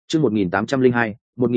Chương 1802,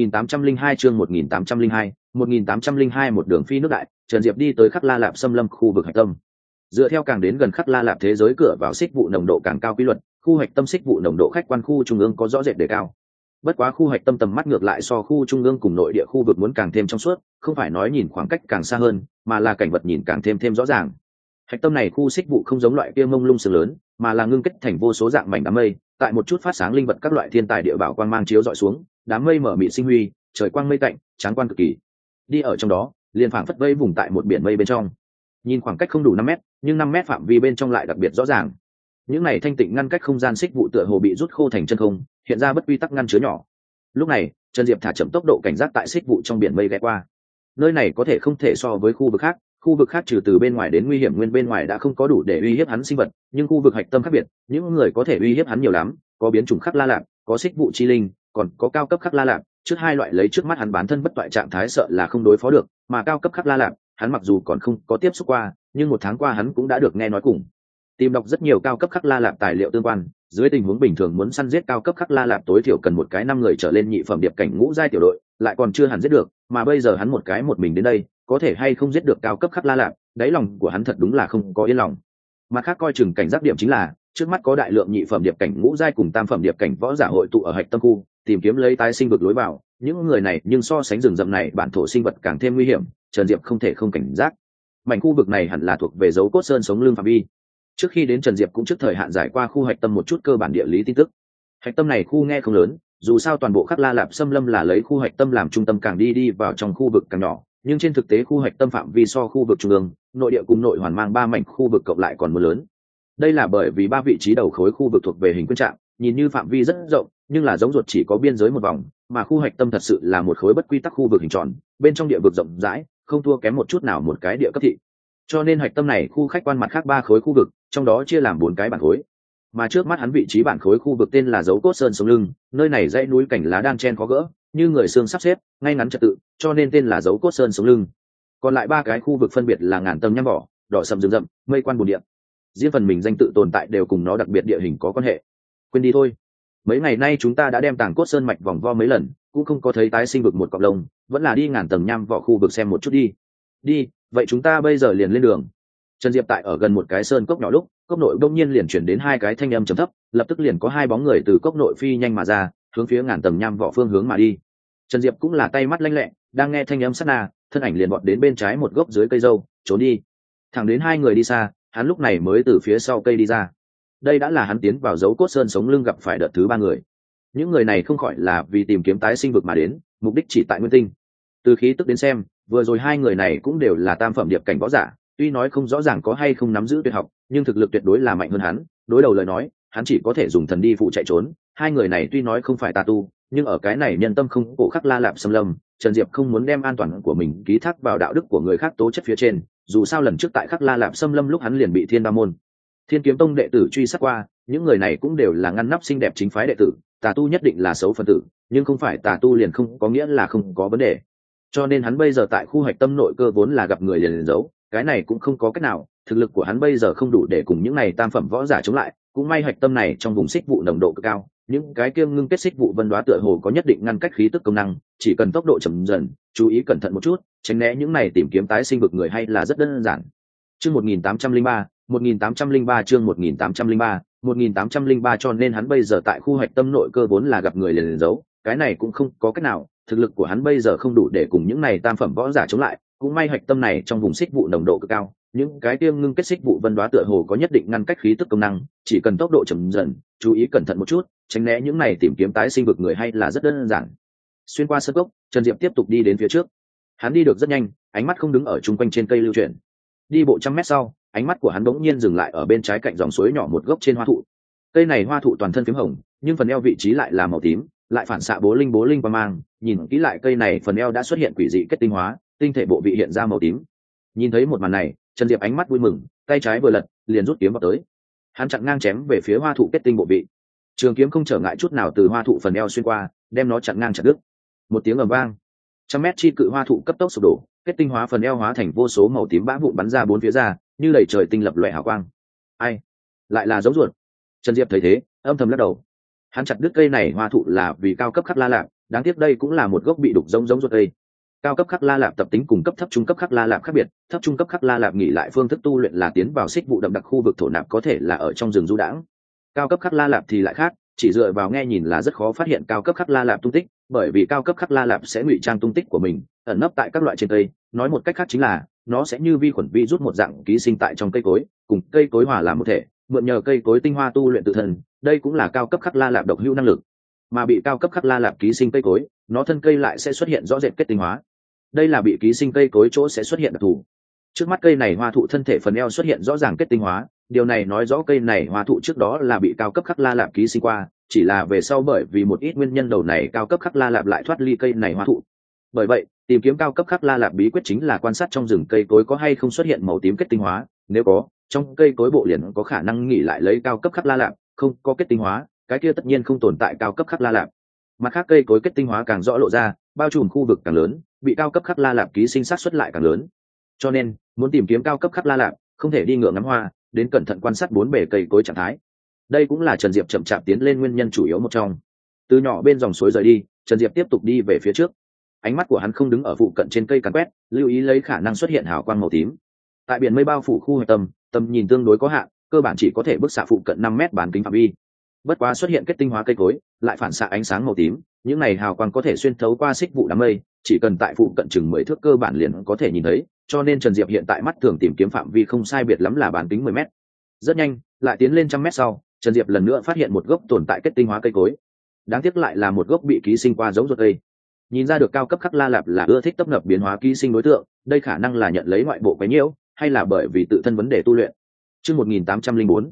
1802 chương 1802, 1802 một đường phi nước đại, Trần Diệp đi tới Khắc La Lạp xâm lâm khu vực hạch tâm. Dựa theo càng đến gần Khắc La Lạp thế giới cửa vào xích vụ nồng độ càng cao quy luật, khu hạch tâm xích vụ nồng độ khách quan khu trung ương có rõ rệt đề cao. Bất quá khu hạch tâm tầm mắt ngược lại so khu trung ương cùng nội địa khu vực muốn càng thêm trong suốt, không phải nói nhìn khoảng cách càng xa hơn, mà là cảnh vật nhìn càng thêm rõ ràng. Hạch tâm này khu xích vụ không giống loại kia mông lung sừng lớn, mà là ngưng kết thành vô số dạng mảnh đám mây, tại một chút phát sáng linh vật các loại thiên tài địa bảo quang mang chiếu dọi xuống, đám mây mở mịt sinh huy, trời quang mây tạnh, tráng quan cực kỳ. Đi ở trong đó, liền phảng phất vây vùng tại một biển mây bên trong. Nhìn khoảng cách không đủ 5 mét, nhưng 5 mét phạm vi bên trong lại đặc biệt rõ ràng. Những này thanh tịnh ngăn cách không gian xích vụ tựa hồ bị rút khô thành chân không, hiện ra bất quy tắc ngăn chứa nhỏ. Lúc này, Trần Diệp thả chậm tốc độ cảnh giác tại xích vụ trong biển mây ghé qua. Nơi này có thể không thể so với khu vực khác trừ từ bên ngoài đến nguy hiểm nguyên bên ngoài đã không có đủ để uy hiếp hắn sinh vật, nhưng khu vực hạch tâm khác biệt, những người có thể uy hiếp hắn nhiều lắm, có biến chủng Khắc La Lạp, có xích vụ chi linh, còn có cao cấp Khắc La Lạp, trước hai loại lấy trước mắt hắn bản thân bất toại trạng thái sợ là không đối phó được, mà cao cấp Khắc La Lạp, hắn mặc dù còn không có tiếp xúc qua, nhưng 1 tháng qua hắn cũng đã được nghe nói cùng tìm đọc rất nhiều cao cấp Khắc La Lạp tài liệu tương quan. Dưới tình huống bình thường muốn săn giết cao cấp Khắc La Lạp tối thiểu cần một cái 5 người trở lên nhị phẩm điệp cảnh ngũ giai tiểu đội, lại còn chưa hẳn giết được, mà bây giờ hắn một mình đến đây, có thể hay không giết được cao cấp Khắc La Lạp, đáy lòng của hắn thật đúng là không có yên lòng. Mặt khác coi chừng cảnh giác điểm chính là, trước mắt có đại lượng nhị phẩm điệp cảnh ngũ giai cùng tam phẩm điệp cảnh võ giả hội tụ ở hạch tâm khu, tìm kiếm lấy tái sinh vực lối vào, những người này nhưng so sánh rừng rậm này bản thổ sinh vật càng thêm nguy hiểm, Trần Diệp không thể không cảnh giác. Mảnh khu vực này hẳn là thuộc về dấu cốt sơn sống lưng phạm vi. Trước khi đến Trần Diệp cũng trước thời hạn giải qua khu hạch tâm một chút cơ bản địa lý tin tức. Hạch tâm này khu nghe không lớn, dù sao toàn bộ Khắc La Lạp xâm lâm là lấy khu hạch tâm làm trung tâm, càng đi vào trong khu vực càng nhỏ, nhưng trên thực tế khu hạch tâm phạm vi so khu vực trung ương, nội địa cùng nội hoàn mang 3 mảnh khu vực cộng lại còn muốn lớn. Đây là bởi vì 3 vị trí đầu khối khu vực thuộc về hình quyên trạng, nhìn như phạm vi rất rộng, nhưng là giống ruột chỉ có biên giới một vòng, mà khu hạch tâm thật sự là một khối bất quy tắc khu vực hình tròn, bên trong địa vực rộng rãi, không thua kém một chút nào một cái địa cấp thị. Cho nên hạch tâm này khu khách quan mặt khác 3 khối khu vực, trong đó chia làm 4 cái bản khối. Mà trước mắt hắn vị trí bản khối khu vực tên là dấu cốt sơn sống lưng, nơi này dãy núi cảnh lá đan chen khó gỡ, như người xương sắp xếp, ngay ngắn trật tự, cho nên tên là dấu cốt sơn sống lưng. Còn lại 3 cái khu vực phân biệt là ngàn tầng nham vỏ, đỏ sầm rừng rậm, mây quan bùn địa. Riêng phần mình danh tự tồn tại đều cùng nó đặc biệt địa hình có quan hệ. Quên đi thôi. Mấy ngày nay chúng ta đã đem Tàng Cốt Sơn mạch vòng vo mấy lần, cũng không có thấy tái sinh vực một cọng lông, vẫn là đi ngàn tầng nham vỏ khu vực xem một chút đi. Đi, vậy chúng ta bây giờ liền lên đường. Trần Diệp tại ở gần một cái sơn cốc nhỏ lúc, cốc nội đông nhiên liền chuyển đến 2 cái thanh âm trầm thấp, lập tức liền có 2 bóng người từ cốc nội phi nhanh mà ra, hướng phía ngàn tầng nham vỏ phương hướng mà đi. Trần Diệp cũng là tay mắt lanh lẹ, đang nghe thanh âm sát na, thân ảnh liền vọt đến bên trái một gốc dưới cây dâu, trốn đi. Thẳng đến 2 người đi xa, hắn lúc này mới từ phía sau cây đi ra. Đây đã là hắn tiến vào dấu cốt sơn sống lưng gặp phải đợt thứ 3 người. Những người này không khỏi là vì tìm kiếm tái sinh vực mà đến, mục đích chỉ tại nguyên tinh. Từ khí tức đến xem, vừa rồi 2 người này cũng đều là tam phẩm điệp cảnh võ giả, tuy nói không rõ ràng có hay không nắm giữ tuyệt học, nhưng thực lực tuyệt đối là mạnh hơn hắn. Đối đầu lời nói, hắn chỉ có thể dùng thần đi phụ chạy trốn. 2 người này tuy nói không phải tà tu, nhưng ở cái này nhân tâm không cổ Khắc La Lạp xâm lâm, Trần Diệp không muốn đem an toàn của mình ký thác vào đạo đức của người khác tố chất phía trên. Dù sao lần trước tại Khắc La Lạp xâm lâm lúc hắn liền bị Thiên Ba môn, Thiên Kiếm Tông đệ tử truy sát qua, những người này cũng đều là ngăn nắp xinh đẹp chính phái đệ tử. Tà tu nhất định là xấu phân tử, nhưng không phải tà tu liền không có nghĩa là không có vấn đề. Cho nên hắn bây giờ tại khu hạch tâm nội cơ vốn là gặp người liền giấu, cái này cũng không có cách nào, thực lực của hắn bây giờ không đủ để cùng những này tam phẩm võ giả chống lại. Cũng may hạch tâm này trong vùng xích vụ nồng độ cực cao, những cái kia ngưng kết xích vụ vân đoá tựa hồ có nhất định ngăn cách khí tức công năng, chỉ cần tốc độ chậm dần, chú ý cẩn thận một chút, tránh né những này tìm kiếm tái sinh vực người hay là rất đơn giản. Chương 1803, 1803 chương 1803, 1803 cho nên hắn bây giờ tại khu hạch tâm nội cơ vốn là gặp người liền giấu, cái này cũng không có cách nào, thực lực của hắn bây giờ không đủ để cùng những này tam phẩm võ giả chống lại. Cũng may hạch tâm này trong vùng xích vụ nồng độ cực cao, những cái kia ngưng kết xích vụ vân đoá tựa hồ có nhất định ngăn cách khí tức công năng, chỉ cần tốc độ chậm dần, chú ý cẩn thận một chút, tránh né những này tìm kiếm tái sinh vực người hay là rất đơn giản. Xuyên qua sơn cốc, Trần Diệp tiếp tục đi đến phía trước. Hắn đi được rất nhanh, ánh mắt không đứng ở chung quanh trên cây lưu chuyển. Đi bộ 100 mét sau, ánh mắt của hắn bỗng nhiên dừng lại ở bên trái cạnh dòng suối nhỏ một gốc trên hoa thụ. Cây này hoa thụ toàn thân phím hồng, nhưng phần eo vị trí lại là màu tím, lại phản xạ bố linh quang mang. Nhìn kỹ lại cây này phần eo đã xuất hiện quỷ dị kết tinh hóa, tinh thể bộ vị hiện ra màu tím. Nhìn thấy một màn này, Trần Diệp ánh mắt vui mừng, tay trái vừa lật, liền rút kiếm vào tới. Hắn chặn ngang chém về phía hoa thụ kết tinh bộ vị. Trường kiếm không trở ngại chút nào từ hoa thụ phần eo xuyên qua, đem nó chặn ngang chặt đứt. Một tiếng ầm vang, 100 mét chi cự hoa thụ cấp tốc sụp đổ, kết tinh hóa phần eo hóa thành vô số màu tím bã vụn bắn ra 4 phía ra, như đầy trời tinh lập loè hào quang. Ai? Lại là giống ruột. Trần Diệp thấy thế, âm thầm lắc đầu. Hắn chặt đứt cây này hoa thụ là vì cao cấp khắc la lạp, đáng tiếc đây cũng là một gốc bị đục giống ruột cây. Cao cấp khắc la lạp tập tính cùng cấp thấp trung cấp khắc la lạp khác biệt, thấp trung cấp khắc la lạp nghỉ lại phương thức tu luyện là tiến vào xích vụ đậm đặc khu vực thổ nạp, có thể là ở trong rừng du đãng. Cao cấp khắc la lạp thì lại khác, chỉ dựa vào nghe nhìn là rất khó phát hiện cao cấp khắc la lạp tung tích, bởi vì cao cấp khắc la lạp sẽ ngụy trang tung tích của mình, ẩn nấp tại các loại trên cây. Nói một cách khác chính là nó sẽ như vi khuẩn vi rút một dạng ký sinh tại trong cây cối, cùng cây cối hòa làm một thể, mượn nhờ cây cối tinh hoa tu luyện tự thân. Đây cũng là cao cấp khắc la lạp độc hữu năng lực. Mà bị cao cấp khắc la lạp ký sinh cây cối, nó thân cây lại sẽ xuất hiện rõ rệt kết tinh hóa. Đây là bị ký sinh cây cối chỗ sẽ xuất hiện đặc thù. Trước mắt cây này hoa thụ thân thể phần eo xuất hiện rõ ràng kết tinh hóa, điều này nói rõ cây này hoa thụ trước đó là bị cao cấp khắc la lạp ký sinh qua, chỉ là về sau bởi vì một ít nguyên nhân đầu này cao cấp khắc la lạp lại thoát ly cây này hoa thụ. Bởi vậy, tìm kiếm cao cấp khắc la lạp bí quyết chính là quan sát trong rừng cây cối có hay không xuất hiện màu tím kết tinh hóa, nếu có, trong cây cối bộ liền có khả năng nghỉ lại lấy cao cấp khắc la lạp, không có kết tinh hóa, cái kia tất nhiên không tồn tại cao cấp khắc la lạp. Mặt khác cây cối kết tinh hóa càng rõ lộ ra, bao trùm khu vực càng lớn, bị cao cấp khắc la lạp ký sinh sát xuất lại càng lớn. Cho nên, muốn tìm kiếm cao cấp khắc la lạp, không thể đi ngựa ngắm hoa, đến cẩn thận quan sát bốn bề cây cối trạng thái. Đây cũng là Trần Diệp chậm chạp tiến lên nguyên nhân chủ yếu một trong. Từ nhỏ bên dòng suối rời đi, Trần Diệp tiếp tục đi về phía trước. Ánh mắt của hắn không đứng ở phụ cận trên cây càn quét, lưu ý lấy khả năng xuất hiện hào quang màu tím. Tại biển mây bao phủ khu hạch tâm, tầm nhìn tương đối có hạn, cơ bản chỉ có thể bước xạ phụ cận 5 mét bán kính phạm vi. Bất quá xuất hiện kết tinh hóa cây cối, lại phản xạ ánh sáng màu tím, những này hào quang có thể xuyên thấu qua xích vụ đám mây, chỉ cần tại phụ cận chừng 10 thước cơ bản liền có thể nhìn thấy, cho nên Trần Diệp hiện tại mắt thường tìm kiếm phạm vi không sai biệt lắm là bán kính 10 mét. Rất nhanh, lại tiến lên 100 mét sau, Trần Diệp lần nữa phát hiện một gốc tồn tại kết tinh hóa cây cối. Đáng tiếc lại là một gốc bị ký sinh qua giống ruột cây. Nhìn ra được cao cấp khắc la lạp là ưa thích tấp nập biến hóa ký sinh đối tượng, đây khả năng là nhận lấy ngoại bộ quấy nhiễu, hay là bởi vì tự thân vấn đề tu luyện. Chương 1804,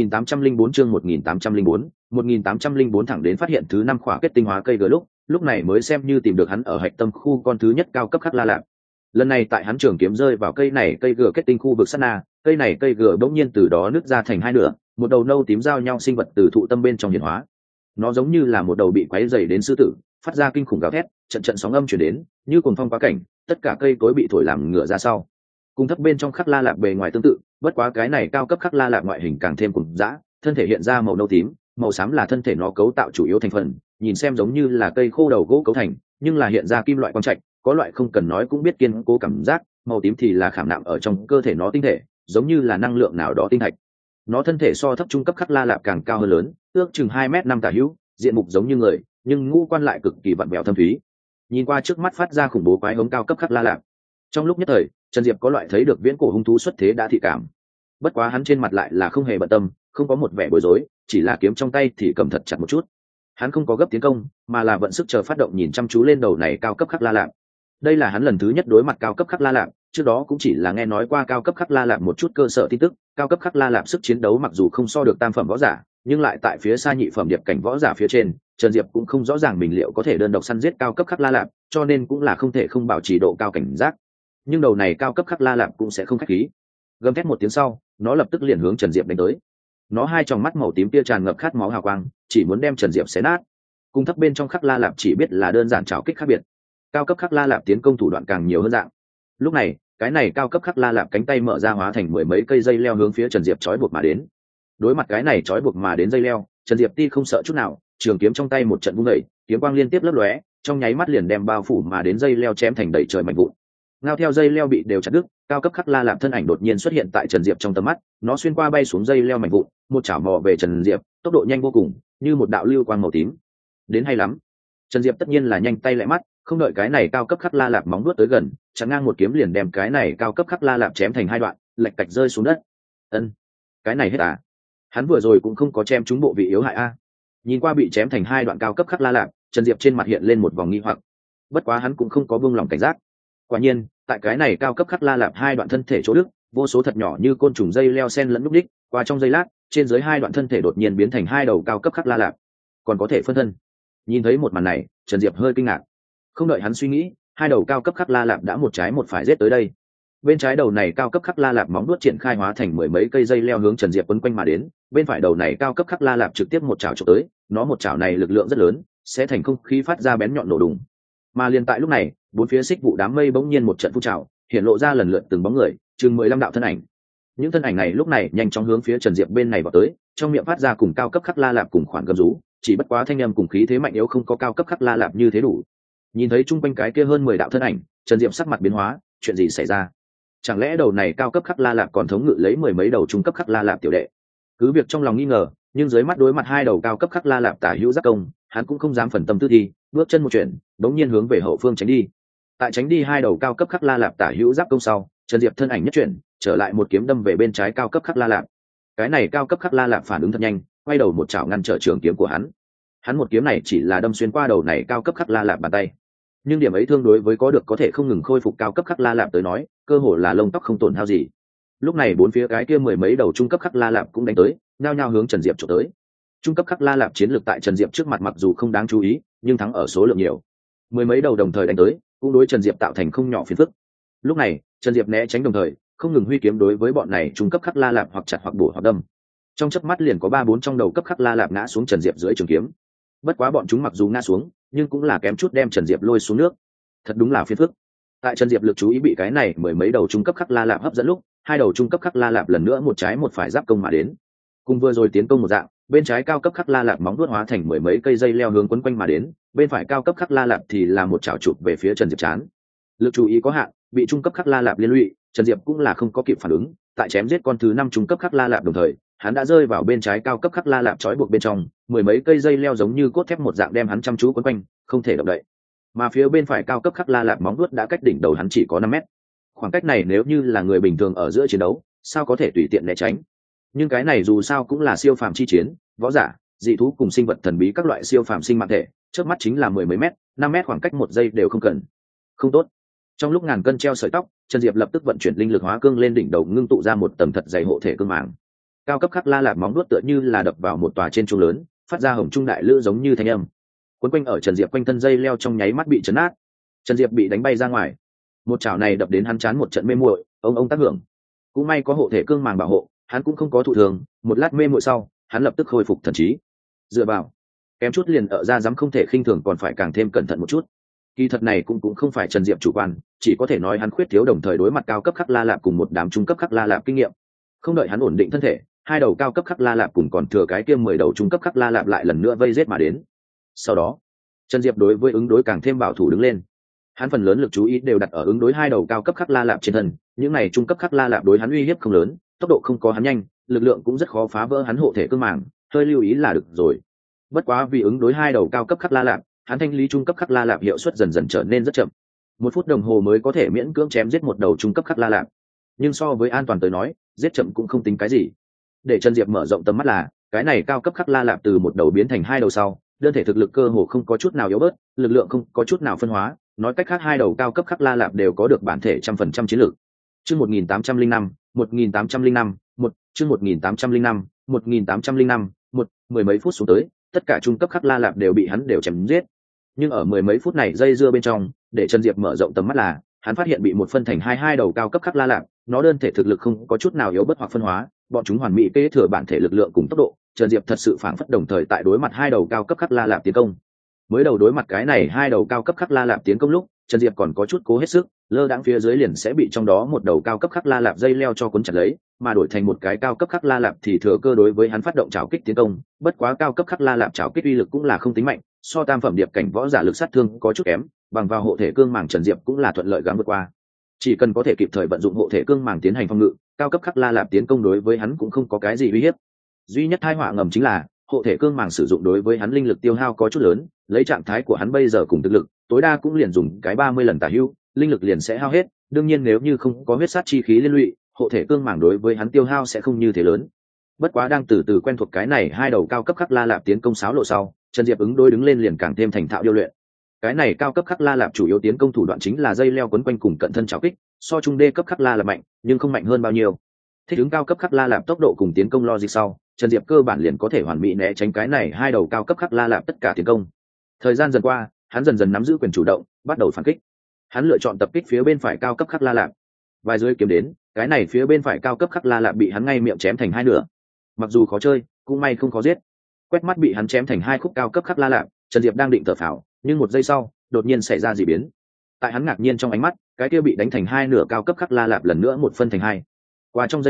1804 chương 1804, 1804 thẳng đến phát hiện thứ 5 khỏa kết tinh hóa cây gờ lúc này mới xem như tìm được hắn ở hạch tâm khu con thứ nhất cao cấp khắc la lạp. Lần này tại hắn trường kiếm rơi vào cây này cây gờ kết tinh khu vực sát na, cây này cây gờ bỗng nhiên từ đó nứt ra thành hai nửa, một đầu nâu tím giao nhau sinh vật từ thụ tâm bên trong hiển hóa. Nó giống như là một đầu bị quấy dày đến sư tử, phát ra kinh khủng gào thét, trận trận sóng âm chuyển đến, như cuồng phong quá cảnh, tất cả cây cối bị thổi làm ngửa ra sau. Cùng thấp bên trong khắc la lạp bề ngoài tương tự, bất quá cái này cao cấp khắc la lạp ngoại hình càng thêm cùng dã, thân thể hiện ra màu nâu tím, màu xám là thân thể nó cấu tạo chủ yếu thành phần, nhìn xem giống như là cây khô đầu gỗ cấu thành, nhưng là hiện ra kim loại quang trạch, có loại không cần nói cũng biết kiên cố cảm giác, màu tím thì là khảm nạm ở trong cơ thể nó tinh thể, giống như là năng lượng nào đó tinh thạch. Nó thân thể so thấp trung cấp khắc la lạp càng cao hơn lớn, ước chừng 2m5 tả hữu, diện mục giống như người, nhưng ngũ quan lại cực kỳ vặn vẹo thâm thúy. Nhìn qua trước mắt phát ra khủng bố quái hống cao cấp khắc la lạp. Trong lúc nhất thời, Trần Diệp có loại thấy được viễn cổ hung thú xuất thế đã thị cảm. Bất quá hắn trên mặt lại là không hề bận tâm, không có một vẻ bối rối, chỉ là kiếm trong tay thì cầm thật chặt một chút. Hắn không có gấp tiến công, mà là vận sức chờ phát động, nhìn chăm chú lên đầu này cao cấp khắc la lạp. Đây là hắn lần thứ nhất đối mặt cao cấp khắc la lạp, trước đó cũng chỉ là nghe nói qua cao cấp khắc la lạp một chút cơ sở tin tức. Cao cấp khắc la lạp sức chiến đấu mặc dù không so được tam phẩm võ giả, nhưng lại tại phía xa nhị phẩm điệp cảnh võ giả phía trên. Trần Diệp cũng không rõ ràng mình liệu có thể đơn độc săn giết cao cấp khắc la lạp, cho nên cũng là không thể không bảo trì độ cao cảnh giác. Nhưng đầu này cao cấp khắc la lạp cũng sẽ không khách khí. Gầm thét một tiếng sau, nó lập tức liền hướng Trần Diệp đánh tới. Nó hai tròng mắt màu tím tia tràn ngập khát máu hào quang, chỉ muốn đem Trần Diệp xé nát. Cung thấp bên trong khắc la lạp chỉ biết là đơn giản trảo kích khác biệt, cao cấp khắc la lạp tiến công thủ đoạn càng nhiều hơn dạng. Lúc này, cái này cao cấp khắc la lạp cánh tay mở ra hóa thành 10 mấy cây dây leo hướng phía Trần Diệp trói buộc mà đến. Đối mặt cái này trói buộc mà đến dây leo, Trần Diệp ti không sợ chút nào, trường kiếm trong tay một trận vung đẩy, kiếm quang liên tiếp lấp lóe, trong nháy mắt liền đem bao phủ mà đến dây leo chém thành đầy trời mảnh vụn. Ngao theo dây leo bị đều chặt đứt, cao cấp khắc la lạp thân ảnh đột nhiên xuất hiện tại Trần Diệp trong tầm mắt, nó xuyên qua bay xuống dây leo mảnh vụn, một chảo mò về Trần Diệp, tốc độ nhanh vô cùng, như một đạo lưu quang màu tím. Đến hay lắm. Trần Diệp tất nhiên là nhanh tay lẹ mắt, không đợi cái này cao cấp khắc la lạp móng vuốt tới gần, chặn ngang một kiếm liền đem cái này cao cấp khắc la lạp chém thành hai đoạn, lệch cạch rơi xuống đất. Ân, cái này hết à? Hắn vừa rồi cũng không có chém trúng bộ vị yếu hại a. Nhìn qua bị chém thành hai đoạn cao cấp khắc la lạp, Trần Diệp trên mặt hiện lên một vòng nghi hoặc. Bất quá hắn cũng không có buông lòng cảnh giác. Quả nhiên, tại cái này cao cấp khắc la lạp hai đoạn thân thể chỗ đức, vô số thật nhỏ như côn trùng dây leo xen lẫn lúc đích, qua trong giây lát, trên dưới hai đoạn thân thể đột nhiên biến thành hai đầu cao cấp khắc la lạp, còn có thể phân thân. Nhìn thấy một màn này, Trần Diệp hơi kinh ngạc. Không đợi hắn suy nghĩ, hai đầu cao cấp khắc la lạp đã một trái một phải giết tới đây. Bên trái đầu này cao cấp khắc la lạp móng đuốt triển khai hóa thành 10 mấy cây dây leo hướng Trần Diệp quấn quanh mà đến, bên phải đầu này cao cấp khắc la lạp trực tiếp một chảo chụp tới, nó một chảo này lực lượng rất lớn, sẽ thành không khí phát ra bén nhọn nổ đùng. Mà liền tại lúc này, bốn phía xích vụ đám mây bỗng nhiên một trận phun trào, hiện lộ ra lần lượt từng bóng người, chừng 15 đạo thân ảnh. Những thân ảnh này lúc này nhanh chóng hướng phía Trần Diệp bên này vào tới, trong miệng phát ra cùng cao cấp khắc la lạp cùng khoản gầm rú, chỉ bất quá thanh âm cùng khí thế mạnh yếu không có cao cấp khắc la lạp như thế đủ. Nhìn thấy chung quanh cái kia hơn 10 đạo thân ảnh, Trần Diệp sắc mặt biến hóa, chuyện gì xảy ra? Chẳng lẽ đầu này cao cấp khắc la lạp còn thống ngự lấy mười mấy đầu trung cấp khắc la lạp tiểu đệ? Cứ việc trong lòng nghi ngờ, nhưng dưới mắt đối mặt hai đầu cao cấp khắc la lạp tả hữu giác công, hắn cũng không dám phần tâm tư thi, bước chân một chuyển, đống nhiên hướng về hậu phương tránh đi. Tại tránh đi hai đầu cao cấp khắc la lạp tả hữu giáp công sau, Trần Diệp thân ảnh nhất chuyển, trở lại một kiếm đâm về bên trái cao cấp khắc la lạp. Cái này cao cấp khắc la lạp phản ứng thật nhanh, quay đầu một chảo ngăn trở trường kiếm của hắn. Hắn một kiếm này chỉ là đâm xuyên qua đầu này cao cấp khắc la lạp bàn tay, nhưng điểm ấy thương đối với có được có thể không ngừng khôi phục cao cấp khắc la lạp tới nói, cơ hồ là lông tóc không tổn hao gì. Lúc này bốn phía cái kia mười mấy đầu trung cấp khắc la lạp cũng đánh tới, nhao nhao hướng Trần Diệp chụp tới. Trung cấp khắc la lạp chiến lược tại Trần Diệp trước mặt mặc dù không đáng chú ý, nhưng thắng ở số lượng nhiều. Mười mấy đầu đồng thời đánh tới, cũng đối Trần Diệp tạo thành không nhỏ phiền phức. Lúc này, Trần Diệp né tránh đồng thời, không ngừng huy kiếm đối với bọn này trung cấp khắc la lạp hoặc chặt hoặc bổ hoặc đâm. Trong chớp mắt liền có 3-4 trong đầu cấp khắc la lạp ngã xuống Trần Diệp dưới trường kiếm. Bất quá bọn chúng mặc dù ngã xuống, nhưng cũng là kém chút đem Trần Diệp lôi xuống nước. Thật đúng là phiền phức. Tại Trần Diệp lực chú ý bị cái này mười mấy đầu trung cấp khắc la lạp hấp dẫn lúc, hai đầu trung cấp khắc la lạp lần nữa một trái một phải giáp công mà đến. Cùng vừa rồi tiến công một dạng, bên trái cao cấp khắc la lạp móng vuốt hóa thành mười mấy cây dây leo hướng quấn quanh mà đến, bên phải cao cấp khắc la lạp thì là một chảo chụp về phía Trần Diệp chán. Lực chú ý có hạn, bị trung cấp khắc la lạp liên lụy, Trần Diệp cũng là không có kịp phản ứng, tại chém giết con thứ 5 trung cấp khắc la lạp đồng thời, hắn đã rơi vào bên trái cao cấp khắc la lạp trói buộc bên trong, mười mấy cây dây leo giống như cốt thép một dạng đem hắn chăm chú quấn quanh, không thể động đậy. Mà phía bên phải cao cấp khắc la lạp móng vuốt đã cách đỉnh đầu hắn chỉ có 5 mét. Khoảng cách này nếu như là người bình thường ở giữa chiến đấu, sao có thể tùy tiện né tránh? Nhưng cái này dù sao cũng là siêu phàm chi chiến, võ giả, dị thú cùng sinh vật thần bí các loại siêu phàm sinh mạng thể, trước mắt chính là mười mấy mét, 5 mét khoảng cách một giây đều không cần. Không tốt. Trong lúc ngàn cân treo sợi tóc, Trần Diệp lập tức vận chuyển linh lực hóa cương lên đỉnh đầu ngưng tụ ra một tầng thật dày hộ thể cương màng. Cao cấp khắc la lạp móng vuốt tựa như là đập vào một tòa trên trung lớn, phát ra hồng trung đại lữ giống như thanh âm. Quấn quanh ở Trần Diệp quanh thân dây leo trong nháy mắt bị chấn nát. Trần Diệp bị đánh bay ra ngoài. Một chảo này đập đến hắn chán một trận mê muội, ông tác hưởng. Cũng may có hộ thể cương màng bảo hộ, hắn cũng không có thụ thường, một lát mê muội sau, hắn lập tức khôi phục thần trí. Dựa vào, kém chút liền ở ra dám không thể khinh thường còn phải càng thêm cẩn thận một chút. Kỳ thật này cũng không phải Trần Diệp chủ quan, chỉ có thể nói hắn khuyết thiếu đồng thời đối mặt cao cấp khắc la lạp cùng một đám trung cấp khắc la lạp kinh nghiệm. Không đợi hắn ổn định thân thể, hai đầu cao cấp khắc la lạp cùng còn thừa cái kia 10 đầu trung cấp khắc la lạp lại lần nữa vây giết mà đến. Sau đó, Trần Diệp đối với ứng đối càng thêm bảo thủ đứng lên. Hắn phần lớn lực chú ý đều đặt ở ứng đối hai đầu cao cấp khắc la lạp trên thân, những này trung cấp khắc la lạp đối hắn uy hiếp không lớn, tốc độ không có hắn nhanh, lực lượng cũng rất khó phá vỡ hắn hộ thể cương màng, hơi lưu ý là được rồi. Bất quá vì ứng đối hai đầu cao cấp khắc la lạp, hắn thanh lý trung cấp khắc la lạp hiệu suất dần dần trở nên rất chậm. 1 phút đồng hồ mới có thể miễn cưỡng chém giết một đầu trung cấp khắc la lạp. Nhưng so với an toàn tới nói, giết chậm cũng không tính cái gì. Để Trần Diệp mở rộng tầm mắt là, cái này cao cấp khắc la lạp từ một đầu biến thành hai đầu sau, đơn thể thực lực cơ hồ không có chút nào yếu bớt, lực lượng không có chút nào phân hóa, nói cách khác hai đầu cao cấp khắc la lạp đều có được bản thể 100% chiến lược. Chương 1805, 1805, chương 1805, 1805, mười mấy phút xuống tới, tất cả trung cấp khắc la lạp đều bị hắn đều chém giết. Nhưng ở mười mấy phút này dây dưa bên trong, để Trần Diệp mở rộng tầm mắt là, hắn phát hiện bị một phân thành hai đầu cao cấp khắc la lạp, nó đơn thể thực lực không có chút nào yếu bớt hoặc phân hóa, bọn chúng hoàn mỹ kế thừa bản thể lực lượng cùng tốc độ. Trần Diệp thật sự phảng phất đồng thời tại đối mặt hai đầu cao cấp khắc la lạp tiến công. Mới đầu đối mặt cái này hai đầu cao cấp khắc la lạp tiến công lúc, Trần Diệp còn có chút cố hết sức, lơ đãng phía dưới liền sẽ bị trong đó một đầu cao cấp khắc la lạp dây leo cho cuốn chặt lấy, mà đổi thành một cái cao cấp khắc la lạp thì thừa cơ đối với hắn phát động trảo kích tiến công. Bất quá cao cấp khắc la lạp trảo kích uy lực cũng là không tính mạnh, so tam phẩm điệp cảnh võ giả lực sát thương có chút kém, bằng vào hộ thể cương màng Trần Diệp cũng là thuận lợi gắng vượt qua. Chỉ cần có thể kịp thời vận dụng hộ thể cương màng tiến hành phòng ngự, cao cấp khắc la lạp tiến công đối với hắn cũng không có cái gì uy hiếp. Duy nhất tai họa ngầm chính là hộ thể cương màng sử dụng đối với hắn linh lực tiêu hao có chút lớn, lấy trạng thái của hắn bây giờ cùng thực lực, tối đa cũng liền dùng cái 30 lần tả hữu, linh lực liền sẽ hao hết. Đương nhiên nếu như không có huyết sát chi khí liên lụy, hộ thể cương màng đối với hắn tiêu hao sẽ không như thế lớn. Bất quá đang từ từ quen thuộc cái này hai đầu cao cấp khắc la lạp tiến công sáo lộ sau, Trần Diệp ứng đối đứng lên liền càng thêm thành thạo điêu luyện. Cái này cao cấp khắc la lạp chủ yếu tiến công thủ đoạn chính là dây leo quấn quanh cùng cận thân chảo kích, so trung đê cấp khắc la lạp mạnh, nhưng không mạnh hơn bao nhiêu. Thích ứng cao cấp khắc la lạp tốc độ cùng tiến công logic sau, Trần Diệp cơ bản liền có thể hoàn mỹ né tránh cái này hai đầu cao cấp khắc la lạp tất cả tiến công. Thời gian dần qua, hắn dần dần nắm giữ quyền chủ động, bắt đầu phản kích. Hắn lựa chọn tập kích phía bên phải cao cấp khắc la lạp. Vài rơi kiếm đến, cái này phía bên phải cao cấp khắc la lạp bị hắn ngay miệng chém thành hai nửa. Mặc dù khó chơi, cũng may không khó giết. Quét mắt bị hắn chém thành hai khúc cao cấp khắc la lạp, Trần Diệp đang định thở phào, nhưng một giây sau, đột nhiên xảy ra dị biến. Tại hắn ngạc nhiên trong ánh mắt, cái kia bị đánh thành hai nửa cao cấp khắc la lạp lần nữa một phân thành hai. Qua trong giây lát,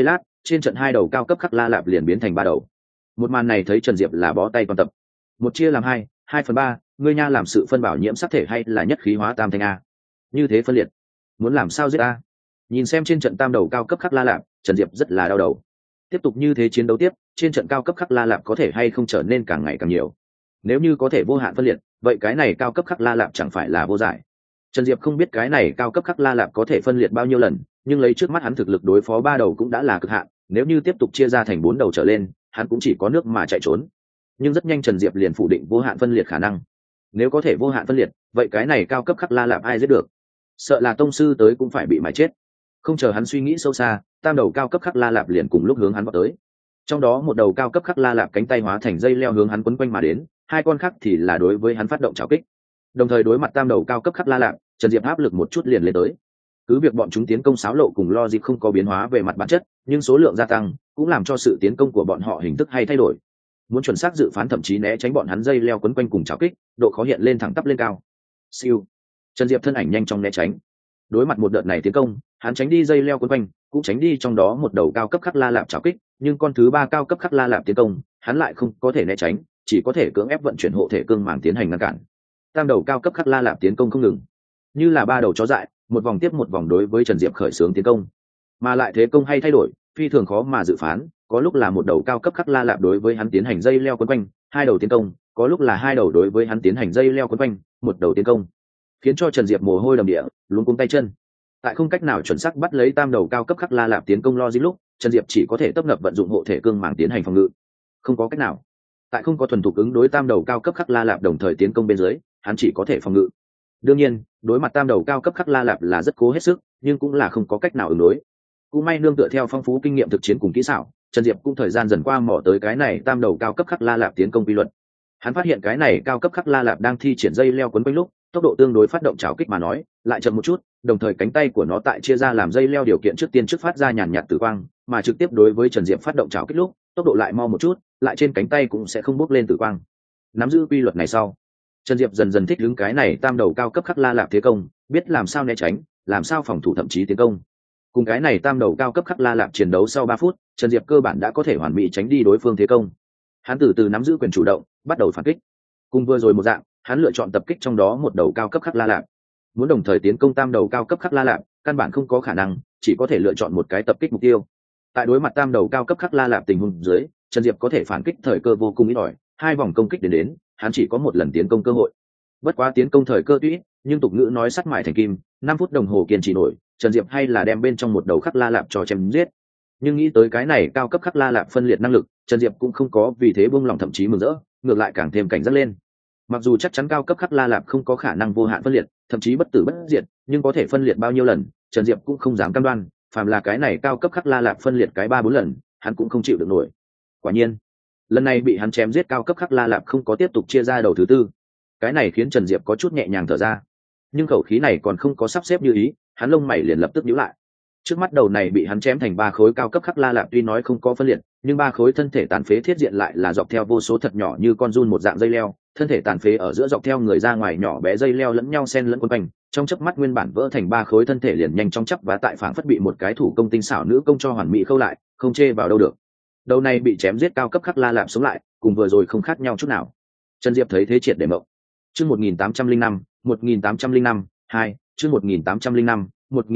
trên trận hai đầu cao cấp khắc la lạp liền biến thành ba đầu. Một màn này thấy Trần Diệp là bó tay toàn tập. Một chia làm hai, 2/3, ngươi nha làm sự phân bảo nhiễm sắc thể hay là nhất khí hóa tam thanh a? Như thế phân liệt, muốn làm sao giết a? Nhìn xem trên trận tam đầu cao cấp khắc la lạp, Trần Diệp rất là đau đầu. Tiếp tục như thế chiến đấu tiếp, trên trận cao cấp khắc la lạp có thể hay không trở nên càng ngày càng nhiều. Nếu như có thể vô hạn phân liệt, vậy cái này cao cấp khắc la lạp chẳng phải là vô giải. Trần Diệp không biết cái này cao cấp khắc la lạp có thể phân liệt bao nhiêu lần, nhưng lấy trước mắt hắn thực lực đối phó ba đầu cũng đã là cực hạn, nếu như tiếp tục chia ra thành 4 đầu trở lên, hắn cũng chỉ có nước mà chạy trốn. Nhưng rất nhanh Trần Diệp liền phủ định vô hạn phân liệt khả năng. Nếu có thể vô hạn phân liệt, vậy cái này cao cấp khắc la lạp ai giết được? Sợ là tông sư tới cũng phải bị mài chết. Không chờ hắn suy nghĩ sâu xa, tam đầu cao cấp khắc la lạp liền cùng lúc hướng hắn vào tới. Trong đó một đầu cao cấp khắc la lạp cánh tay hóa thành dây leo hướng hắn quấn quanh mà đến, hai con khác thì là đối với hắn phát động trảo kích. Đồng thời đối mặt tam đầu cao cấp khắc la lạp, Trần Diệp áp lực một chút liền lên tới. Cứ việc bọn chúng tiến công xáo lộ cùng logic không có biến hóa về mặt bản chất, nhưng số lượng gia tăng cũng làm cho sự tiến công của bọn họ hình thức hay thay đổi. Muốn chuẩn xác dự phán thậm chí né tránh bọn hắn dây leo quấn quanh cùng trảo kích, độ khó hiện lên thẳng tắp lên cao. Siêu. Trần Diệp thân ảnh nhanh chóng né tránh. Đối mặt một đợt này tiến công, hắn tránh đi dây leo quấn quanh, cũng tránh đi trong đó một đầu cao cấp khắc la lạp trảo kích, nhưng con thứ ba cao cấp khắc la lạp tiến công, hắn lại không có thể né tránh, chỉ có thể cưỡng ép vận chuyển hộ thể cương màng tiến hành ngăn cản. Tam đầu cao cấp khắc la lạp tiến công không ngừng, như là ba đầu chó dại, một vòng tiếp một vòng đối với Trần Diệp khởi xướng tiến công, mà lại thế công hay thay đổi, phi thường khó mà dự phán. Có lúc là một đầu cao cấp khắc la lạp đối với hắn tiến hành dây leo quấn quanh, hai đầu tiến công, có lúc là hai đầu đối với hắn tiến hành dây leo quấn quanh, một đầu tiến công, khiến cho Trần Diệp mồ hôi đầm địa, luống cuống tay chân. Tại không cách nào chuẩn xác bắt lấy tam đầu cao cấp khắc la lạp tiến công logic lúc, Trần Diệp chỉ có thể tấp nập vận dụng hộ thể cương màng tiến hành phòng ngự. Không có cách nào, tại không có thuần thục ứng đối tam đầu cao cấp khắc la lạp đồng thời tiến công bên dưới, hắn chỉ có thể phòng ngự. Đương nhiên, đối mặt tam đầu cao cấp khắc la lạp là rất cố hết sức, nhưng cũng là không có cách nào ứng đối. Cũng may nương tựa theo phong phú kinh nghiệm thực chiến cùng kỹ xảo, Trần Diệp cũng thời gian dần qua mò tới cái này tam đầu cao cấp khắc la lạp tiến công quy luật. Hắn phát hiện cái này cao cấp khắc la lạp đang thi triển dây leo quấn quanh lúc, tốc độ tương đối phát động trảo kích mà nói, lại chậm một chút, đồng thời cánh tay của nó tại chia ra làm dây leo điều kiện trước tiên trước phát ra nhàn nhạt tử quang, mà trực tiếp đối với Trần Diệp phát động trảo kích lúc, tốc độ lại mau một chút, lại trên cánh tay cũng sẽ không bốc lên tử quang. Nắm giữ quy luật này sau, Trần Diệp dần dần thích ứng cái này tam đầu cao cấp khắc la lạp thế công, biết làm sao né tránh, làm sao phòng thủ thậm chí tiến công. Cùng cái này tam đầu cao cấp khắc la lạp chiến đấu sau 3 phút, Trần Diệp cơ bản đã có thể hoàn mỹ tránh đi đối phương thế công. Hắn từ từ nắm giữ quyền chủ động, bắt đầu phản kích. Cùng vừa rồi một dạng, hắn lựa chọn tập kích trong đó một đầu cao cấp khắc la lạp. Muốn đồng thời tiến công tam đầu cao cấp khắc la lạp, căn bản không có khả năng, chỉ có thể lựa chọn một cái tập kích mục tiêu. Tại đối mặt tam đầu cao cấp khắc la lạp tình huống dưới, Trần Diệp có thể phản kích thời cơ vô cùng ít ỏi, 2 vòng công kích đến, hắn chỉ có một lần tiến công cơ hội. Bất quá tiến công thời cơ tuy, nhưng tục ngữ nói sắt mại thành kim, 5 phút đồng hồ kiên trì nổi, Trần Diệp hay là đem bên trong một đầu khắc la lạp cho chém giết. Nhưng nghĩ tới cái này cao cấp khắc la lạp phân liệt năng lực, Trần Diệp cũng không có vì thế buông lòng thậm chí mừng rỡ, ngược lại càng thêm cảnh giác lên. Mặc dù chắc chắn cao cấp khắc la lạp không có khả năng vô hạn phân liệt, thậm chí bất tử bất diệt, nhưng có thể phân liệt bao nhiêu lần, Trần Diệp cũng không dám cam đoan. Phàm là cái này cao cấp khắc la lạp phân liệt cái 3-4 lần, hắn cũng không chịu được nổi. Quả nhiên, lần này bị hắn chém giết cao cấp khắc la lạp không có tiếp tục chia ra đầu thứ tư. Cái này khiến Trần Diệp có chút nhẹ nhàng thở ra. Nhưng khẩu khí này còn không có sắp xếp như ý, hắn lông mày liền lập tức nhíu lại. Trước mắt đầu này bị hắn chém thành 3 khối cao cấp khắc la lạp tuy nói không có phân liệt, nhưng 3 khối thân thể tàn phế thiết diện lại là dọc theo vô số thật nhỏ như con giun một dạng dây leo, thân thể tàn phế ở giữa dọc theo người ra ngoài nhỏ bé dây leo lẫn nhau xen lẫn quấn quanh, trong chớp mắt nguyên bản vỡ thành 3 khối thân thể liền nhanh chóng chắp và tại phảng phất bị một cái thủ công tinh xảo nữ công cho hoàn mỹ khâu lại, không chê vào đâu được. Đầu này bị chém giết cao cấp khắc la lạp sống lại, cùng vừa rồi không khác nhau chút nào. Trần Diệp thấy thế triệt để mộng. Chương 1805, 1805, 2, chương 1805,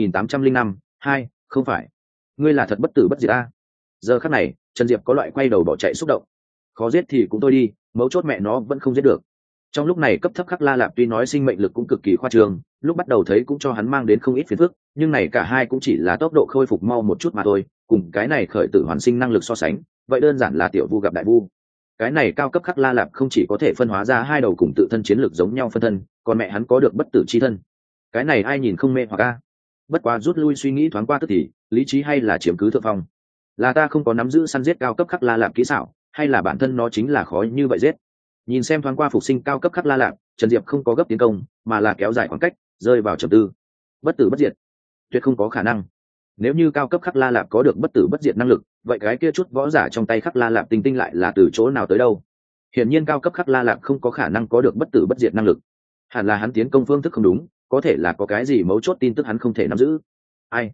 1805, 2, không phải. Ngươi là thật bất tử bất diệt a. Giờ khắc này, Trần Diệp có loại quay đầu bỏ chạy xúc động. Khó giết thì cũng thôi đi, mấu chốt mẹ nó vẫn không giết được. Trong lúc này cấp thấp khắc la lạp tuy nói sinh mệnh lực cũng cực kỳ khoa trương, lúc bắt đầu thấy cũng cho hắn mang đến không ít phiền phức, nhưng này cả hai cũng chỉ là tốc độ khôi phục mau một chút mà thôi, cùng cái này khởi tử hoàn sinh năng lực so sánh, vậy đơn giản là tiểu vu gặp đại vu. Cái này cao cấp khắc la lạp không chỉ có thể phân hóa ra 2 đầu cùng tự thân chiến lược giống nhau phân thân, còn mẹ hắn có được bất tử chi thân. Cái này ai nhìn không mê hoặc a. Bất quá rút lui suy nghĩ thoáng qua tức thì, lý trí hay là chiếm cứ thượng phong. Là ta không có nắm giữ săn giết cao cấp khắc la lạp kỹ xảo, hay là bản thân nó chính là khó như vậy giết? Nhìn xem thoáng qua phục sinh cao cấp khắc la lạp, Trần Diệp không có gấp tiến công, mà là kéo dài khoảng cách, rơi vào trầm tư. Bất tử bất diệt, tuyệt không có khả năng. Nếu như cao cấp khắc la lạp có được bất tử bất diệt năng lực, vậy cái kia chút võ giả trong tay khắc la lạp tinh tinh lại là từ chỗ nào tới đâu? Hiển nhiên cao cấp khắc la lạp không có khả năng có được bất tử bất diệt năng lực. Hẳn là hắn tiến công phương thức không đúng, có thể là có cái gì mấu chốt tin tức hắn không thể nắm giữ. Ai?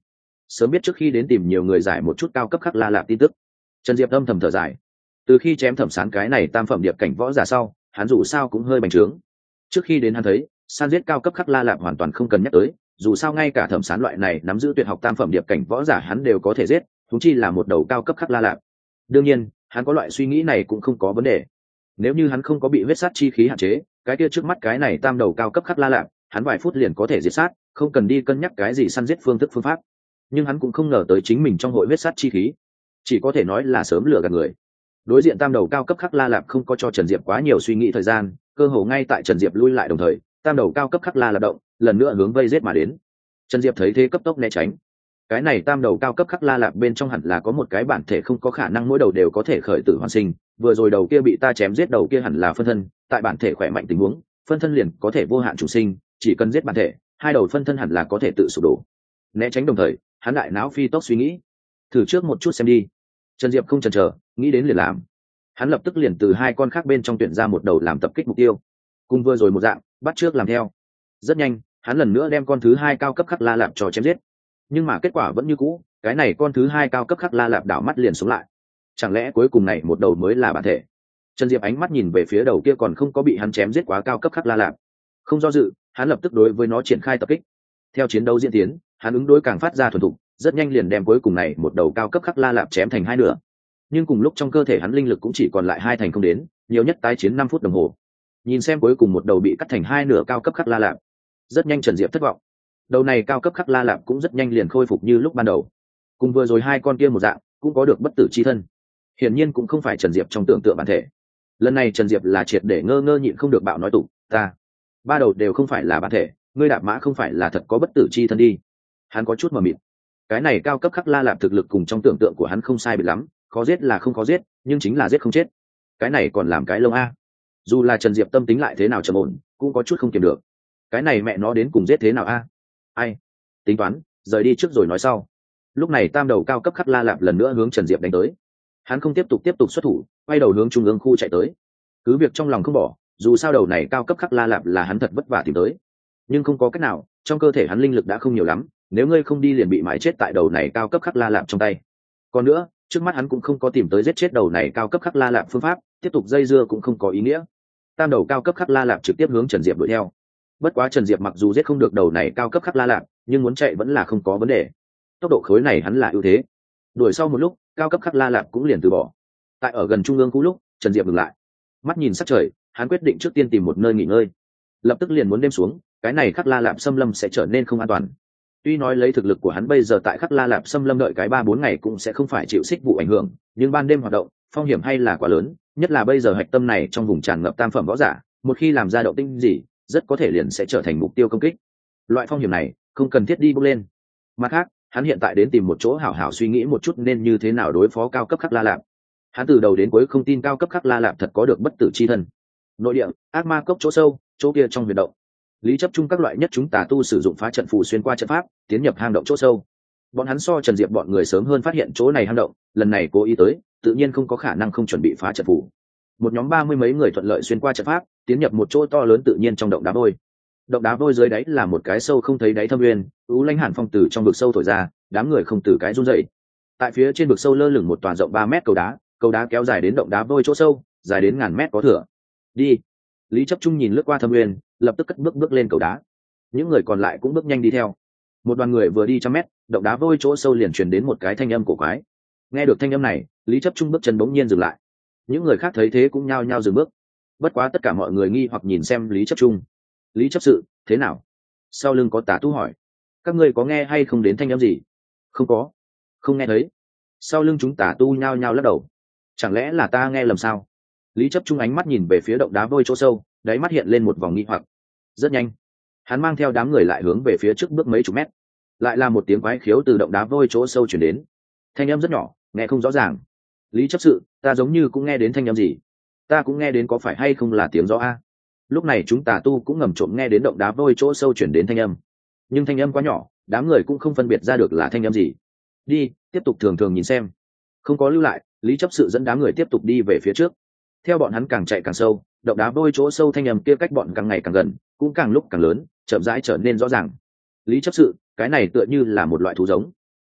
sớm biết trước khi đến tìm nhiều người giải một chút cao cấp khắc la lạp tin tức. Trần Diệp âm thầm thở dài, từ khi chém Thẩm Sán cái này tam phẩm điệp cảnh võ giả sau, hắn dù sao cũng hơi bành trướng. Trước khi đến hắn thấy san giết cao cấp khắc la lạp hoàn toàn không cần nhắc tới, dù sao ngay cả Thẩm Sán loại này nắm giữ tuyệt học tam phẩm điệp cảnh võ giả hắn đều có thể giết, thúng chi là một đầu cao cấp khắc la lạp. Đương nhiên hắn có loại suy nghĩ này cũng không có vấn đề, nếu như hắn không có bị huyết sát chi khí hạn chế, cái kia trước mắt cái này tam đầu cao cấp khắc la lạp hắn vài phút liền có thể diệt sát, không cần đi cân nhắc cái gì săn giết phương thức phương pháp. Nhưng hắn cũng không ngờ tới chính mình trong hội huyết sát chi khí, chỉ có thể nói là sớm lừa gạt người. Đối diện tam đầu cao cấp khắc la lạp không có cho Trần Diệp quá nhiều suy nghĩ thời gian, cơ hồ ngay tại Trần Diệp lui lại đồng thời, tam đầu cao cấp khắc la lạp động lần nữa hướng vây giết mà đến. Trần Diệp thấy thế cấp tốc né tránh. Cái này tam đầu cao cấp khắc la lạp bên trong hẳn là có một cái bản thể không có khả năng mỗi đầu đều có thể khởi tử hoàn sinh, vừa rồi đầu kia bị ta chém giết đầu kia hẳn là phân thân, tại bản thể khỏe mạnh tình huống phân thân liền có thể vô hạn chủ sinh, chỉ cần giết bản thể hai đầu phân thân hẳn là có thể tự sụp đổ. Né tránh đồng thời hắn đại não phi tốc suy nghĩ, thử trước một chút xem đi. Trần Diệp không chần chờ, nghĩ đến liền làm. Hắn lập tức liền từ hai con khác bên trong tuyển ra một đầu làm tập kích mục tiêu, cùng vừa rồi một dạng bắt trước làm theo. Rất nhanh hắn lần nữa đem con thứ hai cao cấp khắc la lạp cho chém giết, nhưng mà kết quả vẫn như cũ, cái này con thứ hai cao cấp khắc la lạp đảo mắt liền sống lại. Chẳng lẽ cuối cùng này một đầu mới là bản thể? Trần Diệp ánh mắt nhìn về phía đầu kia còn không có bị hắn chém giết quá cao cấp khắc la lạp, không do dự hắn lập tức đối với nó triển khai tập kích. Theo chiến đấu diễn tiến, hắn ứng đối càng phát ra thuần thục, rất nhanh liền đem cuối cùng này một đầu cao cấp khắc la lạp chém thành hai nửa. Nhưng cùng lúc trong cơ thể hắn linh lực cũng chỉ còn lại hai thành không đến, nhiều nhất tái chiến 5 phút đồng hồ. Nhìn xem cuối cùng một đầu bị cắt thành hai nửa cao cấp khắc la lạp, rất nhanh Trần Diệp thất vọng. Đầu này cao cấp khắc la lạp cũng rất nhanh liền khôi phục như lúc ban đầu, cùng vừa rồi hai con kia một dạng, cũng có được bất tử chi thân. Hiển nhiên cũng không phải Trần Diệp trong tưởng tượng bản thể. Lần này Trần Diệp là triệt để ngơ nhịn không được bạo nói tục, ta ba đầu đều không phải là bản thể, ngươi đạp mã không phải là thật có bất tử chi thân đi. Hắn có chút mờ mịt. Cái này cao cấp khắc la lạp thực lực cùng trong tưởng tượng của hắn không sai biệt lắm, khó giết là không khó giết, nhưng chính là giết không chết. Cái này còn làm cái lông a. Dù là Trần Diệp tâm tính lại thế nào trầm ổn, cũng có chút không kiềm được. Cái này mẹ nó đến cùng giết thế nào a? Ai? Tính toán, rời đi trước rồi nói sau. Lúc này tam đầu cao cấp khắc la lạp lần nữa hướng Trần Diệp đánh tới. Hắn không tiếp tục xuất thủ, quay đầu hướng trung ương khu chạy tới. Cứ việc trong lòng không bỏ, dù sao đầu này cao cấp khắc la lạp là hắn thật vất vả tìm tới, nhưng không có cách nào, trong cơ thể hắn linh lực đã không nhiều lắm, nếu ngươi không đi liền bị mãi chết tại đầu này cao cấp khắc la lạp trong tay. Còn nữa, trước mắt hắn cũng không có tìm tới giết chết đầu này cao cấp khắc la lạp phương pháp, tiếp tục dây dưa cũng không có ý nghĩa. Tam đầu cao cấp khắc la lạp trực tiếp hướng Trần Diệp đuổi theo. Bất quá Trần Diệp mặc dù giết không được đầu này cao cấp khắc la lạp, nhưng muốn chạy vẫn là không có vấn đề. Tốc độ khối này hắn là ưu thế. Đuổi sau một lúc, cao cấp khắc la lạp cũng liền từ bỏ. Tại ở gần trung ương khu lúc, Trần Diệp dừng lại, mắt nhìn sắc trời, hắn quyết định trước tiên tìm một nơi nghỉ ngơi. Lập tức liền muốn đêm xuống, cái này khắc la lạp xâm lâm sẽ trở nên không an toàn. Tuy nói lấy thực lực của hắn bây giờ tại khắc la lạp xâm lâm đợi cái 3-4 ngày cũng sẽ không phải chịu xích vụ ảnh hưởng, nhưng ban đêm hoạt động phong hiểm hay là quá lớn, nhất là bây giờ hạch tâm này trong vùng tràn ngập tam phẩm võ giả, một khi làm ra động tĩnh gì rất có thể liền sẽ trở thành mục tiêu công kích. Loại phong hiểm này không cần thiết đi bốc lên. Mặt khác, hắn hiện tại đến tìm một chỗ hảo hảo suy nghĩ một chút nên như thế nào đối phó cao cấp khắc la lạp. Hắn từ đầu đến cuối không tin cao cấp khắc la lạp thật có được bất tử chi thân. Nội địa, ác ma cốc chỗ sâu, chỗ kia trong huyệt động, Lý Chấp Trung các loại nhất chúng tà tu sử dụng phá trận phù xuyên qua trận pháp, tiến nhập hang động chỗ sâu. Bọn hắn so Trần Diệp bọn người sớm hơn phát hiện chỗ này hang động, lần này cố ý tới, tự nhiên không có khả năng không chuẩn bị phá trận phù. Một nhóm 30 mấy người thuận lợi xuyên qua trận pháp, tiến nhập một chỗ to lớn tự nhiên trong động đá vôi. Động đá vôi dưới đáy là một cái sâu không thấy đáy thâm nguyên, u lãnh hàn phong từ trong vực sâu thổi ra, đám người không từ cái run rẩy. Tại phía trên vực sâu lơ lửng một tòa rộng 3 mét cầu đá kéo dài đến động đá vôi chỗ sâu, dài đến ngàn mét có thừa. Đi. Lý Chấp Trung nhìn lướt qua thâm nguyên, lập tức cất bước lên cầu đá. Những người còn lại cũng bước nhanh đi theo. Một đoàn người vừa đi 100 mét, động đá vôi chỗ sâu liền truyền đến một cái thanh âm cổ quái. Nghe được thanh âm này, Lý Chấp Trung bước chân bỗng nhiên dừng lại. Những người khác thấy thế cũng nhao nhao dừng bước. Bất quá tất cả mọi người nghi hoặc nhìn xem Lý Chấp Trung. Lý chấp sự, thế nào? Sau lưng có tà tu hỏi. Các ngươi có nghe hay không đến thanh âm gì? Không có, không nghe thấy. Sau lưng chúng tà tu nhao nhao lắc đầu. Chẳng lẽ là ta nghe lầm sao? Lý Chấp Trung ánh mắt nhìn về phía động đá vôi chỗ sâu, đáy mắt hiện lên một vòng nghi hoặc. Rất nhanh, hắn mang theo đám người lại hướng về phía trước bước mấy chục mét. Lại là một tiếng quái khiếu từ động đá vôi chỗ sâu chuyển đến. Thanh âm rất nhỏ, nghe không rõ ràng. Lý chấp sự, ta giống như cũng nghe đến thanh âm gì. Ta cũng nghe đến, có phải hay không là tiếng gió a? Lúc này chúng tà tu cũng ngầm trộm nghe đến động đá vôi chỗ sâu chuyển đến thanh âm, nhưng thanh âm quá nhỏ, đám người cũng không phân biệt ra được là thanh âm gì. Đi, tiếp tục thường thường nhìn xem. Không có lưu lại, Lý chấp sự dẫn đám người tiếp tục đi về phía trước. Theo bọn hắn càng chạy càng sâu, động đá vôi chỗ sâu thanh âm kia cách bọn càng ngày càng gần, cũng càng lúc càng lớn, chậm rãi trở nên rõ ràng. Lý chấp sự, cái này tựa như là một loại thú giống.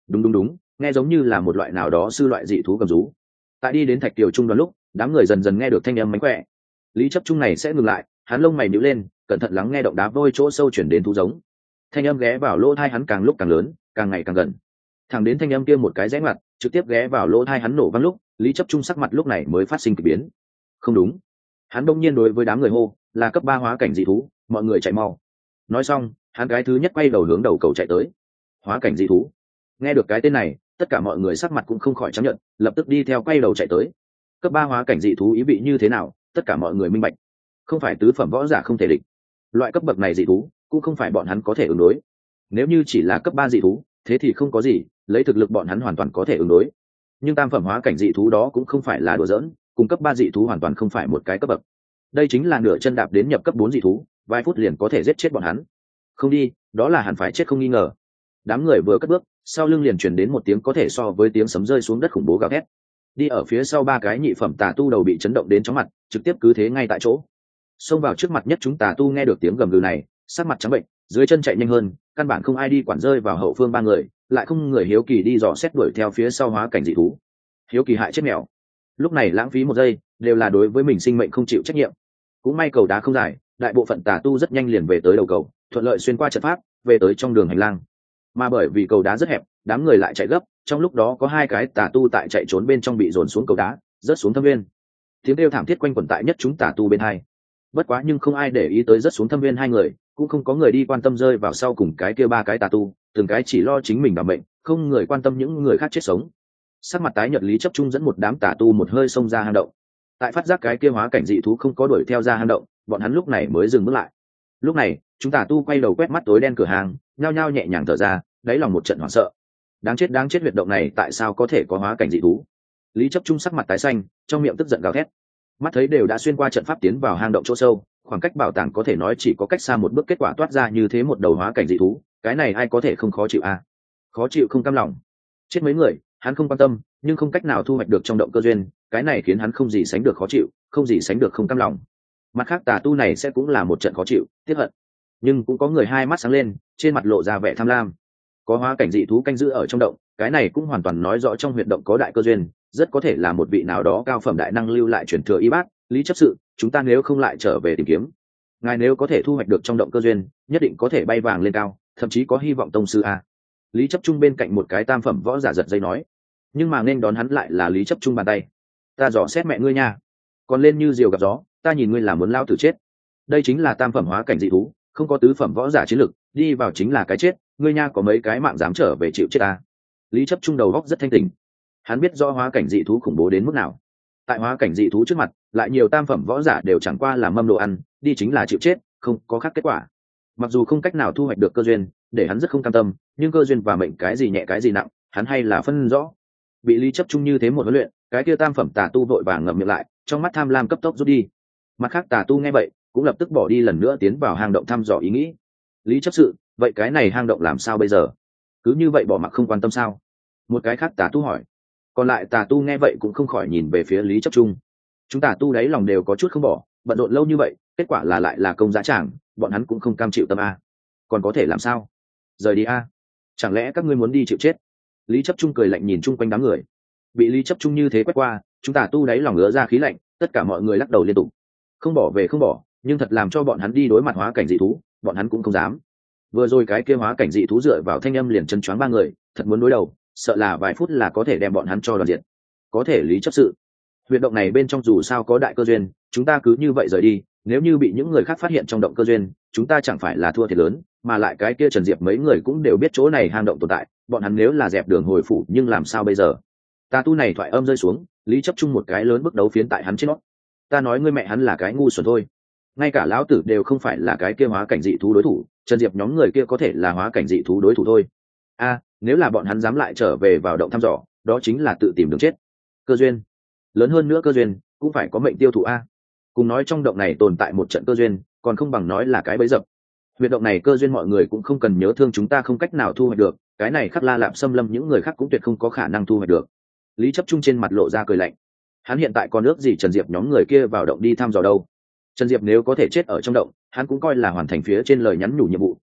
Đúng, nghe giống như là một loại nào đó sư loại dị thú gầm rú. Tại đi đến thạch kiều trung đoàn lúc, đám người dần dần nghe được thanh âm mánh khỏe. Lý chấp trung này sẽ ngừng lại, hắn lông mày nhíu lên, cẩn thận lắng nghe động đá vôi chỗ sâu chuyển đến thú giống. Thanh âm ghé vào lỗ tai hắn càng lúc càng lớn, càng ngày càng gần. Thẳng đến thanh âm kia một cái rẽ ngoặt, trực tiếp ghé vào lỗ tai hắn nổ vang lúc, Lý chấp trung sắc mặt lúc này mới phát sinh kỳ biến. Không đúng. Hắn đông nhiên đối với đám người hô, là cấp 3 hóa cảnh dị thú, mọi người chạy mau. Nói xong, hắn cái thứ nhất quay đầu hướng đầu cầu chạy tới. Hóa cảnh dị thú. Nghe được cái tên này, tất cả mọi người sắc mặt cũng không khỏi chấp nhận, lập tức đi theo quay đầu chạy tới. Cấp 3 hóa cảnh dị thú ý vị như thế nào, tất cả mọi người minh bạch. Không phải tứ phẩm võ giả không thể địch. Loại cấp bậc này dị thú, cũng không phải bọn hắn có thể ứng đối. Nếu như chỉ là cấp 3 dị thú, thế thì không có gì, lấy thực lực bọn hắn hoàn toàn có thể ứng đối. Nhưng tam phẩm hóa cảnh dị thú đó cũng không phải là đùa giỡn, cùng cấp 3 dị thú hoàn toàn không phải một cái cấp bậc. Đây chính là nửa chân đạp đến nhập cấp 4 dị thú, vài phút liền có thể giết chết bọn hắn. Không đi, đó là hẳn phải chết không nghi ngờ. Đám người vừa cất bước, sau lưng liền truyền đến một tiếng có thể so với tiếng sấm rơi xuống đất khủng bố gào thét. Đi ở phía sau 3 cái nhị phẩm tà tu đầu bị chấn động đến chóng mặt, trực tiếp cứ thế ngay tại chỗ. Xông vào trước mặt nhất chúng tà tu nghe được tiếng gầm gừ này, sắc mặt trắng bệnh, dưới chân chạy nhanh hơn, căn bản không ai đi quản rơi vào hậu phương 3 người, lại không người hiếu kỳ đi dò xét đuổi theo phía sau hóa cảnh dị thú. Hiếu kỳ hại chết mèo. Lúc này lãng phí 1 giây, đều là đối với mình sinh mệnh không chịu trách nhiệm. Cũng may cầu đá không dài, đại bộ phận tà tu rất nhanh liền về tới đầu cầu, thuận lợi xuyên qua trận pháp, về tới trong đường hành lang. Mà bởi vì cầu đá rất hẹp, đám người lại chạy gấp, trong lúc đó có 2 cái tà tu tại chạy trốn bên trong bị dồn xuống cầu đá, rớt xuống thâm viên. Tiếng kêu thảm thiết quanh quẩn tại nhất chúng tà tu bên hai. Bất quá nhưng không ai để ý tới rớt xuống thâm viên 2 người, cũng không có người đi quan tâm rơi vào sau cùng cái kia 3 cái tà tu, từng cái chỉ lo chính mình đảm bệnh, không người quan tâm những người khác chết sống. Sắc mặt tái nhợt Lý chấp trung dẫn một đám tà tu một hơi xông ra hang động. Tại phát giác cái kia hóa cảnh dị thú không có đuổi theo ra hang động, bọn hắn lúc này mới dừng bước lại. Lúc này chúng tà tu quay đầu quét mắt tối đen cửa hàng, nhao nhao nhẹ nhàng thở ra, đáy lòng một trận hoảng sợ. Đáng chết huyệt động này tại sao có thể có hóa cảnh dị thú? Lý chấp trung sắc mặt tái xanh, trong miệng tức giận gào thét. Mắt thấy đều đã xuyên qua trận pháp tiến vào hang động chỗ sâu, khoảng cách bảo tàng có thể nói chỉ có cách xa một bước, kết quả toát ra như thế một đầu hóa cảnh dị thú, cái này ai có thể không khó chịu a? Khó chịu không cam lòng. Chết mấy người, hắn không quan tâm, nhưng không cách nào thu hoạch được trong động cơ duyên, cái này khiến hắn không gì sánh được khó chịu, không gì sánh được không cam lòng. Mặt khác tà tu này sẽ cũng là một trận khó chịu, tiếc hận. Nhưng cũng có người hai mắt sáng lên, trên mặt lộ ra vẻ tham lam. Có hóa cảnh dị thú canh giữ ở trong động, cái này cũng hoàn toàn nói rõ trong huyệt động có đại cơ duyên, rất có thể là một vị nào đó cao phẩm đại năng lưu lại truyền thừa y bát. Lý chấp sự, chúng ta nếu không lại trở về tìm kiếm, ngài nếu có thể thu hoạch được trong động cơ duyên, nhất định có thể bay vàng lên cao, thậm chí có hy vọng tông sư a. Lý chấp trung bên cạnh một cái tam phẩm võ giả giật dây nói, nhưng mà nên đón hắn lại là Lý chấp trung bàn tay. Ta dò xét mẹ ngươi nha, còn lên như diều gặp gió, ta nhìn ngươi là muốn lao tử chết. Đây chính là tam phẩm hóa cảnh dị thú, không có tứ phẩm võ giả chiến lực, đi vào chính là cái chết, ngươi nha có mấy cái mạng dám trở về chịu chết ta. Lý chấp trung đầu góc rất thanh tỉnh, hắn biết rõ hóa cảnh dị thú khủng bố đến mức nào. Tại hóa cảnh dị thú trước mặt, lại nhiều tam phẩm võ giả đều chẳng qua là mâm đồ ăn, đi chính là chịu chết, không có khác kết quả. Mặc dù không cách nào thu hoạch được cơ duyên, để hắn rất không cam tâm, nhưng cơ duyên và mệnh cái gì nhẹ cái gì nặng, hắn hay là phân rõ. Bị Lý chấp trung như thế một huấn luyện, cái kia tam phẩm tà tu vội vàng ngậm miệng lại, trong mắt tham lam cấp tốc rút đi. Mặt khác tà tu nghe vậy, cũng lập tức bỏ đi lần nữa tiến vào hang động thăm dò ý nghĩ. Lý chấp sự, vậy cái này hang động làm sao bây giờ? Cứ như vậy bỏ mặc không quan tâm sao? Một cái khác tà tu hỏi. Còn lại tà tu nghe vậy cũng không khỏi nhìn về phía Lý chấp trung. Chúng tà tu đáy lòng đều có chút không bỏ, bận rộn lâu như vậy, kết quả là lại là công giá tràng, bọn hắn cũng không cam chịu tâm a. Còn có thể làm sao? Rời đi a? Chẳng lẽ các ngươi muốn đi chịu chết? Lý chấp trung cười lạnh nhìn chung quanh đám người. Bị Lý chấp trung như thế quét qua, chúng tà tu đáy lòng ngứa ra khí lạnh, tất cả mọi người lắc đầu liên tục. Không bỏ về không bỏ, nhưng thật làm cho bọn hắn đi đối mặt hóa cảnh dị thú, bọn hắn cũng không dám. Vừa rồi cái kia hóa cảnh dị thú dựa vào thanh âm liền chân choáng 3 người, thật muốn đối đầu, sợ là vài phút là có thể đem bọn hắn cho đoàn diệt. Có thể Lý chấp sự, huyệt động này bên trong dù sao có đại cơ duyên, chúng ta cứ như vậy rời đi, nếu như bị những người khác phát hiện trong động cơ duyên, chúng ta chẳng phải là thua thiệt lớn, mà lại cái kia Trần Diệp mấy người cũng đều biết chỗ này hang động tồn tại, bọn hắn nếu là dẹp đường hồi phủ, nhưng làm sao bây giờ? Tà tu này thoại âm rơi xuống, Lý chấp trung một cái lớn bước đấu phiến tại hắn trên nót. Ta nói ngươi mẹ hắn là cái ngu xuẩn thôi, ngay cả lão tử đều không phải là cái kia hóa cảnh dị thú đối thủ, Trần Diệp nhóm người kia có thể là hóa cảnh dị thú đối thủ thôi. A, nếu là bọn hắn dám lại trở về vào động thăm dò, đó chính là tự tìm đường chết. Cơ duyên lớn hơn nữa, cơ duyên cũng phải có mệnh tiêu thụ a. Cùng nói trong động này tồn tại một trận cơ duyên, còn không bằng nói là cái bẫy dập. Huyệt động này cơ duyên mọi người cũng không cần nhớ thương, chúng ta không cách nào thu hoạch được, cái này Khắc La Lạp Xâm Lâm những người khác cũng tuyệt không có khả năng thu hoạch được. Lý chấp trung trên mặt lộ ra cười lạnh, hắn hiện tại còn ước gì Trần Diệp nhóm người kia vào động đi thăm dò đâu. Trần Diệp nếu có thể chết ở trong động, hắn cũng coi là hoàn thành phía trên lời nhắn nhủ nhiệm vụ,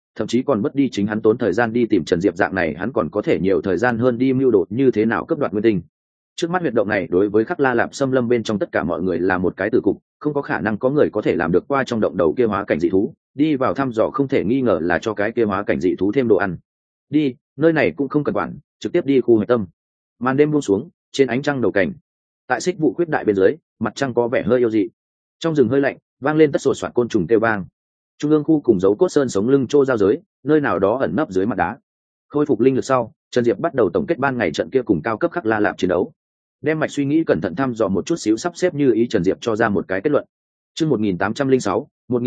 thậm chí còn mất đi chính hắn tốn thời gian đi tìm Trần Diệp, dạng này hắn còn có thể nhiều thời gian hơn đi mưu đồ như thế nào cướp đoạt nguyên tinh. Trước mắt huyệt động này đối với Khắc La Lạp xâm lâm bên trong tất cả mọi người là một cái tử cục, không có khả năng có người có thể làm được qua trong động đầu kia hóa cảnh dị thú, đi vào thăm dò không thể nghi ngờ là cho cái kia hóa cảnh dị thú thêm đồ ăn. Đi, nơi này cũng không cần quản, trực tiếp đi khu hạch tâm. Màn đêm buông xuống, trên ánh trăng đầu cảnh, tại xích vụ khuyết đại bên dưới, mặt trăng có vẻ hơi yêu dị. Trong rừng hơi lạnh, vang lên tất sột soạt côn trùng kêu vang. Trung ương khu cùng dấu cốt sơn sống lưng trô giao giới, nơi nào đó ẩn nấp dưới mặt đá. Khôi phục linh lực sau, Trần Diệp bắt đầu tổng kết ban ngày trận kia cùng cao cấp Khắc La Lạp chiến đấu. Đem mạch suy nghĩ cẩn thận thăm dò một chút xíu sắp xếp như ý, Trần Diệp cho ra một cái kết luận. Chương 1806,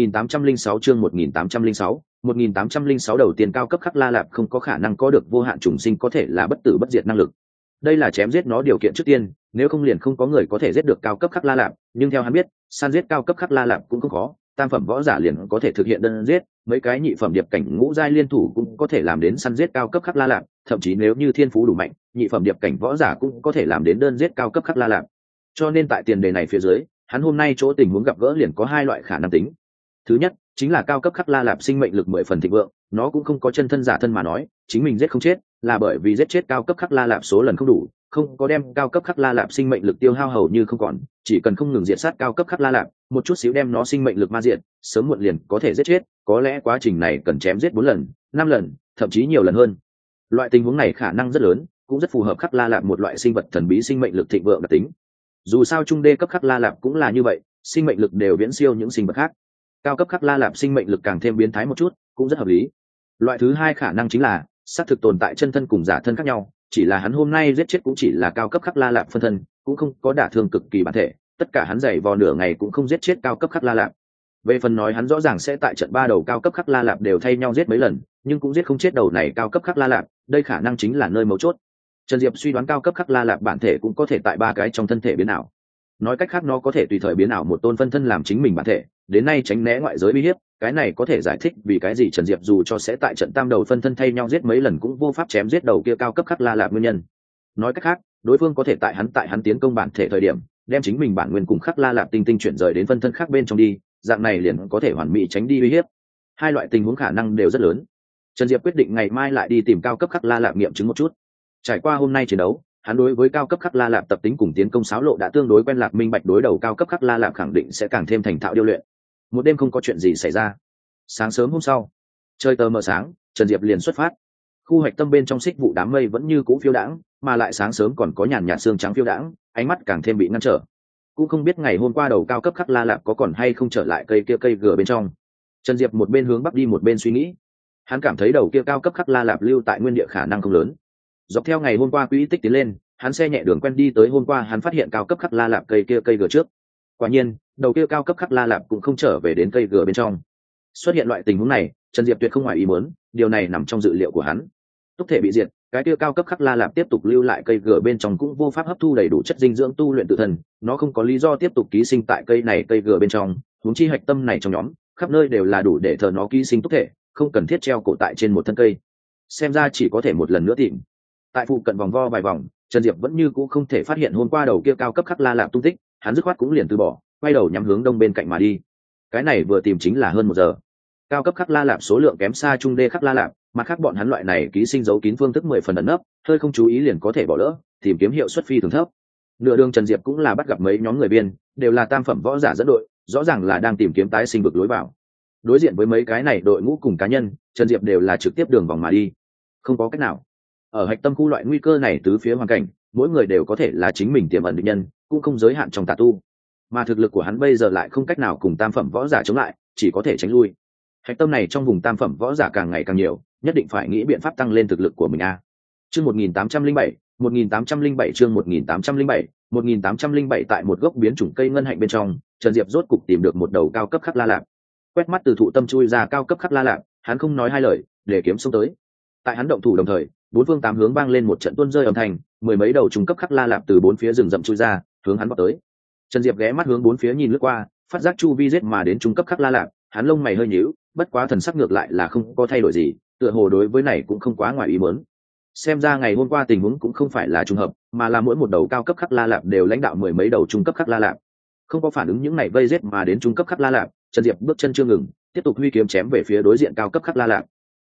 1806 chương 1806, 1806 đầu tiên cao cấp Khắc La Lạp không có khả năng có được vô hạn trùng sinh có thể là bất tử bất diệt năng lực. Đây là chém giết nó điều kiện trước tiên, nếu không liền không có người có thể giết được cao cấp Khắc La Lạp, nhưng theo hắn biết, săn giết cao cấp Khắc La Lạp cũng không khó, tam phẩm võ giả liền có thể thực hiện đơn giết, mấy cái nhị phẩm điệp cảnh ngũ giai liên thủ cũng có thể làm đến săn giết cao cấp Khắc La Lạp, thậm chí nếu như thiên phú đủ mạnh, nhị phẩm điệp cảnh võ giả cũng có thể làm đến đơn giết cao cấp Khắc La Lạp. Cho nên tại tiền đề này phía dưới, hắn hôm nay chỗ tình huống gặp gỡ liền có hai loại khả năng tính. Thứ nhất, chính là cao cấp Khắc La Lạp sinh mệnh lực 10 phần thịnh vượng, nó cũng không có chân thân giả thân mà nói, chính mình giết không chết, là bởi vì giết chết cao cấp Khắc La Lạp số lần không đủ, không có đem cao cấp Khắc La Lạp sinh mệnh lực tiêu hao hầu như không còn, chỉ cần không ngừng diệt sát cao cấp Khắc La Lạp, một chút xíu đem nó sinh mệnh lực ma diệt, sớm muộn liền có thể giết chết, có lẽ quá trình này cần chém giết 4 lần, 5 lần, thậm chí nhiều lần hơn. Loại tình huống này khả năng rất lớn, cũng rất phù hợp Khắc La Lạp một loại sinh vật thần bí sinh mệnh lực thịnh vượng đặc tính. Dù sao trung đê cấp Khắc La Lạp cũng là như vậy, sinh mệnh lực đều viễn siêu những sinh vật khác. Cao cấp Khắc La Lạp sinh mệnh lực càng thêm biến thái một chút, cũng rất hợp lý. Loại thứ hai khả năng chính là xác thực tồn tại chân thân cùng giả thân khác nhau, chỉ là hắn hôm nay giết chết cũng chỉ là cao cấp Khắc La Lạp phân thân, cũng không có đả thương cực kỳ bản thể, tất cả hắn giày vò nửa ngày cũng không giết chết cao cấp Khắc La Lạp. Về phần nói hắn rõ ràng sẽ tại trận 3 đầu cao cấp Khắc La Lạp đều thay nhau giết mấy lần, nhưng cũng giết không chết đầu này cao cấp Khắc La Lạp, đây khả năng chính là nơi mấu chốt. Trần Diệp suy đoán cao cấp Khắc La Lạp bản thể cũng có thể tại 3 cái trong thân thể biến ảo. Nói cách khác nó có thể tùy thời biến ảo một tôn phân thân làm chính mình bản thể, đến nay tránh né ngoại giới uy hiếp, cái này có thể giải thích vì cái gì Trần Diệp dù cho sẽ tại trận tam đầu phân thân thay nhau giết mấy lần cũng vô pháp chém giết đầu kia cao cấp Khắc La Lạp nguyên nhân. Nói cách khác, đối phương có thể tại hắn tiến công bản thể thời điểm, đem chính mình bản nguyên cùng Khắc La Lạp tinh tinh chuyển rời đến phân thân khác bên trong đi, dạng này liền có thể hoàn mỹ tránh đi uy hiếp. Hai loại tình huống khả năng đều rất lớn. Trần Diệp quyết định ngày mai lại đi tìm cao cấp Khắc La Lạp nghiệm chứng một chút. Trải qua hôm nay chiến đấu, hắn đối với cao cấp Khắc La Lạp tập tính cùng tiến công xáo lộ đã tương đối quen lạc minh bạch, đối đầu cao cấp Khắc La Lạp khẳng định sẽ càng thêm thành thạo điêu luyện. Một đêm không có chuyện gì xảy ra. Sáng sớm hôm sau, trời tờ mờ sáng, Trần Diệp liền xuất phát. Khu hạch tâm bên trong xích vụ đám mây vẫn như cũ phiêu đãng, mà lại sáng sớm còn có nhàn nhạt sương trắng phiêu đãng, ánh mắt càng thêm bị ngăn trở. Cũng không biết ngày hôm qua đầu cao cấp Khắc La Lạp có còn hay không trở lại cây gừa bên trong. Trần Diệp một bên hướng bắc đi một bên suy nghĩ. Hắn cảm thấy đầu kia cao cấp Khắc La Lạp lưu tại nguyên địa khả năng không lớn. Dọc theo ngày hôm qua quỹ tích tiến lên, hắn xe nhẹ đường quen đi tới hôm qua hắn phát hiện cao cấp Khắc La Lạp cây gừa trước. Quả nhiên, đầu kia cao cấp Khắc La Lạp cũng không trở về đến cây gừa bên trong. Xuất hiện loại tình huống này, Trần Diệp tuyệt không ngoài ý muốn, điều này nằm trong dự liệu của hắn. Túc thể bị diệt, cái kia cao cấp Khắc La Lạp tiếp tục lưu lại cây gừa bên trong cũng vô pháp hấp thu đầy đủ chất dinh dưỡng tu luyện tự thân, nó không có lý do tiếp tục ký sinh tại cây gừa bên trong, huống chi hạch tâm này trong nhóm, khắp nơi đều là đủ để thờ nó ký sinh túc thể, không cần thiết treo cổ tại trên một thân cây. Xem ra chỉ có thể một lần nữa tìm. Tại phụ cận vòng vo vài vòng, Trần Diệp vẫn như cũ không thể phát hiện hôm qua đầu kia cao cấp Khắc La Lạp tung tích, hắn dứt khoát cũng liền từ bỏ, quay đầu nhắm hướng đông bên cạnh mà đi. Cái này vừa tìm chính là hơn 1 giờ. Cao cấp Khắc La Lạp số lượng kém xa trung đê Khắc La Lạp, mà khác bọn hắn loại này ký sinh giấu kín phương thức 10 phần ẩn nấp, hơi không chú ý liền có thể bỏ lỡ, tìm kiếm hiệu suất phi thường thấp. Nửa đường Trần Diệp cũng là bắt gặp mấy nhóm người biên, đều là tam phẩm võ giả dẫn đội, rõ ràng là đang tìm kiếm tái sinh vực lối vào. Đối diện với mấy cái này đội ngũ cùng cá nhân, Trần Diệp đều là trực tiếp đường vòng mà đi. Không có cách nào. Ở hạch tâm khu loại nguy cơ này tứ phía hoàn cảnh, mỗi người đều có thể là chính mình tiềm ẩn địch nhân, cũng không giới hạn trong tà tu. Mà thực lực của hắn bây giờ lại không cách nào cùng tam phẩm võ giả chống lại, chỉ có thể tránh lui. Hạch tâm này trong vùng tam phẩm võ giả càng ngày càng nhiều, nhất định phải nghĩ biện pháp tăng lên thực lực của mình a. Chương 1807, 1807 chương 1807, 1807 tại một gốc biến chủng cây ngân hạnh bên trong, Trần Diệp rốt cục tìm được một đầu cao cấp Khắc La Lạp. Quét mắt từ thụ tâm chui ra cao cấp Khắc La Lạp, hắn không nói hai lời, để kiếm xông tới. Tại hắn động thủ đồng thời, bốn phương tám hướng vang lên một trận tuôn rơi âm thanh, mười mấy đầu trung cấp Khắc La Lạp từ bốn phía rừng rậm chui ra, hướng hắn vọt tới. Trần Diệp ghé mắt hướng bốn phía nhìn lướt qua, phát giác chu vi giết mà đến trung cấp Khắc La Lạp, hắn lông mày hơi nhíu, bất quá thần sắc ngược lại là không có thay đổi gì, tựa hồ đối với này cũng không quá ngoài ý muốn. Xem ra ngày hôm qua tình huống cũng không phải là trùng hợp, mà là mỗi một đầu cao cấp Khắc La Lạp đều lãnh đạo mười mấy đầu trung cấp Khắc La Lạp. Không có phản ứng những này vây giết mà đến trung cấp Khắc La Lạp, Trần Diệp bước chân chưa ngừng, tiếp tục huy kiếm chém về phía đối diện cao cấp Khắc La Lạp.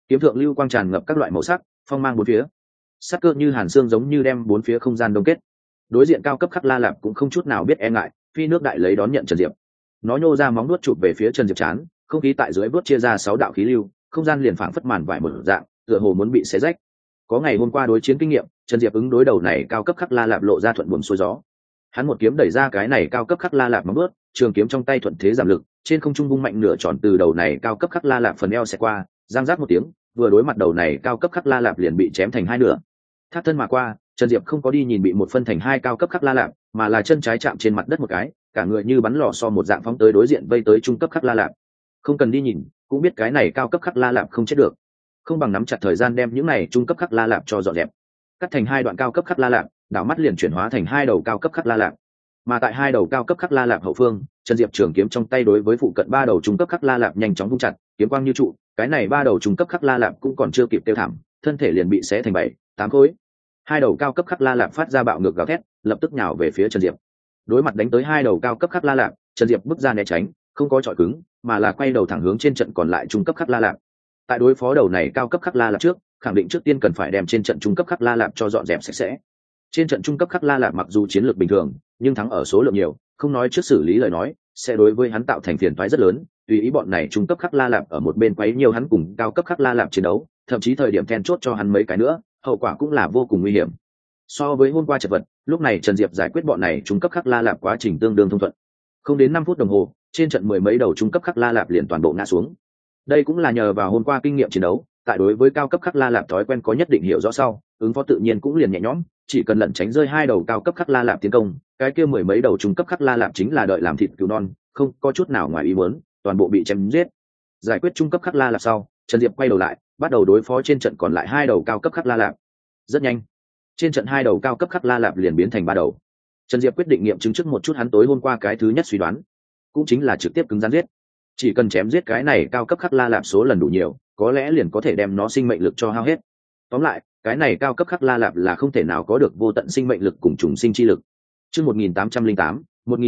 kiếm thượng lưu quang tràn ngập các loại màu sắc, phong mang bốn phía, sắc cơ như hàn xương giống như đem bốn phía không gian đông kết. Đối diện cao cấp khắc la lạp cũng không chút nào biết e ngại, phi nước đại lấy đón nhận Trần Diệp. Nó nhô ra móng nuốt chụp về phía Trần Diệp chán, không khí tại dưới vuốt chia ra 6 đạo khí lưu, không gian liền phảng phất màn vải một dạng, tựa hồ muốn bị xé rách. Có ngày hôm qua đối chiến kinh nghiệm, Trần Diệp ứng đối đầu này cao cấp khắc la lạp lộ ra thuận buồm xuôi gió. Hắn một kiếm đẩy ra cái này cao cấp khắc la lạp móng nuốt, trường kiếm trong tay thuận thế giảm lực, trên không trung vung mạnh nửa tròn từ đầu này cao cấp khắc la lạp phần eo xẹt qua, giang rác một tiếng, vừa đối mặt đầu này cao cấp khắc la lạp liền bị chém thành hai nửa. Thác thân mà qua, Trần Diệp không có đi nhìn bị một phân thành hai cao cấp khắc la lạp, mà là chân trái chạm trên mặt đất một cái, cả người như bắn lò xo một dạng phóng tới đối diện vây tới trung cấp khắc la lạp. Không cần đi nhìn, cũng biết cái này cao cấp khắc la lạp không chết được. Không bằng nắm chặt thời gian đem những này trung cấp khắc la lạp cho dọn dẹp. Cắt thành hai đoạn cao cấp khắc la lạp, đảo mắt liền chuyển hóa thành hai đầu cao cấp khắc la lạp. Mà tại hai đầu cao cấp khắc la lạp hậu phương, Trần Diệp trường kiếm trong tay đối với phụ cận ba đầu trung cấp khắc la lạp nhanh chóng vung chặt, kiếm quang như trụ, cái này ba đầu trung cấp khắc la lạp cũng còn chưa kịp tiêu thảm, thân thể liền bị xé thành 7-8 khối. Hai đầu cao cấp khắc la lạp phát ra bạo ngược gào thét, lập tức nhào về phía Trần Diệp. Đối mặt đánh tới hai đầu cao cấp khắc la lạp, Trần Diệp bước ra né tránh, không có chọi cứng, mà là quay đầu thẳng hướng trên trận còn lại trung cấp khắc la lạp. Tại đối phó đầu này cao cấp khắc la lạp trước, khẳng định trước tiên cần phải đem trên trận trung cấp khắc la lạp cho dọn dẹp sạch sẽ. Trên trận trung cấp khắc la lạp mặc dù chiến lược bình thường, nhưng thắng ở số lượng nhiều, không nói trước xử lý lời nói, sẽ đối với hắn tạo thành phiền toái rất lớn. Tùy ý bọn này trung cấp khắc la lạp ở một bên quấy nhiều hắn cùng cao cấp khắc la lạp chiến đấu, thậm chí thời điểm then chốt cho hắn mấy cái nữa, hậu quả cũng là vô cùng nguy hiểm. So với hôm qua chật vật, lúc này Trần Diệp giải quyết bọn này trung cấp khắc la lạp quá trình tương đương thông thuận. Không đến 5 phút đồng hồ, trên trận mười mấy đầu trung cấp khắc la lạp liền toàn bộ ngã xuống. Đây cũng là nhờ vào hôm qua kinh nghiệm chiến đấu, tại đối với cao cấp khắc la lạp thói quen có nhất định hiểu rõ sau, ứng phó tự nhiên cũng liền nhẹ nhõm, chỉ cần lẩn tránh rơi hai đầu cao cấp khắc la lạp tiến công, cái kia mười mấy đầu trung cấp khắc la lạp chính là đợi làm thịt cứu non, không có chút nào ngoài ý muốn, toàn bộ bị chém giết. Giải quyết trung cấp khắc la lạp sau, Trần Diệp quay đầu lại, bắt đầu đối phó trên trận còn lại hai đầu cao cấp khắc la lạp. Rất nhanh, trên trận hai đầu cao cấp khắc la lạp liền biến thành ba đầu. Trần Diệp quyết định nghiệm chứng trước một chút hắn tối hôm qua cái thứ nhất suy đoán, cũng chính là trực tiếp cứng rắn giết. Chỉ cần chém giết cái này cao cấp khắc la lạp số lần đủ nhiều, có lẽ liền có thể đem nó sinh mệnh lực cho hao hết. Tóm lại, cái này cao cấp khắc la lạp là không thể nào có được vô tận sinh mệnh lực cùng trùng sinh chi lực. Chương 1808,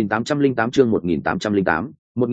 1808 chương 1808,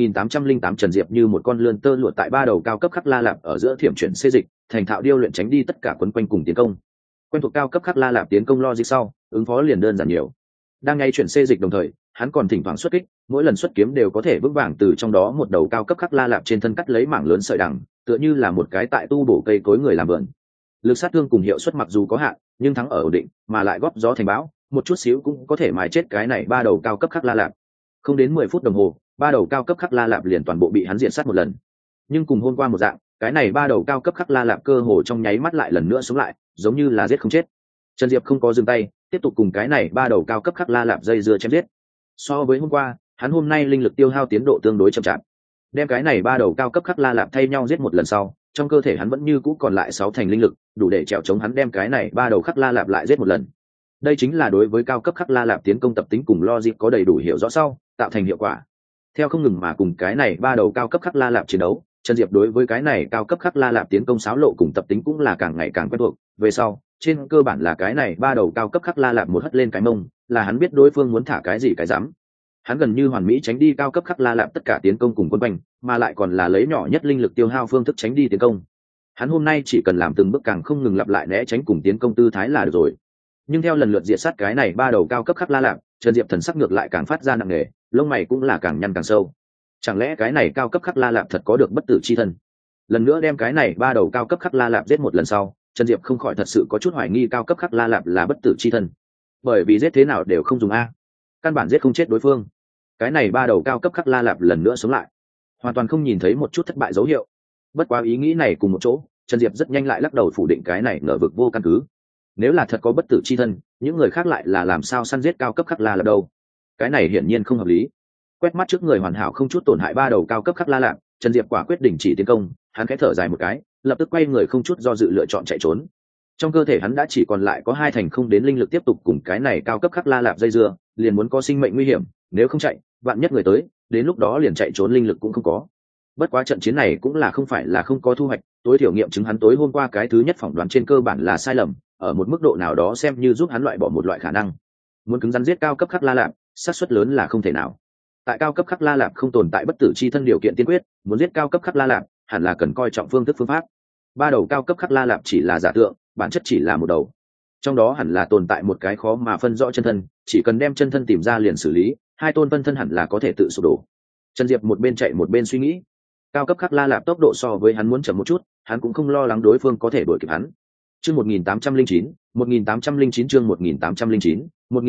1808 Trần Diệp như một con lươn tơ lụa tại ba đầu cao cấp khắc la lạp ở giữa thiểm chuyển xê dịch, thành thạo điêu luyện tránh đi tất cả quấn quanh cùng tiến công. Quen thuộc cao cấp khắc la lạp tiến công logic sau, ứng phó liền đơn giản nhiều. Đang ngay chuyển xê dịch đồng thời, hắn còn thỉnh thoảng xuất kích, mỗi lần xuất kiếm đều có thể vững vàng từ trong đó một đầu cao cấp khắc la lạp trên thân cắt lấy mảng lớn sợi đằng, tựa như là một cái tại tu bổ cây cối người làm vườn. Lực sát thương cùng hiệu suất mặc dù có hạn, nhưng thắng ở ổn định, mà lại góp gió thành bão, một chút xíu cũng có thể mài chết cái này ba đầu cao cấp khắc la lạp. Không đến 10 phút đồng hồ, ba đầu cao cấp khắc la lạp liền toàn bộ bị hắn diện sát một lần. Nhưng cùng hôm qua một dạng, cái này ba đầu cao cấp khắc la lạp cơ hồ trong nháy mắt lại lần nữa sống lại, giống như là giết không chết. Trần Diệp không có dừng tay, tiếp tục cùng cái này ba đầu cao cấp khắc la lạp dây dưa chém giết. So với hôm qua, hắn hôm nay linh lực tiêu hao tiến độ tương đối chậm chạp. Đem cái này ba đầu cao cấp khắc la lạp thay nhau giết một lần sau, trong cơ thể hắn vẫn như cũ còn lại 6 thành linh lực, đủ để trèo chống hắn đem cái này ba đầu khắc la lạp lại giết một lần. Đây chính là đối với cao cấp khắc la lạp tiến công tập tính cùng logic có đầy đủ hiểu rõ sau, tạo thành hiệu quả. Theo không ngừng mà cùng cái này ba đầu cao cấp khắc la lạp chiến đấu, Trần Diệp đối với cái này cao cấp khắc la lạp tiến công xáo lộ cùng tập tính cũng là càng ngày càng quen thuộc. Về sau, trên cơ bản là cái này ba đầu cao cấp khắc la lạp một hất lên cái mông, là hắn biết đối phương muốn thả cái gì cái dám. Hắn gần như hoàn mỹ tránh đi cao cấp khắc la lạp tất cả tiến công cùng quân quanh, mà lại còn là lấy nhỏ nhất linh lực tiêu hao phương thức tránh đi tiến công. Hắn hôm nay chỉ cần làm từng bước càng không ngừng lặp lại né tránh cùng tiến công tư thái là được rồi. Nhưng theo lần lượt diệt sát cái này ba đầu cao cấp khắc la lạp, Trần Diệp thần sắc ngược lại càng phát ra nặng nề, lông mày cũng là càng nhăn càng sâu. Chẳng lẽ cái này cao cấp khắc la lạp thật có được bất tử chi thân? Lần nữa đem cái này ba đầu cao cấp khắc la lạp giết một lần sau, Trần Diệp không khỏi thật sự có chút hoài nghi cao cấp khắc la lạp là bất tử chi thân. Bởi vì giết thế nào đều không dùng a, căn bản giết không chết đối phương. Cái này ba đầu cao cấp khắc la lạp lần nữa sống lại, hoàn toàn không nhìn thấy một chút thất bại dấu hiệu. Bất quá ý nghĩ này cùng một chỗ, Trần Diệp rất nhanh lại lắc đầu phủ định cái này ngờ vực vô căn cứ. Nếu là thật có bất tử chi thân, những người khác lại là làm sao săn giết cao cấp khắc la lạp đâu? Cái này hiển nhiên không hợp lý. Quét mắt trước người hoàn hảo không chút tổn hại ba đầu cao cấp khắc la lạp, Trần Diệp quả quyết đình chỉ tiến công, hắn khẽ thở dài một cái, lập tức quay người không chút do dự lựa chọn chạy trốn. Trong cơ thể hắn đã chỉ còn lại có 2 thành không đến linh lực tiếp tục cùng cái này cao cấp khắc la lạp dây dưa, liền muốn có sinh mệnh nguy hiểm, nếu không chạy, vạn nhất người tới, đến lúc đó liền chạy trốn linh lực cũng không có. Bất quá trận chiến này cũng là không phải là không có thu hoạch, tối thiểu nghiệm chứng hắn tối hôm qua cái thứ nhất phỏng đoán trên cơ bản là sai lầm, ở một mức độ nào đó xem như giúp hắn loại bỏ một loại khả năng. Muốn cứng rắn giết cao cấp khắc la lạp, xác suất lớn là không thể nào. Tại cao cấp khắc la lạp không tồn tại bất tử chi thân điều kiện tiên quyết, muốn giết cao cấp khắc la lạp, hẳn là cần coi trọng phương thức phương pháp. ba đầu cao cấp khắc la lạp chỉ là giả tượng, bản chất chỉ là một đầu, trong đó hẳn là tồn tại một cái khó mà phân rõ chân thân, chỉ cần đem chân thân tìm ra liền xử lý, hai tôn phân thân hẳn là có thể tự sụp đổ. Trần Diệp một bên chạy một bên suy nghĩ, cao cấp khắc la lạp tốc độ so với hắn muốn chậm một chút, hắn cũng không lo lắng đối phương có thể đuổi kịp hắn. Chương 1809, 1809 chương 1809,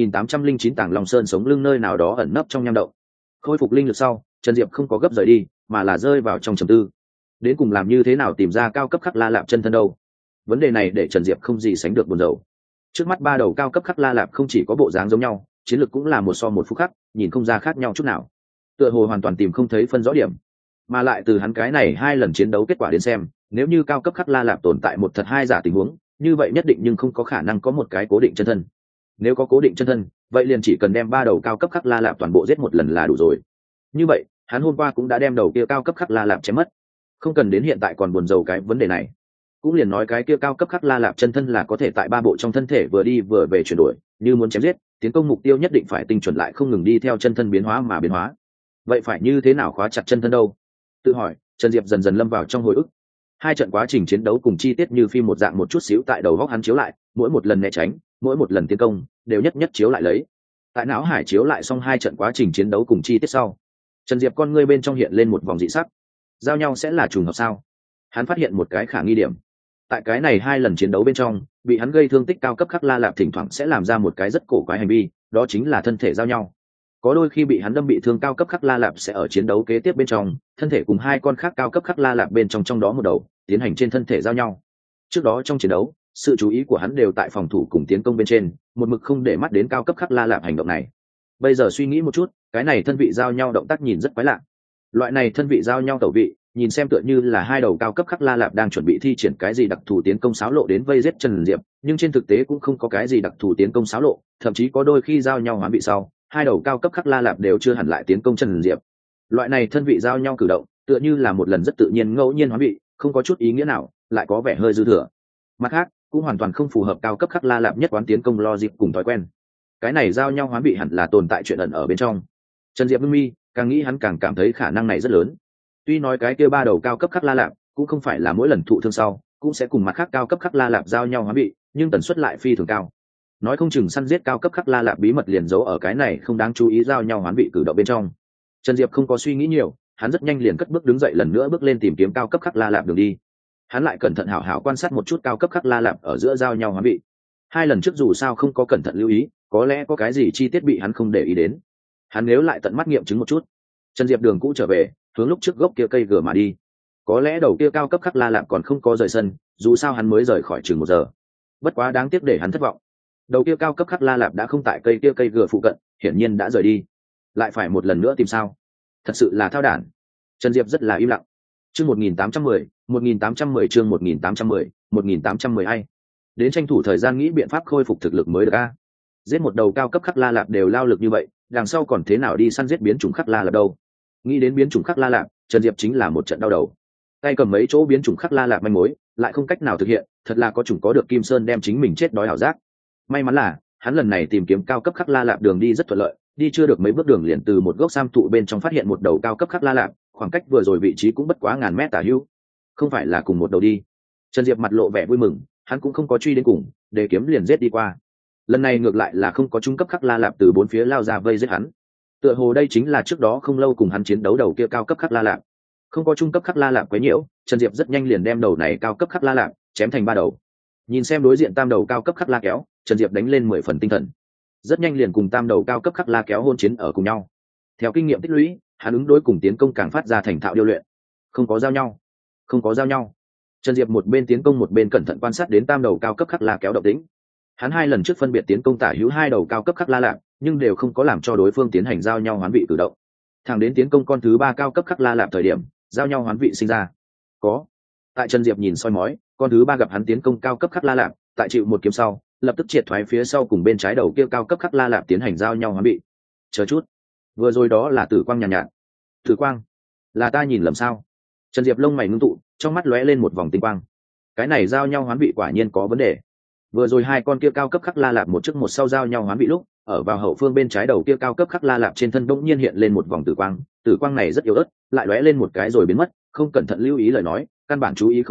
1809 Tàng Long Sơn sống lưng nơi nào đó ẩn nấp trong nham động. Khôi phục linh lực sau, Trần Diệp không có gấp rời đi, mà là rơi vào trong trầm tư. Đến cùng làm như thế nào tìm ra cao cấp khắc la lạp chân thân đâu? Vấn đề này để Trần Diệp không gì sánh được buồn rầu. Trước mắt ba đầu cao cấp khắc la lạp không chỉ có bộ dáng giống nhau, chiến lược cũng là một so một phút khắc, nhìn không ra khác nhau chút nào. Tựa hồ hoàn toàn tìm không thấy phân rõ điểm. Mà lại từ hắn cái này hai lần chiến đấu kết quả đến xem, nếu như cao cấp khắc la lạp tồn tại một thật hai giả tình huống, như vậy nhất định nhưng không có khả năng có một cái cố định chân thân. Nếu có cố định chân thân, vậy liền chỉ cần đem ba đầu cao cấp khắc la lạp toàn bộ giết một lần là đủ rồi. Như vậy hắn hôm qua cũng đã đem đầu kia cao cấp khắc la lạp chém mất, không cần đến hiện tại còn buồn rầu cái vấn đề này. Cũng liền nói cái kia cao cấp khắc la lạp chân thân là có thể tại ba bộ trong thân thể vừa đi vừa về chuyển đổi, như muốn chém giết tiến công mục tiêu nhất định phải tinh chuẩn lại không ngừng đi theo chân thân biến hóa mà biến hóa. Vậy phải như thế nào khóa chặt chân thân đâu? Tự hỏi, Trần Diệp dần dần lâm vào trong hồi ức. Hai trận quá trình chiến đấu cùng chi tiết như phim một dạng một chút xíu tại đầu góc hắn chiếu lại, mỗi một lần né tránh, mỗi một lần tiến công đều nhất nhất chiếu lại lấy. Tại não hải chiếu lại xong hai trận quá trình chiến đấu cùng chi tiết sau, Trần Diệp con ngươi bên trong hiện lên một vòng dị sắc. Giao nhau sẽ là trùng hợp sao? Hắn phát hiện một cái khả nghi điểm. Tại cái này hai lần chiến đấu bên trong, bị hắn gây thương tích cao cấp khắc la lạp thỉnh thoảng sẽ làm ra một cái rất cổ quái hành vi, đó chính là thân thể giao nhau. Có đôi khi bị hắn đâm bị thương cao cấp khắc la lạp sẽ ở chiến đấu kế tiếp bên trong, thân thể cùng hai con khác cao cấp khắc la lạp bên trong đó một đầu, tiến hành trên thân thể giao nhau. Trước đó trong chiến đấu, sự chú ý của hắn đều tại phòng thủ cùng tiến công bên trên, một mực không để mắt đến cao cấp khắc la lạp hành động này. Bây giờ suy nghĩ một chút, cái này thân vị giao nhau động tác nhìn rất quái lạ. Loại này thân vị giao nhau tẩu vị, nhìn xem tựa như là hai đầu cao cấp khắc la lạp đang chuẩn bị thi triển cái gì đặc thù tiến công xáo lộ đến vây giết Trần Diệp, nhưng trên thực tế cũng không có cái gì đặc thù tiến công xáo lộ, thậm chí có đôi khi giao nhau hoán bị sau, hai đầu cao cấp khắc la lạp đều chưa hẳn lại tiến công Trần Diệp. Loại này thân vị giao nhau cử động, tựa như là một lần rất tự nhiên ngẫu nhiên hoán bị, không có chút ý nghĩa nào, lại có vẻ hơi dư thừa. Mặt khác, cũng hoàn toàn không phù hợp cao cấp khắc la lạp nhất quán tiến công logic cùng thói quen. Cái này giao nhau hoán bị hẳn là tồn tại chuyện ẩn ở bên trong. Trần Diệp ngưng mi, càng nghĩ hắn càng cảm thấy khả năng này rất lớn. Tuy nói cái kia ba đầu cao cấp khắc la lạp cũng không phải là mỗi lần thụ thương sau cũng sẽ cùng mặt khác cao cấp khắc la lạp giao nhau hóa bị, nhưng tần suất lại phi thường cao. Nói không chừng săn giết cao cấp khắc la lạp bí mật liền giấu ở cái này không đáng chú ý giao nhau hoán bị cử động bên trong. Trần Diệp không có suy nghĩ nhiều, hắn rất nhanh liền cất bước đứng dậy lần nữa bước lên tìm kiếm cao cấp khắc la lạp đường đi. Hắn lại cẩn thận hảo hảo quan sát một chút cao cấp khắc la lạp ở giữa giao nhau hoán bị. Hai lần trước dù sao không có cẩn thận lưu ý, có lẽ có cái gì chi tiết bị hắn không để ý đến. Hắn nếu lại tận mắt nghiệm chứng một chút. Trần Diệp đường cũ trở về, hướng lúc trước gốc kia cây gừa mà đi. Có lẽ đầu kia cao cấp khắc la lạp còn không có rời sân, dù sao hắn mới rời khỏi chừng 1 giờ. Bất quá đáng tiếc để hắn thất vọng. Đầu kia cao cấp khắc la lạp đã không tại cây kia cây gừa phụ cận, hiển nhiên đã rời đi. Lại phải một lần nữa tìm sao? Thật sự là thao đản. Trần Diệp rất là im lặng. Chương 1810, 1810 chương 1810, 1810 ai? Đến tranh thủ thời gian nghĩ biện pháp khôi phục thực lực mới được a. Giết một đầu cao cấp khắc la lạp đều lao lực như vậy, đằng sau còn thế nào đi săn giết biến chủng khắc la lạp đâu? Nghĩ đến biến chủng khắc la lạp, Trần Diệp chính là một trận đau đầu. Tay cầm mấy chỗ biến chủng khắc la lạp manh mối, lại không cách nào thực hiện, thật là có chủng có được Kim Sơn đem chính mình chết đói ảo giác. May mắn là hắn lần này tìm kiếm cao cấp khắc la lạp đường đi rất thuận lợi, đi chưa được mấy bước đường liền từ một gốc sam thụ bên trong phát hiện một đầu cao cấp khắc la lạp, khoảng cách vừa rồi vị trí cũng bất quá ngàn mét tả hữu. Không phải là cùng một đầu đi. Trần Diệp mặt lộ vẻ vui mừng, hắn cũng không có truy đến cùng, để kiếm liền giết đi qua. Lần này ngược lại là không có trung cấp khắc la lạp từ bốn phía lao ra vây giết hắn. Tựa hồ đây chính là trước đó không lâu cùng hắn chiến đấu đầu kia cao cấp khắc la lạp. Không có trung cấp khắc la lạp quấy nhiễu, Trần Diệp rất nhanh liền đem đầu này cao cấp khắc la lạp chém thành 3 đầu. Nhìn xem đối diện tam đầu cao cấp khắc la kéo, Trần Diệp đánh lên 10 phần tinh thần. Rất nhanh liền cùng tam đầu cao cấp khắc la kéo hôn chiến ở cùng nhau. Theo kinh nghiệm tích lũy, hắn ứng đối cùng tiến công càng phát ra thành thạo điêu luyện. Không có giao nhau, không có giao nhau. Trần Diệp một bên tiến công một bên cẩn thận quan sát đến tam đầu cao cấp khắc la kéo động tĩnh. Hắn 2 lần trước phân biệt tiến công tả hữu 2 đầu cao cấp khắc la lạp, nhưng đều không có làm cho đối phương tiến hành giao nhau hoán vị cử động. Thẳng đến tiến công con thứ 3 cao cấp khắc la lạp thời điểm, giao nhau hoán vị sinh ra. Có. Tại Trần Diệp nhìn soi mói, con thứ 3 gặp hắn tiến công cao cấp khắc la lạp, tại chịu một kiếm sau, lập tức triệt thoái phía sau cùng bên trái đầu kia cao cấp khắc la lạp tiến hành giao nhau hoán vị. Chờ chút, vừa rồi đó là tử quang nhàn nhạt. Tử quang? Là ta nhìn lầm sao? Trần Diệp lông mày ngưng tụ, trong mắt lóe lên một vòng tinh quang. Cái này giao nhau hoán vị quả nhiên có vấn đề. Vừa rồi 2 con kia cao cấp khắc la lạp một trước một sau giao nhau hoán vị lúc, ở vào hậu phương bên trái đầu kia cao cấp khắc la lạp trên thân bỗng nhiên hiện lên một vòng tử quang này rất yếu ớt, lại lóe lên một cái rồi biến mất, không cẩn thận lưu ý lời nói, căn bản chú ý không đến,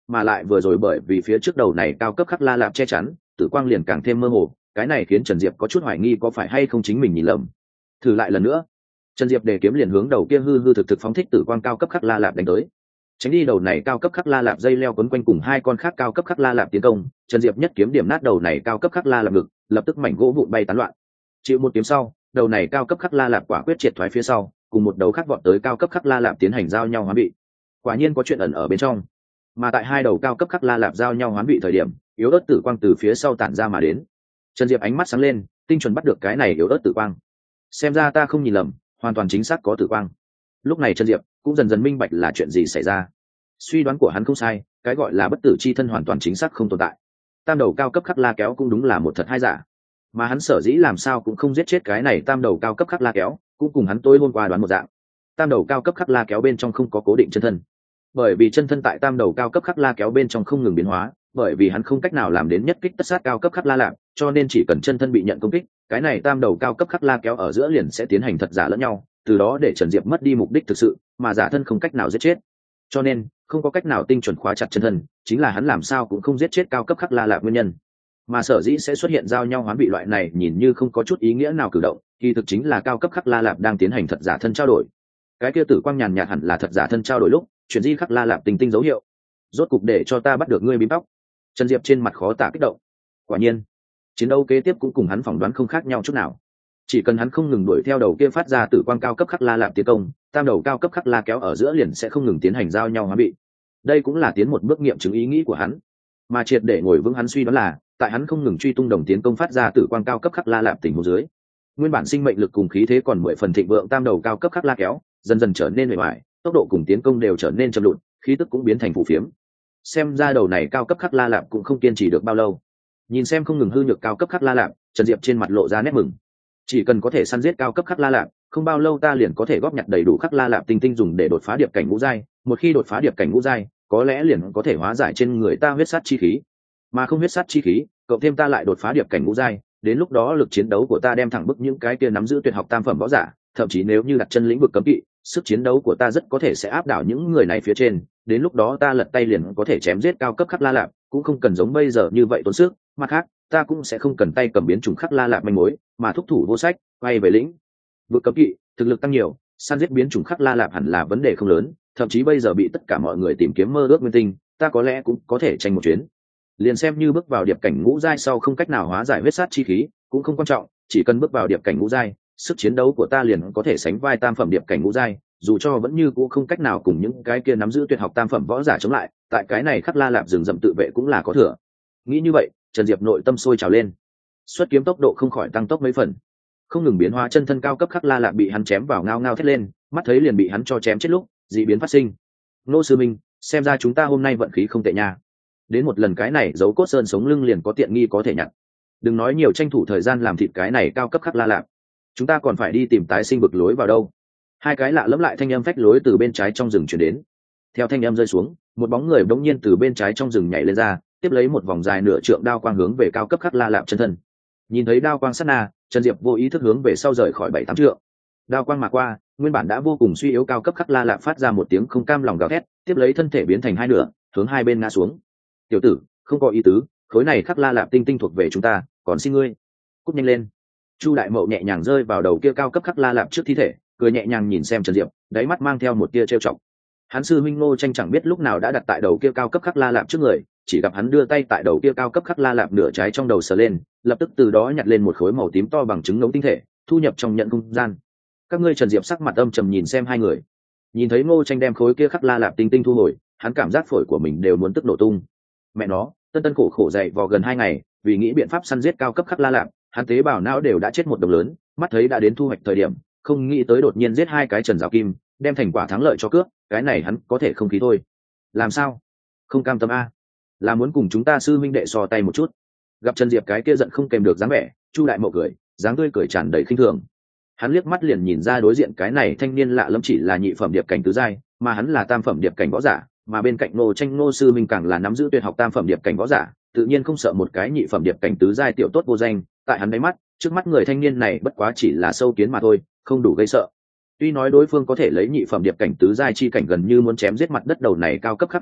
mà lại vừa rồi bởi vì phía trước đầu này cao cấp khắc la lạp che chắn, tử quang liền càng thêm mơ hồ, cái này khiến Trần Diệp có chút hoài nghi có phải hay không chính mình nhìn lầm. Thử lại lần nữa, Trần Diệp đề kiếm liền hướng đầu kia hư hư thực thực phóng thích tử quang cao cấp khắc la lạp đánh tới. Tránh đi đầu này cao cấp khắc la lạp dây leo quấn quanh cùng hai con khác cao cấp khắc la lạp tiến công, Trần Diệp nhất kiếm điểm nát đầu này cao cấp khắc la lạp ngực, lập tức mảnh gỗ vụn bay tán loạn. Chịu một kiếm sau, đầu này cao cấp khắc la lạp quả quyết triệt thoái phía sau, cùng một đầu khắc vọt tới cao cấp khắc la lạp tiến hành giao nhau hóa bị. Quả nhiên có chuyện ẩn ở bên trong. Mà tại hai đầu cao cấp khắc la lạp giao nhau hoán vị thời điểm, yếu ớt tử quang từ phía sau tản ra mà đến. Trần Diệp ánh mắt sáng lên, tinh chuẩn bắt được cái này yếu ớt tử quang. Xem ra ta không nhìn lầm, hoàn toàn chính xác có tử quang. Lúc này Trần Diệp cũng dần dần minh bạch là chuyện gì xảy ra. Suy đoán của hắn không sai, cái gọi là bất tử chi thân hoàn toàn chính xác không tồn tại. Tam đầu cao cấp khắc la kéo cũng đúng là một thật hai giả. Mà hắn sở dĩ làm sao cũng không giết chết cái này tam đầu cao cấp khắc la kéo, cũng cùng hắn tối hôm qua đoán một dạng. Tam đầu cao cấp khắc la kéo bên trong không có cố định chân thân, bởi vì chân thân tại tam đầu cao cấp khắc la kéo bên trong không ngừng biến hóa, bởi vì hắn không cách nào làm đến nhất kích tất sát cao cấp khắc la lạp, cho nên chỉ cần chân thân bị nhận công kích, cái này tam đầu cao cấp khắc la kéo ở giữa liền sẽ tiến hành thật giả lẫn nhau, từ đó để Trần Diệp mất đi mục đích thực sự, mà giả thân không cách nào giết chết, cho nên không có cách nào tinh chuẩn khóa chặt chân thân, chính là hắn làm sao cũng không giết chết cao cấp khắc la lạp nguyên nhân. Mà sở dĩ sẽ xuất hiện giao nhau hoán bị loại này nhìn như không có chút ý nghĩa nào cử động, kỳ thực chính là cao cấp khắc la lạp đang tiến hành thật giả thân trao đổi. Cái kia tử quang nhàn nhạt hẳn là thật giả thân trao đổi lúc chuyển di khắc la lạp tình tinh dấu hiệu. Rốt cục để cho ta bắt được ngươi bím tóc. Trần Diệp trên mặt khó tả kích động. Quả nhiên chiến đấu kế tiếp cũng cùng hắn phỏng đoán không khác nhau chút nào. Chỉ cần hắn không ngừng đuổi theo đầu kia phát ra tử quang cao cấp khắc la lạp tiến công, tam đầu cao cấp khắc la kéo ở giữa liền sẽ không ngừng tiến hành giao nhau hóa bị. Đây cũng là tiến một bước nghiệm chứng ý nghĩ của hắn. Mà triệt để ngồi vững hắn suy đoán là, tại hắn không ngừng truy tung đồng tiến công phát ra tử quang cao cấp khắc la lạp tình huống dưới, nguyên bản sinh mệnh lực cùng khí thế còn 10 phần thịnh vượng tam đầu cao cấp khắc la kéo dần dần trở nên mệt mỏi, tốc độ cùng tiến công đều trở nên chậm lụt, khí tức cũng biến thành phù phiếm. Xem ra đầu này cao cấp khắc la lạp cũng không kiên trì được bao lâu. Nhìn xem không ngừng hư nhược cao cấp khắc la lạp, Trần Diệp trên mặt lộ ra nét mừng. Chỉ cần có thể săn giết cao cấp khắc la lạp, không bao lâu ta liền có thể góp nhặt đầy đủ khắc la lạp tinh tinh dùng để đột phá điệp cảnh ngũ giai. Một khi đột phá điệp cảnh ngũ giai, có lẽ liền có thể hóa giải trên người ta huyết sát chi khí. Mà không huyết sát chi khí, cộng thêm ta lại đột phá điệp cảnh ngũ giai, đến lúc đó lực chiến đấu của ta đem thẳng bức những cái kia nắm giữ tuyệt học tam phẩm võ giả, thậm chí nếu như đặt chân lĩnh vực cấm kỵ, sức chiến đấu của ta rất có thể sẽ áp đảo những người này phía trên, đến lúc đó ta lật tay liền có thể chém giết cao cấp khắc la lạp, cũng không cần giống bây giờ như vậy tốn sức. Mặt khác, ta cũng sẽ không cần tay cầm biến chủng khắc la lạp manh mối, mà thúc thủ vô sách, quay về lĩnh vực cấm kỵ, thực lực tăng nhiều, săn giết biến chủng khắc la lạp hẳn là vấn đề không lớn, thậm chí bây giờ bị tất cả mọi người tìm kiếm mơ ước nguyên tinh, ta có lẽ cũng có thể tranh một chuyến. Liền xem như bước vào điệp cảnh ngũ giai sau không cách nào hóa giải huyết sát chi khí, cũng không quan trọng, chỉ cần bước vào điệp cảnh ngũ giai, sức chiến đấu của ta liền có thể sánh vai tam phẩm điệp cảnh ngũ giai, dù cho vẫn như cũ không cách nào cùng những cái kia nắm giữ tuyệt học tam phẩm võ giả chống lại, tại cái này khắc la lạp rừng rậm tự vệ cũng là có thừa. Nghĩ như vậy, Trần Diệp nội tâm sôi trào lên, xuất kiếm tốc độ không khỏi tăng tốc mấy phần. Không ngừng biến hóa chân thân cao cấp khắc la lạp bị hắn chém vào ngao ngao thét lên, mắt thấy liền bị hắn cho chém chết lúc, dị biến phát sinh. Nô sư minh, xem ra chúng ta hôm nay vận khí không tệ nha. Đến một lần cái này giấu cốt sơn sống lưng liền có tiện nghi có thể nhặt. Đừng nói nhiều, tranh thủ thời gian làm thịt cái này cao cấp khắc la lạp. Chúng ta còn phải đi tìm tái sinh vực lối vào đâu. Hai cái lạ lẫm lại thanh âm phách lối từ bên trái trong rừng chuyển đến. Theo thanh âm rơi xuống, một bóng người bỗng nhiên từ bên trái trong rừng nhảy lên ra, tiếp lấy một vòng dài nửa trượng đao quang hướng về cao cấp khắc la lạp chân thân. Nhìn thấy đao quang sát na, Trần Diệp vô ý thức hướng về sau rời khỏi 7-8 trượng. Đao quang mà qua, nguyên bản đã vô cùng suy yếu cao cấp khắc la lạp phát ra một tiếng không cam lòng gào thét, tiếp lấy thân thể biến thành hai nửa, hướng hai bên ngã xuống. Tiểu tử, không có ý tứ, khối này khắc la lạp tinh tinh thuộc về chúng ta, còn xin ngươi cút nhanh lên. Chu Đại Mậu nhẹ nhàng rơi vào đầu kia cao cấp khắc la lạp trước thi thể, cười nhẹ nhàng nhìn xem Trần Diệp, đáy mắt mang theo một tia trêu chọc. Hắn sư huynh Ngô Tranh chẳng biết lúc nào đã đặt tại đầu kia cao cấp khắc la lạp trước người, chỉ gặp hắn đưa tay tại đầu kia cao cấp khắc la lạp nửa trái trong đầu sờ lên, lập tức từ đó nhặt lên một khối màu tím to bằng trứng ngỗng tinh thể, thu nhập trong nhận không gian. Các ngươi. Trần Diệp sắc mặt âm trầm nhìn xem hai người. Nhìn thấy Ngô Tranh đem khối kia khắc la lạp tinh tinh thu hồi, hắn cảm giác phổi của mình đều muốn tức nổ tung. Mẹ nó, tân khổ khổ dậy vò gần 2 ngày, vì nghĩ biện pháp săn giết cao cấp khắc la lạp, hắn tế bào não đều đã chết một đồng lớn, mắt thấy đã đến thu hoạch thời điểm, không nghĩ tới đột nhiên giết hai cái Trần Giáo Kim, đem thành quả thắng lợi cho cướp, cái này hắn có thể không khí thôi. Làm sao? Không cam tâm a? Là muốn cùng chúng ta sư minh đệ so tay một chút? Gặp Trần Diệp cái kia giận không kèm được dáng vẻ, Chu Đại Mậu cười, dáng tươi cười tràn đầy khinh thường. Hắn liếc mắt liền nhìn ra đối diện cái này thanh niên lạ lẫm chỉ là nhị phẩm điệp cảnh tứ giai, mà hắn là tam phẩm điệp cảnh võ giả, mà bên cạnh Ngô Tranh Ngô sư minh càng là nắm giữ tuyệt học tam phẩm điệp cảnh võ giả, tự nhiên không sợ một cái nhị phẩm điệp cảnh tứ giai tiểu tốt vô danh. Tại hắn đáy mắt, trước mắt người thanh niên này bất quá chỉ là sâu kiến mà thôi, không đủ gây sợ. Tuy nói đối phương có thể lấy nhị phẩm điệp cảnh tứ giai chi cảnh gần như muốn chém giết mặt đất đầu này cao cấp khắc la lạp,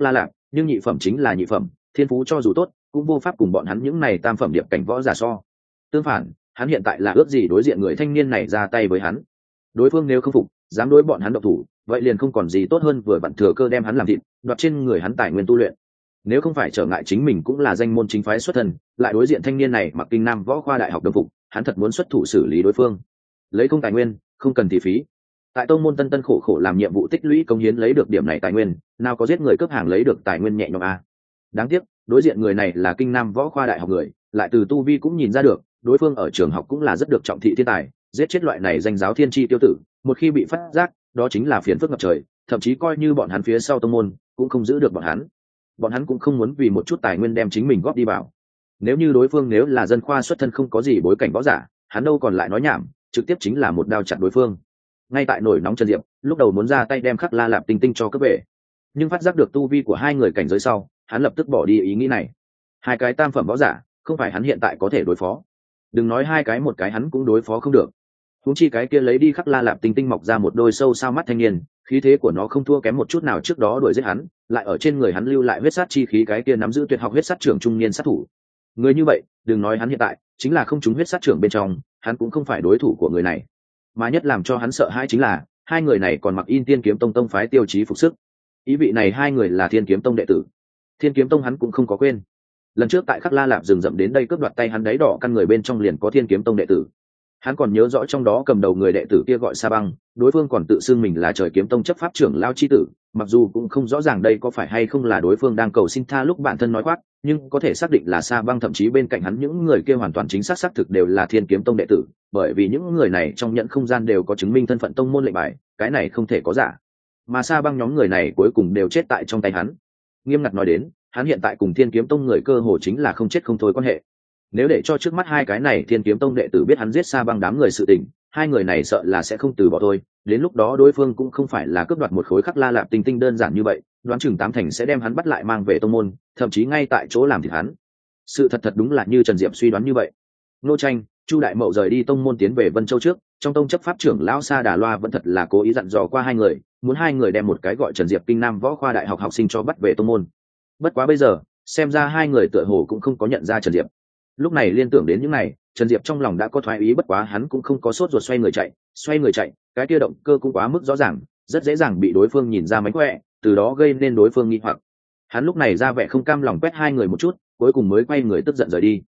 nhưng nhị phẩm chính là nhị phẩm, thiên phú cho dù tốt cũng vô pháp cùng bọn hắn những này tam phẩm điệp cảnh võ giả so. Tương phản, hắn hiện tại là ước gì đối diện người thanh niên này ra tay với hắn. Đối phương nếu không phục, dám đối bọn hắn độc thủ, vậy liền không còn gì tốt hơn vừa vặn thừa cơ đem hắn làm thịt, đoạt trên người hắn tài nguyên tu luyện. Nếu không phải trở ngại chính mình cũng là danh môn chính phái xuất thân, lại đối diện thanh niên này mặc kinh nam võ khoa đại học đồng phục, hắn thật muốn xuất thủ xử lý đối phương. Lấy không tài nguyên, không cần thị phí. Tại tông môn tân tân khổ khổ làm nhiệm vụ tích lũy công hiến lấy được điểm này tài nguyên, nào có giết người cướp hàng lấy được tài nguyên nhẹ nhõm a. Đáng tiếc, đối diện người này là kinh nam võ khoa đại học người, lại từ tu vi cũng nhìn ra được, đối phương ở trường học cũng là rất được trọng thị thiên tài, giết chết loại này danh giáo thiên chi tiêu tử, một khi bị phát giác, đó chính là phiền phức ngập trời, thậm chí coi như bọn hắn phía sau tông môn cũng không giữ được bọn hắn cũng không muốn vì một chút tài nguyên đem chính mình góp đi vào. Nếu như đối phương nếu là dân khoa xuất thân không có gì bối cảnh võ giả, hắn đâu còn lại nói nhảm, trực tiếp chính là một đao chặt đối phương. Ngay tại nổi nóng Trần Diệp lúc đầu muốn ra tay đem Khắc La Lạp Tinh Tinh cho cướp về, nhưng phát giác được tu vi của hai người cảnh giới sau, hắn lập tức bỏ đi ý nghĩ này. Hai cái tam phẩm võ giả không phải hắn hiện tại có thể đối phó, đừng nói hai cái, một cái hắn cũng đối phó không được. Huống chi cái kia lấy đi Khắc La Lạp Tinh Tinh mọc ra một đôi sâu sao mắt thanh niên, khí thế của nó không thua kém một chút nào trước đó đuổi giết hắn, lại ở trên người hắn lưu lại huyết sát chi khí, cái kia nắm giữ tuyệt học huyết sát trưởng trung niên sát thủ. Người như vậy, đừng nói hắn hiện tại, chính là không trúng huyết sát trưởng bên trong, hắn cũng không phải đối thủ của người này. Mà nhất làm cho hắn sợ hãi chính là, hai người này còn mặc in Thiên Kiếm Tông tông phái tiêu chí phục sức. Ý vị này hai người là Thiên Kiếm Tông đệ tử. Thiên Kiếm Tông hắn cũng không có quên. Lần trước tại Khắc La Lạp rừng rậm đến đây cướp đoạt tay hắn đáy đỏ căn người bên trong liền có Thiên Kiếm Tông đệ tử. Hắn còn nhớ rõ trong đó cầm đầu người đệ tử kia gọi Sa Băng, đối phương còn tự xưng mình là Trời Kiếm Tông chấp pháp trưởng lao chi tử, mặc dù cũng không rõ ràng đây có phải hay không là đối phương đang cầu xin tha lúc bản thân nói khoác, nhưng có thể xác định là Sa Băng, thậm chí bên cạnh hắn những người kia hoàn toàn chính xác thực đều là Thiên Kiếm Tông đệ tử, bởi vì những người này trong nhận không gian đều có chứng minh thân phận tông môn lệnh bài, cái này không thể có giả. Mà Sa Băng nhóm người này cuối cùng đều chết tại trong tay hắn. Nghiêm ngặt nói đến, hắn hiện tại cùng Thiên Kiếm Tông người cơ hồ chính là không chết không thôi quan hệ. Nếu để cho trước mắt hai cái này Thiên Kiếm Tông đệ tử biết hắn giết Sa Băng đám người sự tình, hai người này sợ là sẽ không từ bỏ thôi. Đến lúc đó đối phương cũng không phải là cướp đoạt một khối Khắc La Lạp Tinh Tinh đơn giản như vậy, đoán chừng tám thành sẽ đem hắn bắt lại mang về tông môn, thậm chí ngay tại chỗ làm thịt hắn. Sự thật đúng là như Trần Diệp suy đoán như vậy. Nô Tranh, Chu Đại Mậu rời đi tông môn tiến về Vân Châu trước, trong tông chấp pháp trưởng lão Sa Đà Loa vẫn thật là cố ý dặn dò qua hai người, muốn hai người đem một cái gọi Trần Diệp kinh nam võ khoa đại học học sinh cho bắt về tông môn. Bất quá bây giờ, xem ra hai người tựa hồ cũng không có nhận ra Trần Diệp. Lúc này liên tưởng đến những này, Trần Diệp trong lòng đã có thoái ý, bất quá hắn cũng không có sốt ruột xoay người chạy, cái kia động cơ cũng quá mức rõ ràng, rất dễ dàng bị đối phương nhìn ra mánh khỏe, từ đó gây nên đối phương nghi hoặc. Hắn lúc này ra vẻ không cam lòng quét hai người một chút, cuối cùng mới quay người tức giận rời đi.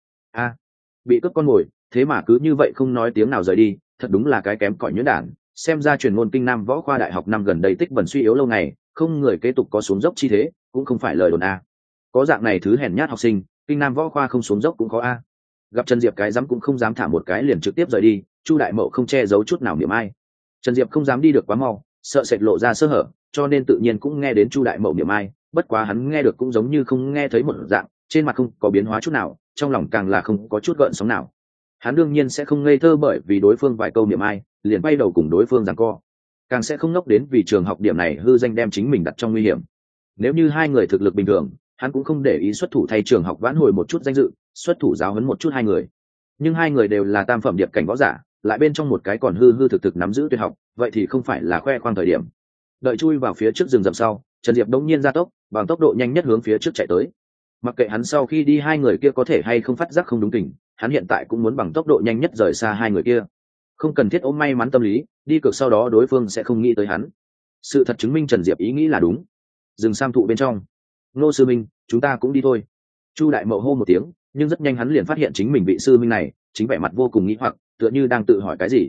Bị cướp con mồi, thế mà cứ như vậy không nói tiếng nào rời đi, thật đúng là cái kém cỏi nhuyễn đản. Xem ra truyền ngôn kinh nam võ khoa đại học năm gần đây tích bẩn suy yếu lâu ngày, không người kế tục có xuống dốc chi thế, cũng không phải lời đồn a. Có dạng này thứ hèn nhát học sinh, kinh nam võ khoa không xuống dốc cũng có a. Gặp Trần Diệp cái dám cũng không dám thả một cái liền trực tiếp rời đi, Chu Đại Mậu không che giấu chút nào niệm ai. Trần Diệp không dám đi được quá mau, sợ sệt lộ ra sơ hở, cho nên tự nhiên cũng nghe đến Chu Đại Mậu niệm ai, bất quá hắn nghe được cũng giống như không nghe thấy một dạng, trên mặt không có biến hóa chút nào, trong lòng càng là không có chút gợn sóng nào. Hắn đương nhiên sẽ không ngây thơ bởi vì đối phương vài câu niệm ai liền bay đầu cùng đối phương giằng co, càng sẽ không ngốc đến vì trường học điểm này hư danh đem chính mình đặt trong nguy hiểm. Nếu như hai người thực lực bình thường, hắn cũng không để ý xuất thủ thay trường học vãn hồi một chút danh dự, xuất thủ giáo huấn một chút hai người. Nhưng hai người đều là tam phẩm điệp cảnh võ giả, lại bên trong một cái còn hư thực nắm giữ tuyệt học, vậy thì không phải là khoe khoang thời điểm. Đợi chui vào phía trước rừng rậm sau, Trần Diệp đống nhiên ra tốc, bằng tốc độ nhanh nhất hướng phía trước chạy tới. Mặc kệ hắn sau khi đi hai người kia có thể hay không phát giác không đúng tình, hắn hiện tại cũng muốn bằng tốc độ nhanh nhất rời xa hai người kia. Không cần thiết ôm may mắn tâm lý, đi cược sau đó đối phương sẽ không nghĩ tới hắn. Sự thật chứng minh Trần Diệp ý nghĩ là đúng. Rừng sam thụ bên trong, Ngô sư minh, chúng ta cũng đi thôi. Chu Đại Mậu hô một tiếng, nhưng rất nhanh hắn liền phát hiện chính mình vị sư minh này chính vẻ mặt vô cùng nghĩ hoặc, tựa như đang tự hỏi cái gì.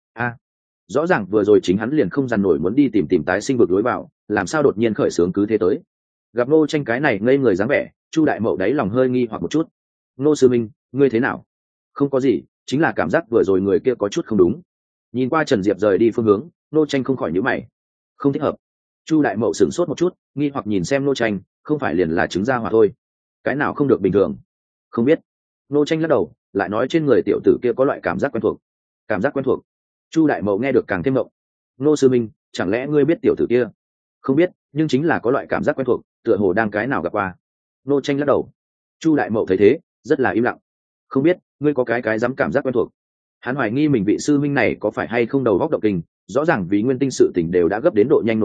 Rõ ràng vừa rồi chính hắn liền không dằn nổi muốn đi tìm tái sinh vực lối vào, làm sao đột nhiên khởi sướng cứ thế tới. Gặp Ngô Tranh cái này ngây người dáng vẻ, Chu Đại Mậu đáy lòng hơi nghi hoặc một chút. Ngô sư minh, ngươi thế nào? Không có gì, chính là cảm giác vừa rồi người kia có chút không đúng. Nhìn qua Trần Diệp rời đi phương hướng, Ngô Tranh không khỏi nhíu mày. Không thích hợp. Chu Đại Mậu sửng sốt một chút, nghi hoặc nhìn xem Ngô Tranh, không phải liền là trứng ra hỏa thôi, cái nào không được bình thường? Không biết. Ngô Tranh lắc đầu, lại nói trên người tiểu tử kia có loại cảm giác quen thuộc. Cảm giác quen thuộc? Chu Đại Mậu nghe được càng thêm mộng. Ngô sư minh, chẳng lẽ ngươi biết tiểu tử kia? Không biết, nhưng chính là có loại cảm giác quen thuộc, tựa hồ đang cái nào gặp qua. Ngô Tranh lắc đầu. Chu Đại Mậu thấy thế, rất là im lặng. Không biết, ngươi có cái dám cảm giác quen thuộc. Hắn hoài nghi mình vị sư minh này có phải hay không đầu góc động kinh, rõ ràng vì nguyên tinh sự tình đều đã gấp đến độ nhanh nổi điên,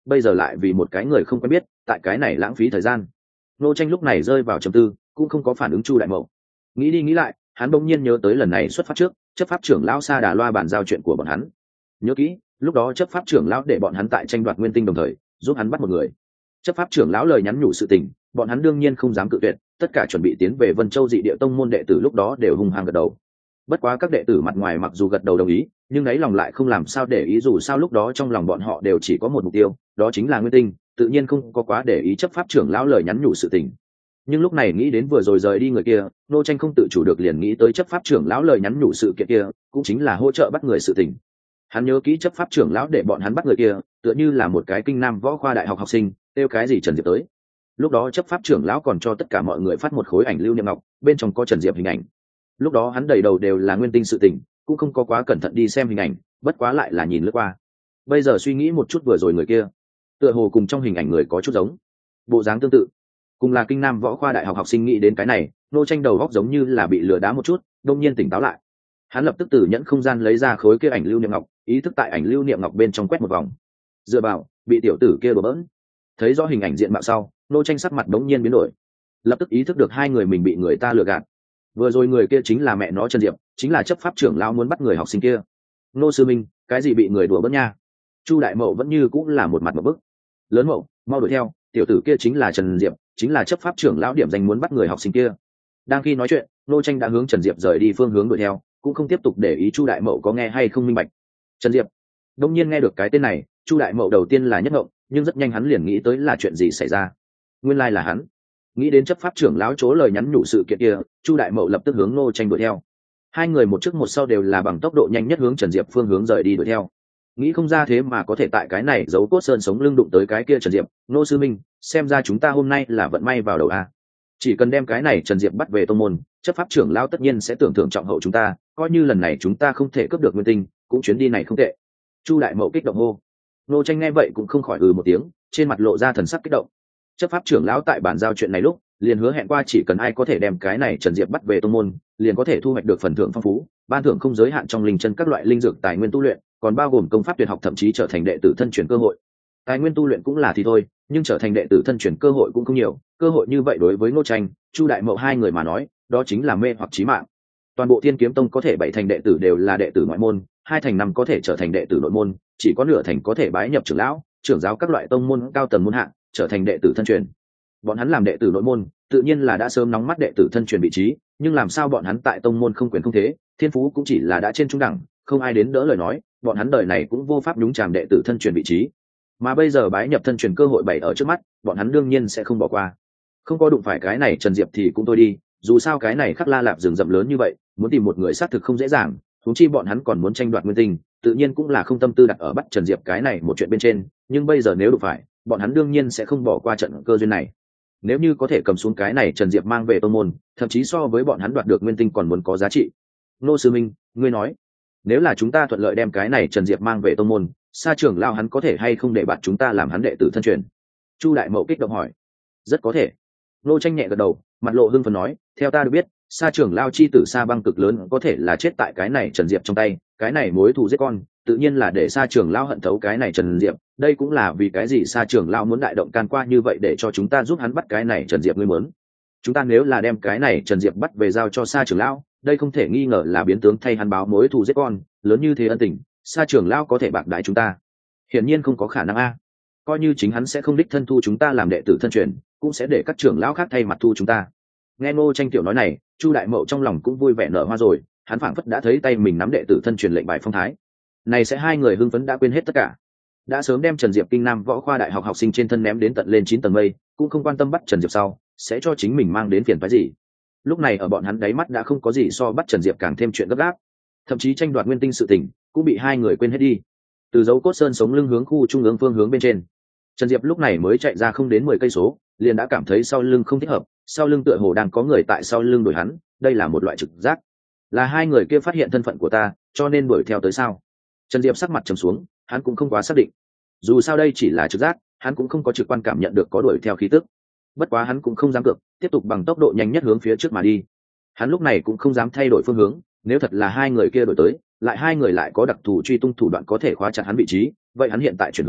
bây giờ lại vì một cái người không quen biết tại cái này lãng phí thời gian. Ngô Tranh lúc này rơi vào trầm tư, cũng không có phản ứng Chu Đại Mậu. Nghĩ đi nghĩ lại, hắn bỗng nhiên nhớ tới lần này xuất phát trước, chấp pháp trưởng lão Sa Đà Loa bàn giao chuyện của bọn hắn. Nhớ kỹ, lúc đó chấp pháp trưởng lão để bọn hắn tại tranh đoạt nguyên tinh đồng thời giúp hắn bắt một người. Chấp pháp trưởng lão lời nhắn nhủ sự tình, bọn hắn đương nhiên không dám cự tuyệt, tất cả chuẩn bị tiến về Vân Châu dị địa tông môn đệ tử lúc đó đều hung hăng gật đầu. Bất quá các đệ tử mặt ngoài mặc dù gật đầu đồng ý, nhưng đáy lòng lại không làm sao để ý, dù sao lúc đó trong lòng bọn họ đều chỉ có một mục tiêu, đó chính là nguyên tinh, tự nhiên không có quá để ý chấp pháp trưởng lão lời nhắn nhủ sự tình. Nhưng lúc này nghĩ đến vừa rồi rời đi người kia, Ngô Tranh không tự chủ được liền nghĩ tới chấp pháp trưởng lão lời nhắn nhủ sự kiện kia, cũng chính là hỗ trợ bắt người sự tình. Hắn nhớ kỹ chấp pháp trưởng lão để bọn hắn bắt người kia, tựa như là một cái kinh nam võ khoa đại học học sinh, kêu cái gì Trần Diệp tới. Lúc đó chấp pháp trưởng lão còn cho tất cả mọi người phát một khối ảnh lưu niệm ngọc, bên trong có Trần Diệp hình ảnh. Lúc đó hắn đầy đầu đều là nguyên tinh sự tình, cũng không có quá cẩn thận đi xem hình ảnh, bất quá lại là nhìn lướt qua. Bây giờ suy nghĩ một chút vừa rồi người kia, tựa hồ cùng trong hình ảnh người có chút giống, bộ dáng tương tự, cùng là kinh nam võ khoa đại học học sinh. Nghĩ đến cái này, Ngô Tranh đầu góc giống như là bị lừa đá một chút, đột nhiên tỉnh táo lại. Hắn lập tức từ nhẫn không gian lấy ra khối kia ảnh lưu niệm ngọc, ý thức tại ảnh lưu niệm ngọc bên trong quét một vòng, dựa vào bị tiểu tử kia đùa bỡn. Thấy rõ hình ảnh diện mạo sau, Ngô Tranh sắc mặt đống nhiên biến đổi, lập tức ý thức được hai người mình bị người ta lừa gạt. Vừa rồi người kia chính là mẹ nó Trần Diệp, chính là chấp pháp trưởng lão muốn bắt người học sinh kia. Ngô sư minh, cái gì bị người đùa bỡn nha? Chu Đại Mậu vẫn như cũng là một mặt một bức. Lớn Mậu, mau đuổi theo, tiểu tử kia chính là Trần Diệp, chính là chấp pháp trưởng lão điểm danh muốn bắt người học sinh kia. Đang khi nói chuyện, Ngô Tranh đã hướng Trần Diệp rời đi phương hướng đuổi theo, cũng không tiếp tục để ý Chu Đại Mậu có nghe hay không minh bạch. Trần Diệp. Đông nhiên nghe được cái tên này, Chu Đại Mậu đầu tiên là nhất ngộng, nhưng rất nhanh hắn liền nghĩ tới là chuyện gì xảy ra. Nguyên lai là hắn. Nghĩ đến chấp pháp trưởng lão chỗ lời nhắn nhủ sự kiện kia, Chu Đại Mậu lập tức hướng Ngô Tranh đuổi theo. Hai người một trước một sau đều là bằng tốc độ nhanh nhất hướng Trần Diệp phương hướng rời đi đuổi theo. Nghĩ không ra thế mà có thể tại cái này giấu cốt sơn sống lưng đụng tới cái kia Trần Diệp. Ngô sư minh, xem ra chúng ta hôm nay là vận may vào đầu a. Chỉ cần đem cái này Trần Diệp bắt về tông môn, chấp pháp trưởng lão tất nhiên sẽ tưởng thưởng trọng hậu chúng ta, coi như lần này chúng ta không thể cướp được nguyên tinh, cũng chuyến đi này không tệ. Chu Đại Mậu kích động hô. Ngô Tranh nghe vậy cũng không khỏi một tiếng, trên mặt lộ ra thần sắc kích động. Chấp pháp trưởng lão tại bản giao chuyện này lúc liền hứa hẹn qua, chỉ cần ai có thể đem cái này Trần Diệp bắt về tông môn, liền có thể thu hoạch được phần thưởng phong phú, ban thưởng không giới hạn trong linh chân các loại linh dược tài nguyên tu luyện, còn bao gồm công pháp tuyệt học, thậm chí trở thành đệ tử thân truyền cơ hội. Tài nguyên tu luyện cũng là thì thôi, nhưng trở thành đệ tử thân truyền cơ hội cũng không nhiều, cơ hội như vậy đối với Ngô Tranh, Chu Đại Mậu hai người mà nói, đó chính là mê hoặc chí mạng. Toàn bộ Thiên Kiếm Tông có thể 7 thành đệ tử đều là đệ tử ngoại môn, 2 thành 5 có thể trở thành đệ tử nội môn, chỉ có nửa thành có thể bái nhập trưởng lão, trưởng giáo các loại tông môn cao tầng môn hạng, trở thành đệ tử thân truyền. Bọn hắn làm đệ tử nội môn, tự nhiên là đã sớm nóng mắt đệ tử thân truyền vị trí, nhưng làm sao bọn hắn tại tông môn không quyền không thế, thiên phú cũng chỉ là đã trên trung đẳng, không ai đến đỡ lời nói, bọn hắn đời này cũng vô pháp nhúng chàm đệ tử thân truyền vị trí. Mà bây giờ bái nhập thân truyền cơ hội bày ở trước mắt, bọn hắn đương nhiên sẽ không bỏ qua. Không có đụng phải cái này Trần Diệp thì cũng thôi đi, dù sao cái này Khắc La Lạp rừng rậm lớn như vậy, muốn tìm một người xác thực không dễ dàng, huống chi bọn hắn còn muốn tranh đoạt nguyên tinh, tự nhiên cũng là không tâm tư đặt ở bắt Trần Diệp cái này một chuyện bên trên, nhưng bây giờ nếu đụng phải, bọn hắn đương nhiên sẽ không bỏ qua trận cơ duyên này. Nếu như có thể cầm xuống cái này Trần Diệp mang về tông môn, thậm chí so với bọn hắn đoạt được nguyên tinh còn muốn có giá trị. Ngô sư minh, ngươi nói, nếu là chúng ta thuận lợi đem cái này Trần Diệp mang về tông môn, Sa trưởng lão hắn có thể hay không để bạn chúng ta làm hắn đệ tử thân truyền? Chu Đại Mậu kích động hỏi. Rất có thể. Ngô Tranh nhẹ gật đầu, mặt lộ hưng phấn nói, theo ta được biết, Sa trưởng lão chi tử Sa Băng cực lớn có thể là chết tại cái này Trần Diệp trong tay, cái này mối thù giết con, tự nhiên là để Sa trưởng lão hận thấu cái này Trần Diệp, đây cũng là vì cái gì Sa trưởng lão muốn đại động can qua như vậy để cho chúng ta giúp hắn bắt cái này Trần Diệp. Ngươi muốn, chúng ta nếu là đem cái này Trần Diệp bắt về giao cho Sa trưởng lão, đây không thể nghi ngờ là biến tướng thay hắn báo mối thù giết con, lớn như thế ân tình, Sa trưởng lão có thể bạc đãi chúng ta? Hiển nhiên không có khả năng a. Coi như chính hắn sẽ không đích thân thu chúng ta làm đệ tử thân truyền, cũng sẽ để các trưởng lão khác thay mặt thu chúng ta. Nghe Ngô Tranh tiểu nói này, Chu Đại Mậu trong lòng cũng vui vẻ nở hoa rồi, hắn phảng phất đã thấy tay mình nắm đệ tử thân truyền lệnh bài phong thái. Này sẽ hai người hưng phấn đã quên hết tất cả. Đã sớm đem Trần Diệp kinh nam võ khoa đại học học sinh trên thân ném đến tận lên 9 tầng mây, cũng không quan tâm bắt Trần Diệp sau sẽ cho chính mình mang đến phiền phức gì. Lúc này ở bọn hắn đáy mắt đã không có gì so bắt Trần Diệp càng thêm chuyện gấp gáp. Thậm chí tranh đoạt nguyên tinh sự tình cũng bị hai người quên hết đi. Từ dấu cốt sơn sống lưng hướng khu trung ương phương hướng bên trên, Trần Diệp lúc này mới chạy ra không đến 10 cây số, liền đã cảm thấy sau lưng không thích hợp, sau lưng tựa hồ đang có người tại sau lưng đuổi hắn, đây là một loại trực giác. Là hai người kia phát hiện thân phận của ta, cho nên đuổi theo tới sao? Trần Diệp sắc mặt trầm xuống, hắn cũng không quá xác định. Dù sao đây chỉ là trực giác, hắn cũng không có trực quan cảm nhận được có đuổi theo khí tức. Bất quá hắn cũng không dám cược, tiếp tục bằng tốc độ nhanh nhất hướng phía trước mà đi. Hắn lúc này cũng không dám thay đổi phương hướng, nếu thật là hai người kia đuổi tới, lại hai người lại có đặc thù truy tung thủ đoạn có thể khóa chặt hắn vị trí, vậy hắn hiện tại chuyển hướng,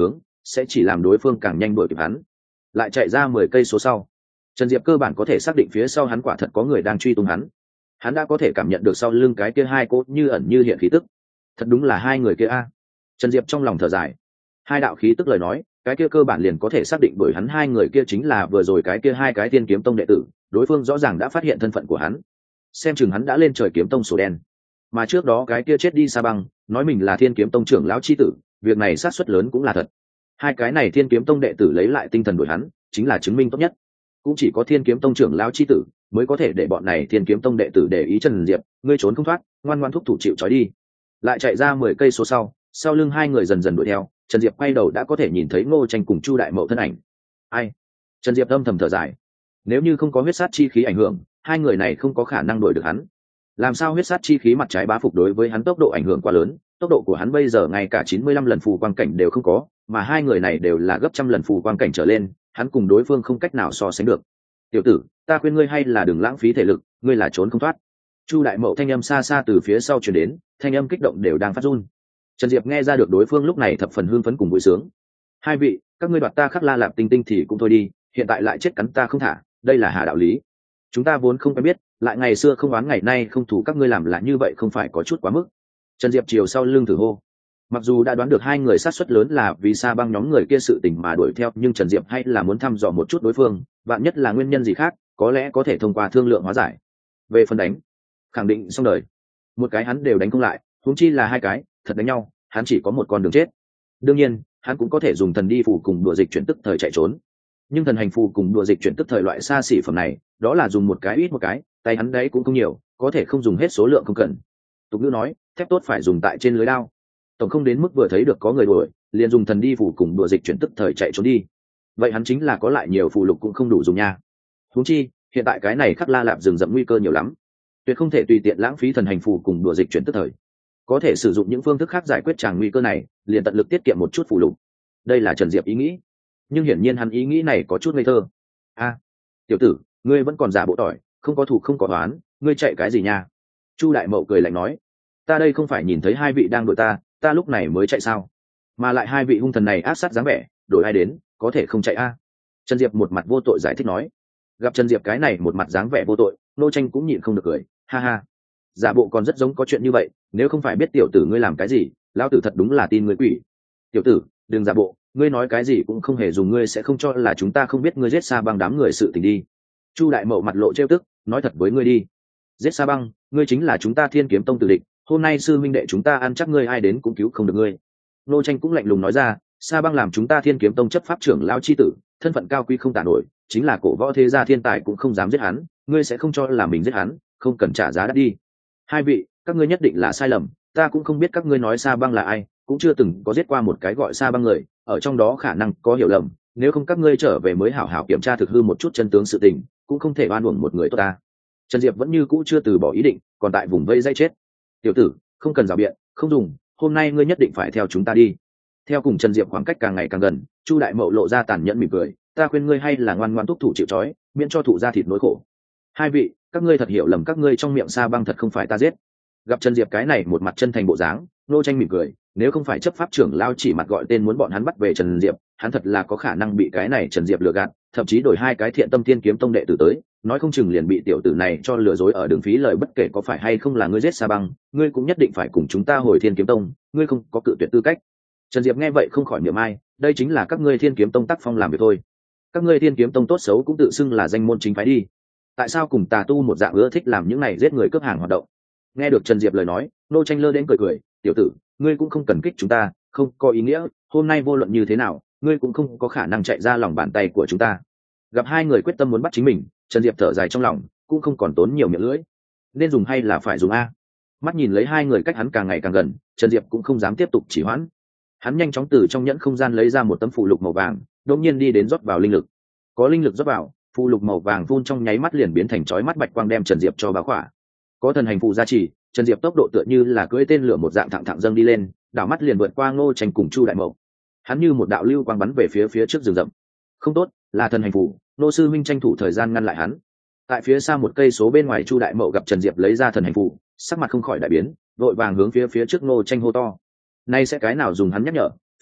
sẽ chỉ làm đối phương càng nhanh đuổi kịp hắn. Lại chạy ra 10 cây số sau, Trần Diệp cơ bản có thể xác định phía sau hắn quả thật có người đang truy tung hắn. Hắn đã có thể cảm nhận được sau lưng cái kia hai cỗ như ẩn như hiện khí tức. Thật đúng là hai người kia a. Trần Diệp trong lòng thở dài. Hai đạo khí tức lời nói, cái kia cơ bản liền có thể xác định bởi hắn hai người kia chính là vừa rồi cái kia hai cái Thiên Kiếm Tông đệ tử, đối phương rõ ràng đã phát hiện thân phận của hắn. Xem chừng hắn đã lên trời Kiếm Tông sổ đen. Mà trước đó cái kia chết đi Sa Băng, nói mình là Thiên Kiếm Tông trưởng lão chi tử, việc này xác suất lớn cũng là thật. Hai cái này Thiên Kiếm Tông đệ tử lấy lại tinh thần đuổi hắn, chính là chứng minh tốt nhất. Cũng chỉ có Thiên Kiếm Tông trưởng lão chi tử mới có thể để bọn này Thiên Kiếm Tông đệ tử để ý Trần Diệp, ngươi trốn không thoát, ngoan ngoãn thúc thủ chịu trói đi. Lại chạy ra 10 cây số sau lưng hai người dần dần đuổi theo, Trần Diệp quay đầu đã có thể nhìn thấy Ngô Tranh cùng Chu Đại Mậu thân ảnh. Ai? Trần Diệp âm thầm thở dài. Nếu như không có huyết sát chi khí ảnh hưởng, hai người này không có khả năng đuổi được hắn. Làm sao huyết sát chi khí mặt trái bá phục đối với hắn tốc độ ảnh hưởng quá lớn, tốc độ của hắn bây giờ ngay cả 95 lần phù quang cảnh đều không có, mà hai người này đều là gấp trăm lần phù quang cảnh trở lên, hắn cùng đối phương không cách nào so sánh được. Tiểu tử, ta khuyên ngươi hay là đừng lãng phí thể lực, ngươi là trốn không thoát. Chu Đại Mậu thanh âm xa xa từ phía sau truyền đến, thanh âm kích động đều đang phát run. Trần Diệp nghe ra được đối phương lúc này thập phần hưng phấn cùng vui sướng. Hai vị, các ngươi đoạt ta Khắc La Lạp Tinh Tinh thì cũng thôi đi, hiện tại lại chết cắn ta không thả, đây là hạ đạo lý. Chúng ta vốn không quen biết, lại ngày xưa không oán ngày nay không thù, các ngươi làm là như vậy không phải có chút quá mức. Trần Diệp chiều sau lưng thử hô. Mặc dù đã đoán được hai người sát suất lớn là vì Sa Băng nhóm người kia sự tình mà đuổi theo, nhưng Trần Diệp hay là muốn thăm dò một chút đối phương, vạn nhất là nguyên nhân gì khác, có lẽ có thể thông qua thương lượng hóa giải. Về phần đánh, khẳng định xong đời. Một cái hắn đều đánh không lại, huống chi là hai cái, thật đánh nhau, hắn chỉ có một con đường chết. Đương nhiên, hắn cũng có thể dùng thần đi phù cùng đùa dịch chuyển tức thời chạy trốn. Nhưng thần hành phù cùng đùa dịch chuyển tức thời loại xa xỉ phẩm này, đó là dùng một cái ít một cái, tay hắn đấy cũng không nhiều, có thể không dùng hết số lượng không cần. Tục ngữ nói, thép tốt phải dùng tại trên lưới đao. Tổng không đến mức vừa thấy được có người đuổi, liền dùng thần đi phù cùng đùa dịch chuyển tức thời chạy trốn đi. Vậy hắn chính là có lại nhiều phù lục cũng không đủ dùng nha. Huống chi, hiện tại cái này Khắc La Lạp rừng rậm nguy cơ nhiều lắm, tuyệt không thể tùy tiện lãng phí thần hành phù cùng đùa dịch chuyển tức thời. Có thể sử dụng những phương thức khác giải quyết tràng nguy cơ này, liền tận lực tiết kiệm một chút phù lục. Đây là Trần Diệp ý nghĩ, nhưng hiển nhiên hắn ý nghĩ này có chút ngây thơ. A, tiểu tử, ngươi vẫn còn giả bộ tỏi, không có thù không có oán, ngươi chạy cái gì nha? Chu Đại Mậu cười lạnh nói, ta đây không phải nhìn thấy hai vị đang đuổi ta lúc này mới chạy sao? Mà lại hai vị hung thần này áp sát dáng vẻ, đổi ai đến, có thể không chạy a? Trần Diệp một mặt vô tội giải thích nói. Gặp Trần Diệp cái này một mặt dáng vẻ vô tội, Nô Tranh cũng nhịn không được cười, ha ha. Giả bộ còn rất giống có chuyện như vậy, nếu không phải biết tiểu tử ngươi làm cái gì, lão tử thật đúng là tin ngươi quỷ. Tiểu tử, đừng giả bộ, ngươi nói cái gì cũng không hề dùng, ngươi sẽ không cho là chúng ta không biết ngươi giết Sa Băng đám người sự tình đi. Chu Đại Mậu mặt lộ trêu tức, nói thật với ngươi đi, giết Sa Băng, ngươi chính là chúng ta Thiên Kiếm Tông tử địch, hôm nay sư minh đệ chúng ta ăn chắc ngươi ai đến cũng cứu không được ngươi. Nô Tranh cũng lạnh lùng nói ra, Sa Băng làm chúng ta Thiên Kiếm Tông chấp pháp trưởng lão chi tử, thân phận cao quý không tả nổi, chính là cổ võ thế gia thiên tài cũng không dám giết hắn, ngươi sẽ không cho là mình giết hắn, không cần trả giá đắt đi. Hai vị, các ngươi nhất định là sai lầm, ta cũng không biết các ngươi nói Sa Băng là ai, cũng chưa từng có giết qua một cái gọi Sa Băng người, ở trong đó khả năng có hiểu lầm, nếu không các ngươi trở về mới hảo hảo kiểm tra thực hư một chút chân tướng sự tình, cũng không thể oan uổng một người tốt ta. Trần Diệp vẫn như cũ chưa từ bỏ ý định, còn tại vùng vây dây chết. Tiểu tử, không cần rào biện, không dùng, hôm nay ngươi nhất định phải theo chúng ta đi. Theo cùng Trần Diệp khoảng cách càng ngày càng gần, Chu Đại Mậu lộ ra tàn nhẫn mỉm cười, ta khuyên ngươi hay là ngoan ngoãn thúc thủ chịu trói, miễn cho thụ ra thịt nỗi khổ. Hai vị, các ngươi thật hiểu lầm, các ngươi trong miệng Sa Băng thật không phải ta giết. Gặp Trần Diệp cái này một mặt chân thành bộ dáng, Nô Tranh mỉm cười, nếu không phải chấp pháp trưởng lao chỉ mặt gọi tên muốn bọn hắn bắt về Trần Diệp, hắn thật là có khả năng bị cái này Trần Diệp lừa gạt, thậm chí đổi hai cái thiện tâm Thiên Kiếm Tông đệ tử tới, nói không chừng liền bị tiểu tử này cho lừa dối ở đường phí lời. Bất kể có phải hay không là ngươi giết Sa Băng, ngươi cũng nhất định phải cùng chúng ta hồi Thiên Kiếm Tông, ngươi không có cự tuyệt tư cách. Trần Diệp nghe vậy không khỏi niệm ai, đây chính là các ngươi Thiên Kiếm Tông tác phong làm việc thôi. Các ngươi Thiên Kiếm Tông tốt xấu cũng tự xưng là danh môn chính phái đi, tại sao cùng tà tu một dạng ưa thích làm những này giết người cướp hàng hoạt động? Nghe được Trần Diệp lời nói, Nô Tranh lơ đến cười cười, tiểu tử, ngươi cũng không cần kích chúng ta, không có ý nghĩa, hôm nay vô luận như thế nào, ngươi cũng không có khả năng chạy ra lòng bàn tay của chúng ta. Gặp hai người quyết tâm muốn bắt chính mình, Trần Diệp thở dài trong lòng, cũng không còn tốn nhiều miệng lưỡi, nên dùng hay là phải dùng a? Mắt nhìn lấy hai người cách hắn càng ngày càng gần, Trần Diệp cũng không dám tiếp tục trì hoãn. Hắn nhanh chóng từ trong nhẫn không gian lấy ra một tấm phù lục màu vàng, đột nhiên đi đến rót vào linh lực. Có linh lực rót vào, phù lục màu vàng phun trong nháy mắt liền biến thành chói mắt bạch quang đem Trần Diệp cho bao khỏa. Có thần hành phù gia trì, Trần Diệp tốc độ tựa như là cưỡi tên lửa một dạng thẳng thẳng dâng đi lên, đảo mắt liền vượt qua Ngô Tranh cùng Chu Đại Mậu. Hắn như một đạo lưu quang bắn về phía trước rừng rậm. Không tốt, là thần hành phù, Nô sư minh tranh thủ thời gian ngăn lại hắn. Tại phía xa một cây số bên ngoài, Chu Đại Mậu gặp Trần Diệp lấy ra thần hành phù, sắc mặt không khỏi đại biến, vội vàng hướng phía trước Ngô Tranh hô to. Nay sẽ cái nào dùng hắn nhắc nhở,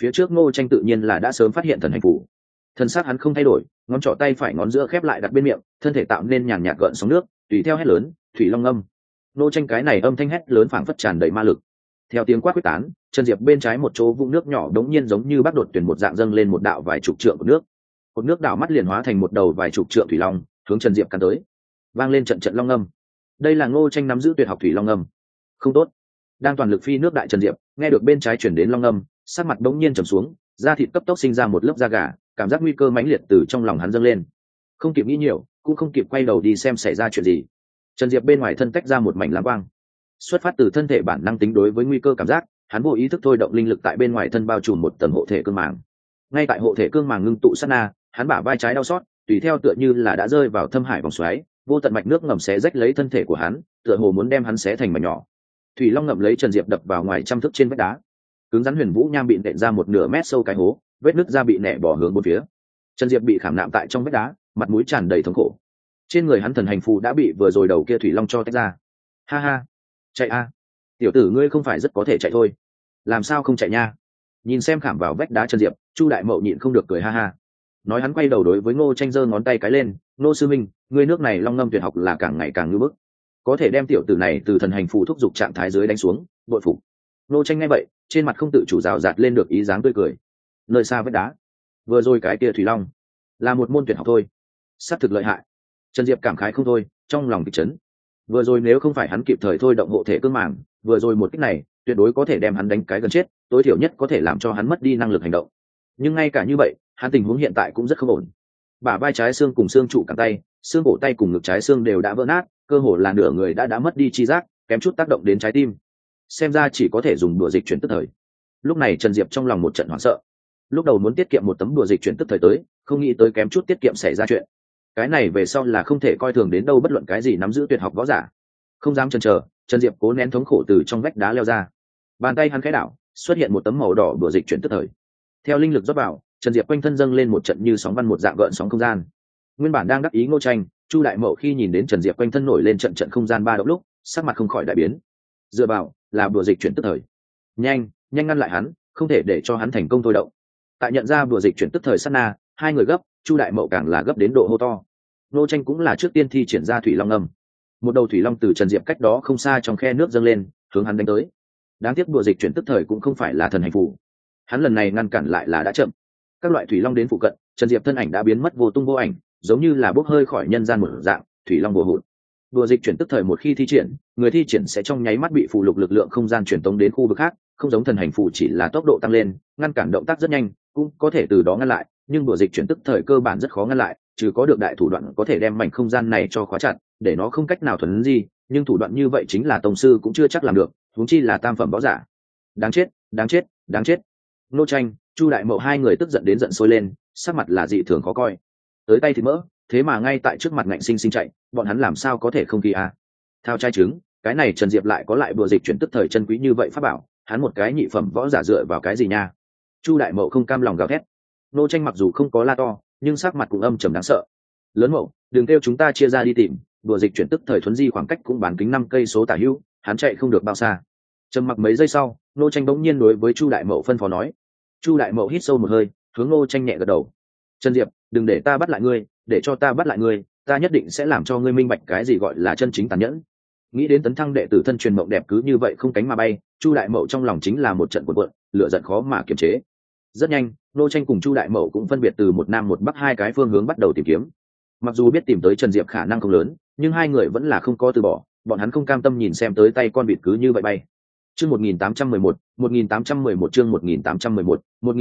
phía trước Ngô Tranh tự nhiên là đã sớm phát hiện thần hành phủ. Thân xác hắn không thay đổi, ngón trỏ tay phải ngón giữa khép lại đặt bên miệng, thân thể tạo nên nhàn nhạt gợn sóng nước, tùy theo hét lớn, thủy long âm. Ngô Tranh cái này âm thanh hét lớn phảng phất tràn đầy ma lực. Theo tiếng quát quyết tán, Trần Diệp bên trái một chỗ vũng nước nhỏ đống nhiên giống như bắc đột tuyển một dạng dâng lên một đạo vài chục trượng của nước. Cột nước đảo mắt liền hóa thành một đầu vài chục trượng thủy long, hướng Trần Diệp cắn tới. Vang lên trận trận long âm. Đây là Ngô Tranh nắm giữ tuyệt học thủy long âm. Không tốt. Đang toàn lực phi nước đại Trần Diệp, nghe được bên trái chuyển đến long âm, sắc mặt đống nhiên trầm xuống, da thịt cấp tốc sinh ra một lớp da gà, cảm giác nguy cơ mãnh liệt từ trong lòng hắn dâng lên. Không kịp nghĩ nhiều, cũng không kịp quay đầu đi xem xảy ra chuyện gì. Trần Diệp bên ngoài thân tách ra một mảnh lam quang, xuất phát từ thân thể bản năng tính đối với nguy cơ cảm giác, hắn vô ý thức thôi động linh lực tại bên ngoài thân bao trùm một tầng hộ thể cương màng. Ngay tại hộ thể cương màng ngưng tụ sát na, hắn bả vai trái đau xót, tùy theo tựa như là đã rơi vào thâm hải vòng xoáy, vô tận mạch nước ngầm xé rách lấy thân thể của hắn, tựa hồ muốn đem hắn xé thành mảnh nhỏ. Thủy long ngậm lấy Trần Diệp đập vào ngoài trăm thước trên vách đá, cứng rắn huyền vũ nham bị nện ra một nửa mét sâu cái hố, vết nứt ra bị nẻ bỏ hướng bốn phía. Trần Diệp bị khảm nạm tại trong vách đá, mặt mũi tràn đầy thống khổ. Trên người hắn thần hành phù đã bị vừa rồi đầu kia thủy long cho tách ra. Ha ha, chạy a, tiểu tử ngươi không phải rất có thể chạy thôi, làm sao không chạy nha? Nhìn xem khảm vào vách đá Trần Diệp, Chu Đại Mậu nhịn không được cười ha ha. Nói hắn quay đầu đối với Ngô Tranh giơ ngón tay cái lên, Ngô sư minh, ngươi nước này long ngâm tuyệt học là càng ngày càng ngưỡng bức, có thể đem tiểu tử này từ thần hành phù thúc giục trạng thái dưới đánh xuống, bội phục. Ngô Tranh nghe vậy, trên mặt không tự chủ rào rạt lên được ý dáng tươi cười. Nơi xa vách đá, vừa rồi cái kia thủy long là một môn tuyệt học thôi, sát thực lợi hại. Trần Diệp cảm khái không thôi, trong lòng kịch chấn. Vừa rồi nếu không phải hắn kịp thời thôi động hộ thể cương màng, vừa rồi một kích này tuyệt đối có thể đem hắn đánh cái gần chết, tối thiểu nhất có thể làm cho hắn mất đi năng lực hành động. Nhưng ngay cả như vậy, hắn tình huống hiện tại cũng rất không ổn. Bả vai trái xương cùng xương trụ cẳng tay, xương cổ tay cùng ngực trái xương đều đã vỡ nát, cơ hồ là nửa người đã mất đi chi giác, kém chút tác động đến trái tim. Xem ra chỉ có thể dùng đùa dịch chuyển tức thời. Lúc này Trần Diệp trong lòng một trận hoảng sợ. Lúc đầu muốn tiết kiệm một tấm đùa dịch chuyển tức thời tới, không nghĩ tới kém chút tiết kiệm xảy ra chuyện. Cái này về sau là không thể coi thường đến đâu, bất luận cái gì nắm giữ tuyệt học võ giả. Không dám chần chờ, Trần Diệp cố nén thống khổ từ trong vách đá leo ra. Bàn tay hắn khẽ đảo, xuất hiện một tấm màu đỏ đùa dịch chuyển tức thời. Theo linh lực rót vào, Trần Diệp quanh thân dâng lên một trận như sóng văn một dạng gợn sóng không gian. Nguyên bản đang đắc ý Ngô Tranh, Chu Đại Mậu khi nhìn đến Trần Diệp quanh thân nổi lên trận trận không gian ba động lúc, sắc mặt không khỏi đại biến. Dựa vào, là đùa dịch chuyển tức thời. Nhanh ngăn lại hắn, không thể để cho hắn thành công thôi động. Tại nhận ra đùa dịch chuyển tức thời sát na, hai người gấp, Chu Đại Mậu càng là gấp đến độ hô to. Ngô Tranh cũng là trước tiên thi triển ra thủy long âm. Một đầu thủy long từ Trần Diệp cách đó không xa trong khe nước dâng lên, hướng hắn đánh tới. Đáng tiếc đùa dịch chuyển tức thời cũng không phải là thần hành phù, hắn lần này ngăn cản lại là đã chậm. Các loại thủy long đến phụ cận, Trần Diệp thân ảnh đã biến mất vô tung vô ảnh, giống như là bốc hơi khỏi nhân gian một dạng. Thủy long bùa hụt, đùa dịch chuyển tức thời một khi thi triển, người thi triển sẽ trong nháy mắt bị phù lục lực lượng không gian truyền tống đến khu vực khác, không giống thần hành phù chỉ là tốc độ tăng lên, ngăn cản động tác rất nhanh, cũng có thể từ đó ngăn lại, nhưng đùa dịch chuyển tức thời cơ bản rất khó ngăn lại, trừ có được đại thủ đoạn có thể đem mảnh không gian này cho khóa chặt, để nó không cách nào thuần gì, nhưng thủ đoạn như vậy chính là tông sư cũng chưa chắc làm được, huống chi là tam phẩm võ giả. Đáng chết, đáng chết, đáng chết. Ngô Tranh, Chu Đại Mậu hai người tức giận đến giận sôi lên, sắc mặt là dị thường khó coi. Tới tay thì mỡ, thế mà ngay tại trước mặt ngạnh sinh sinh chạy, bọn hắn làm sao có thể không kỳ à? Thao trai trứng, cái này Trần Diệp lại có lại đùa dịch chuyển tức thời chân quý như vậy pháp bảo, hắn một cái nhị phẩm võ giả dựa vào cái gì nha? Chu Đại Mậu không cam lòng gào thét. Ngô Tranh mặc dù không có la to, nhưng sắc mặt cũng âm trầm đáng sợ. Lớn Mậu, đừng kêu chúng ta chia ra đi tìm, đùa dịch chuyển tức thời thuấn di khoảng cách cũng bán kính 5 cây số tả hữu, hắn chạy không được bao xa. Trầm mặc mấy giây sau, Ngô Tranh bỗng nhiên đối với Chu Đại Mậu phân phó nói. Chu Đại Mậu hít sâu một hơi, hướng Ngô Tranh nhẹ gật đầu. Trần Diệp, đừng để ta bắt lại ngươi, để cho ta bắt lại ngươi, ta nhất định sẽ làm cho ngươi minh bạch cái gì gọi là chân chính tàn nhẫn. Nghĩ đến tấn thăng đệ tử thân truyền mộng đẹp cứ như vậy không cánh mà bay, Chu Đại Mậu trong lòng chính là một trận cuộn cuộn, lửa giận khó mà kiềm chế. Rất nhanh, Ngô Tranh cùng Chu Đại Mậu cũng phân biệt từ một nam một bắc hai cái phương hướng bắt đầu tìm kiếm. Mặc dù biết tìm tới Trần Diệp khả năng không lớn, nhưng hai người vẫn là không có từ bỏ, bọn hắn không cam tâm nhìn xem tới tay con vịt cứ như vậy bay. Chương 1811, 1811 chương 1811,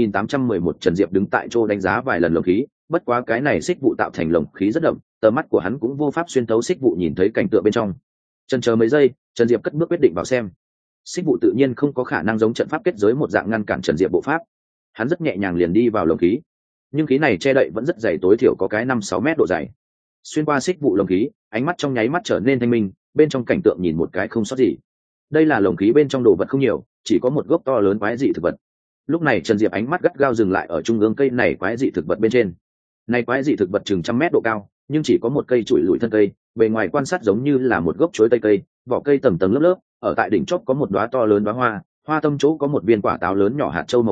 1811 Trần Diệp đứng tại chỗ đánh giá vài lần lồng khí, bất quá cái này xích vụ tạo thành lồng khí rất đậm, tầm mắt của hắn cũng vô pháp xuyên thấu xích vụ nhìn thấy cảnh tượng bên trong. Chần chờ mấy giây, Trần Diệp cất bước quyết định vào xem. Xích vụ tự nhiên không có khả năng giống trận pháp kết giới một dạng ngăn cản Trần Diệp bộ pháp. Hắn rất nhẹ nhàng liền đi vào lồng khí, nhưng khí này che đậy vẫn rất dày, tối thiểu có cái 5-6 mét độ dày. Xuyên qua xích vụ lồng khí, ánh mắt trong nháy mắt trở nên thanh minh, bên trong cảnh tượng nhìn một cái không sót gì. Đây là lồng khí bên trong đồ vật không nhiều, chỉ có một gốc to lớn quái dị thực vật. Lúc này Trần Diệp ánh mắt gắt gao dừng lại ở trung ương cây này quái dị thực vật bên trên. Này quái dị thực vật chừng 100 mét độ cao, nhưng chỉ có một cây chuỗi lùi thân cây, bề ngoài quan sát giống như là một gốc chuối tây cây, vỏ cây tầng tầng lớp lớp, ở tại đỉnh chóp có một đóa to lớn đóa hoa, hoa tâm chỗ có một viên quả táo lớn nhỏ hạt châu màu hồng,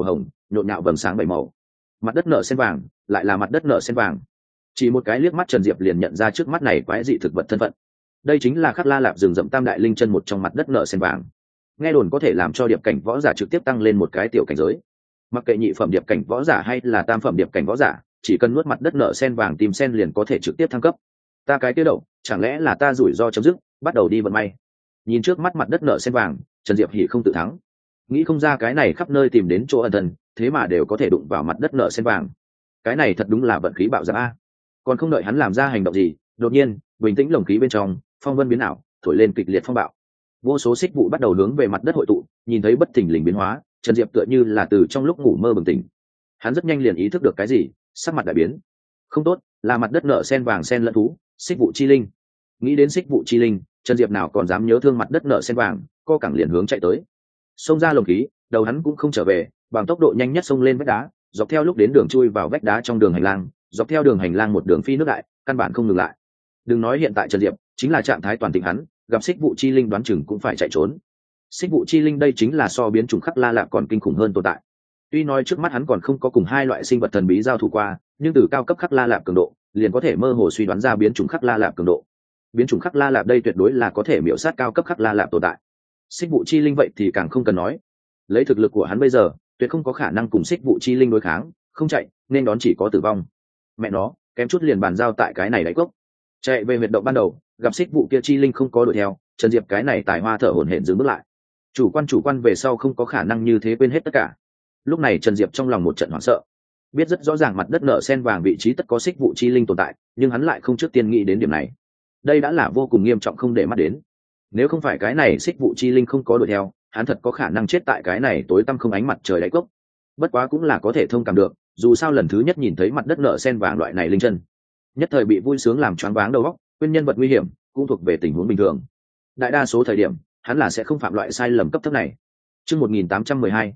nhộn nhạo vầng sáng bảy màu. Mặt đất nở sen vàng, lại là mặt đất nở sen vàng. Chỉ một cái liếc mắt Trần Diệp liền nhận ra trước mắt này quái dị thực vật thân phận. Đây chính là Khắc La Lạp rừng rậm tam đại linh chân một trong mặt đất nở sen vàng. Nghe đồn có thể làm cho điệp cảnh võ giả trực tiếp tăng lên một cái tiểu cảnh giới. Mặc kệ nhị phẩm điệp cảnh võ giả hay là tam phẩm điệp cảnh võ giả, chỉ cần nuốt mặt đất nở sen vàng tìm sen liền có thể trực tiếp thăng cấp. Ta cái tiêu đậu, chẳng lẽ là ta rủi ro chấm dứt, bắt đầu đi vận may. Nhìn trước mắt mặt đất nở sen vàng, Trần Diệp hỉ không tự thắng. Nghĩ không ra cái này khắp nơi tìm đến chỗ ẩn thân, thế mà đều có thể đụng vào mặt đất nở sen vàng. Cái này thật đúng là vận khí bạo dạn a. Còn không đợi hắn làm ra hành động gì, đột nhiên, bình tĩnh lồng khí bên trong, phong vân biến ảo, thổi lên kịch liệt phong bạo. Vô số xích vụ bắt đầu hướng về mặt đất hội tụ, nhìn thấy bất thình lình biến hóa, Trần Diệp tựa như là từ trong lúc ngủ mơ bừng tỉnh. Hắn rất nhanh liền ý thức được cái gì, sắc mặt đại biến. Không tốt, là mặt đất nở sen vàng sen lẫn thú, xích vụ chi linh. Nghĩ đến xích vụ chi linh, Trần Diệp nào còn dám nhớ thương mặt đất nở sen vàng, co cẳng liền hướng chạy tới. Xông ra lồng khí, đầu hắn cũng không trở về, bằng tốc độ nhanh nhất xông lên vách đá, dọc theo lúc đến đường chui vào vách đá trong đường hành lang, dọc theo đường hành lang một đường phi nước đại, căn bản không ngừng lại. Đừng nói hiện tại Trần Diệp, chính là trạng thái toàn thịnh hắn, gặp xích vụ chi linh đoán chừng cũng phải chạy trốn. Xích vụ chi linh đây chính là so biến chủng Khắc La Lạp còn kinh khủng hơn tồn tại. Tuy nói trước mắt hắn còn không có cùng hai loại sinh vật thần bí giao thủ qua, nhưng từ cao cấp Khắc La Lạp cường độ, liền có thể mơ hồ suy đoán ra biến chủng Khắc La Lạp cường độ. Biến chủng Khắc La Lạp đây tuyệt đối là có thể miểu sát cao cấp Khắc La Lạp tồn tại. Xích vụ chi linh vậy thì càng không cần nói. Lấy thực lực của hắn bây giờ, tuyệt không có khả năng cùng xích vụ chi linh đối kháng, không chạy, nên đón chỉ có tử vong. Mẹ nó, kém chút liền bàn giao tại cái này đáy cốc. Chạy về huyệt động ban đầu, gặp xích vụ kia chi linh không có đuổi theo, Trần Diệp cái này tài hoa thở hổn hển dừng bước lại. Chủ quan về sau không có khả năng như thế quên hết tất cả. Lúc này Trần Diệp trong lòng một trận hoảng sợ, biết rất rõ ràng mặt đất nở sen vàng vị trí tất có xích vụ chi linh tồn tại, nhưng hắn lại không trước tiên nghĩ đến điểm này. Đây đã là vô cùng nghiêm trọng không để mắt đến. Nếu không phải cái này xích vụ chi linh không có đuổi theo, hắn thật có khả năng chết tại cái này tối tăm không ánh mặt trời đáy cốc. Bất quá cũng là có thể thông cảm được, dù sao lần thứ nhất nhìn thấy mặt đất nở sen vàng loại này linh chân, nhất thời bị vui sướng làm choáng váng đầu óc, quên nhân vật nguy hiểm cũng thuộc về tình huống bình thường. Đại đa số thời điểm hắn là sẽ không phạm loại sai lầm cấp thấp này. Chương 1812,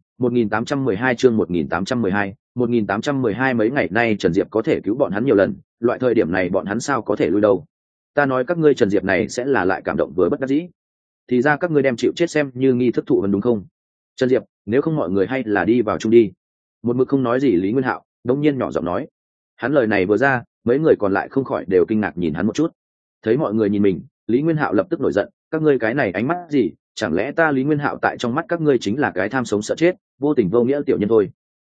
1812 chương 1812, 1812 mấy ngày nay Trần Diệp có thể cứu bọn hắn nhiều lần, loại thời điểm này bọn hắn sao có thể lui đâu. Ta nói các ngươi Trần Diệp này sẽ là lại cảm động với bất đắc dĩ. Thì ra các ngươi đem chịu chết xem như nghi thức thụ vấn đúng không? Trần Diệp, nếu không mọi người hay là đi vào chung đi. Một mực không nói gì Lý Nguyên Hạo, đột nhiên nhỏ giọng nói. Hắn lời này vừa ra, mấy người còn lại không khỏi đều kinh ngạc nhìn hắn một chút. Thấy mọi người nhìn mình, Lý Nguyên Hạo lập tức nổi giận, các ngươi cái này ánh mắt gì, chẳng lẽ ta Lý Nguyên Hạo tại trong mắt các ngươi chính là cái tham sống sợ chết, vô tình vô nghĩa tiểu nhân thôi?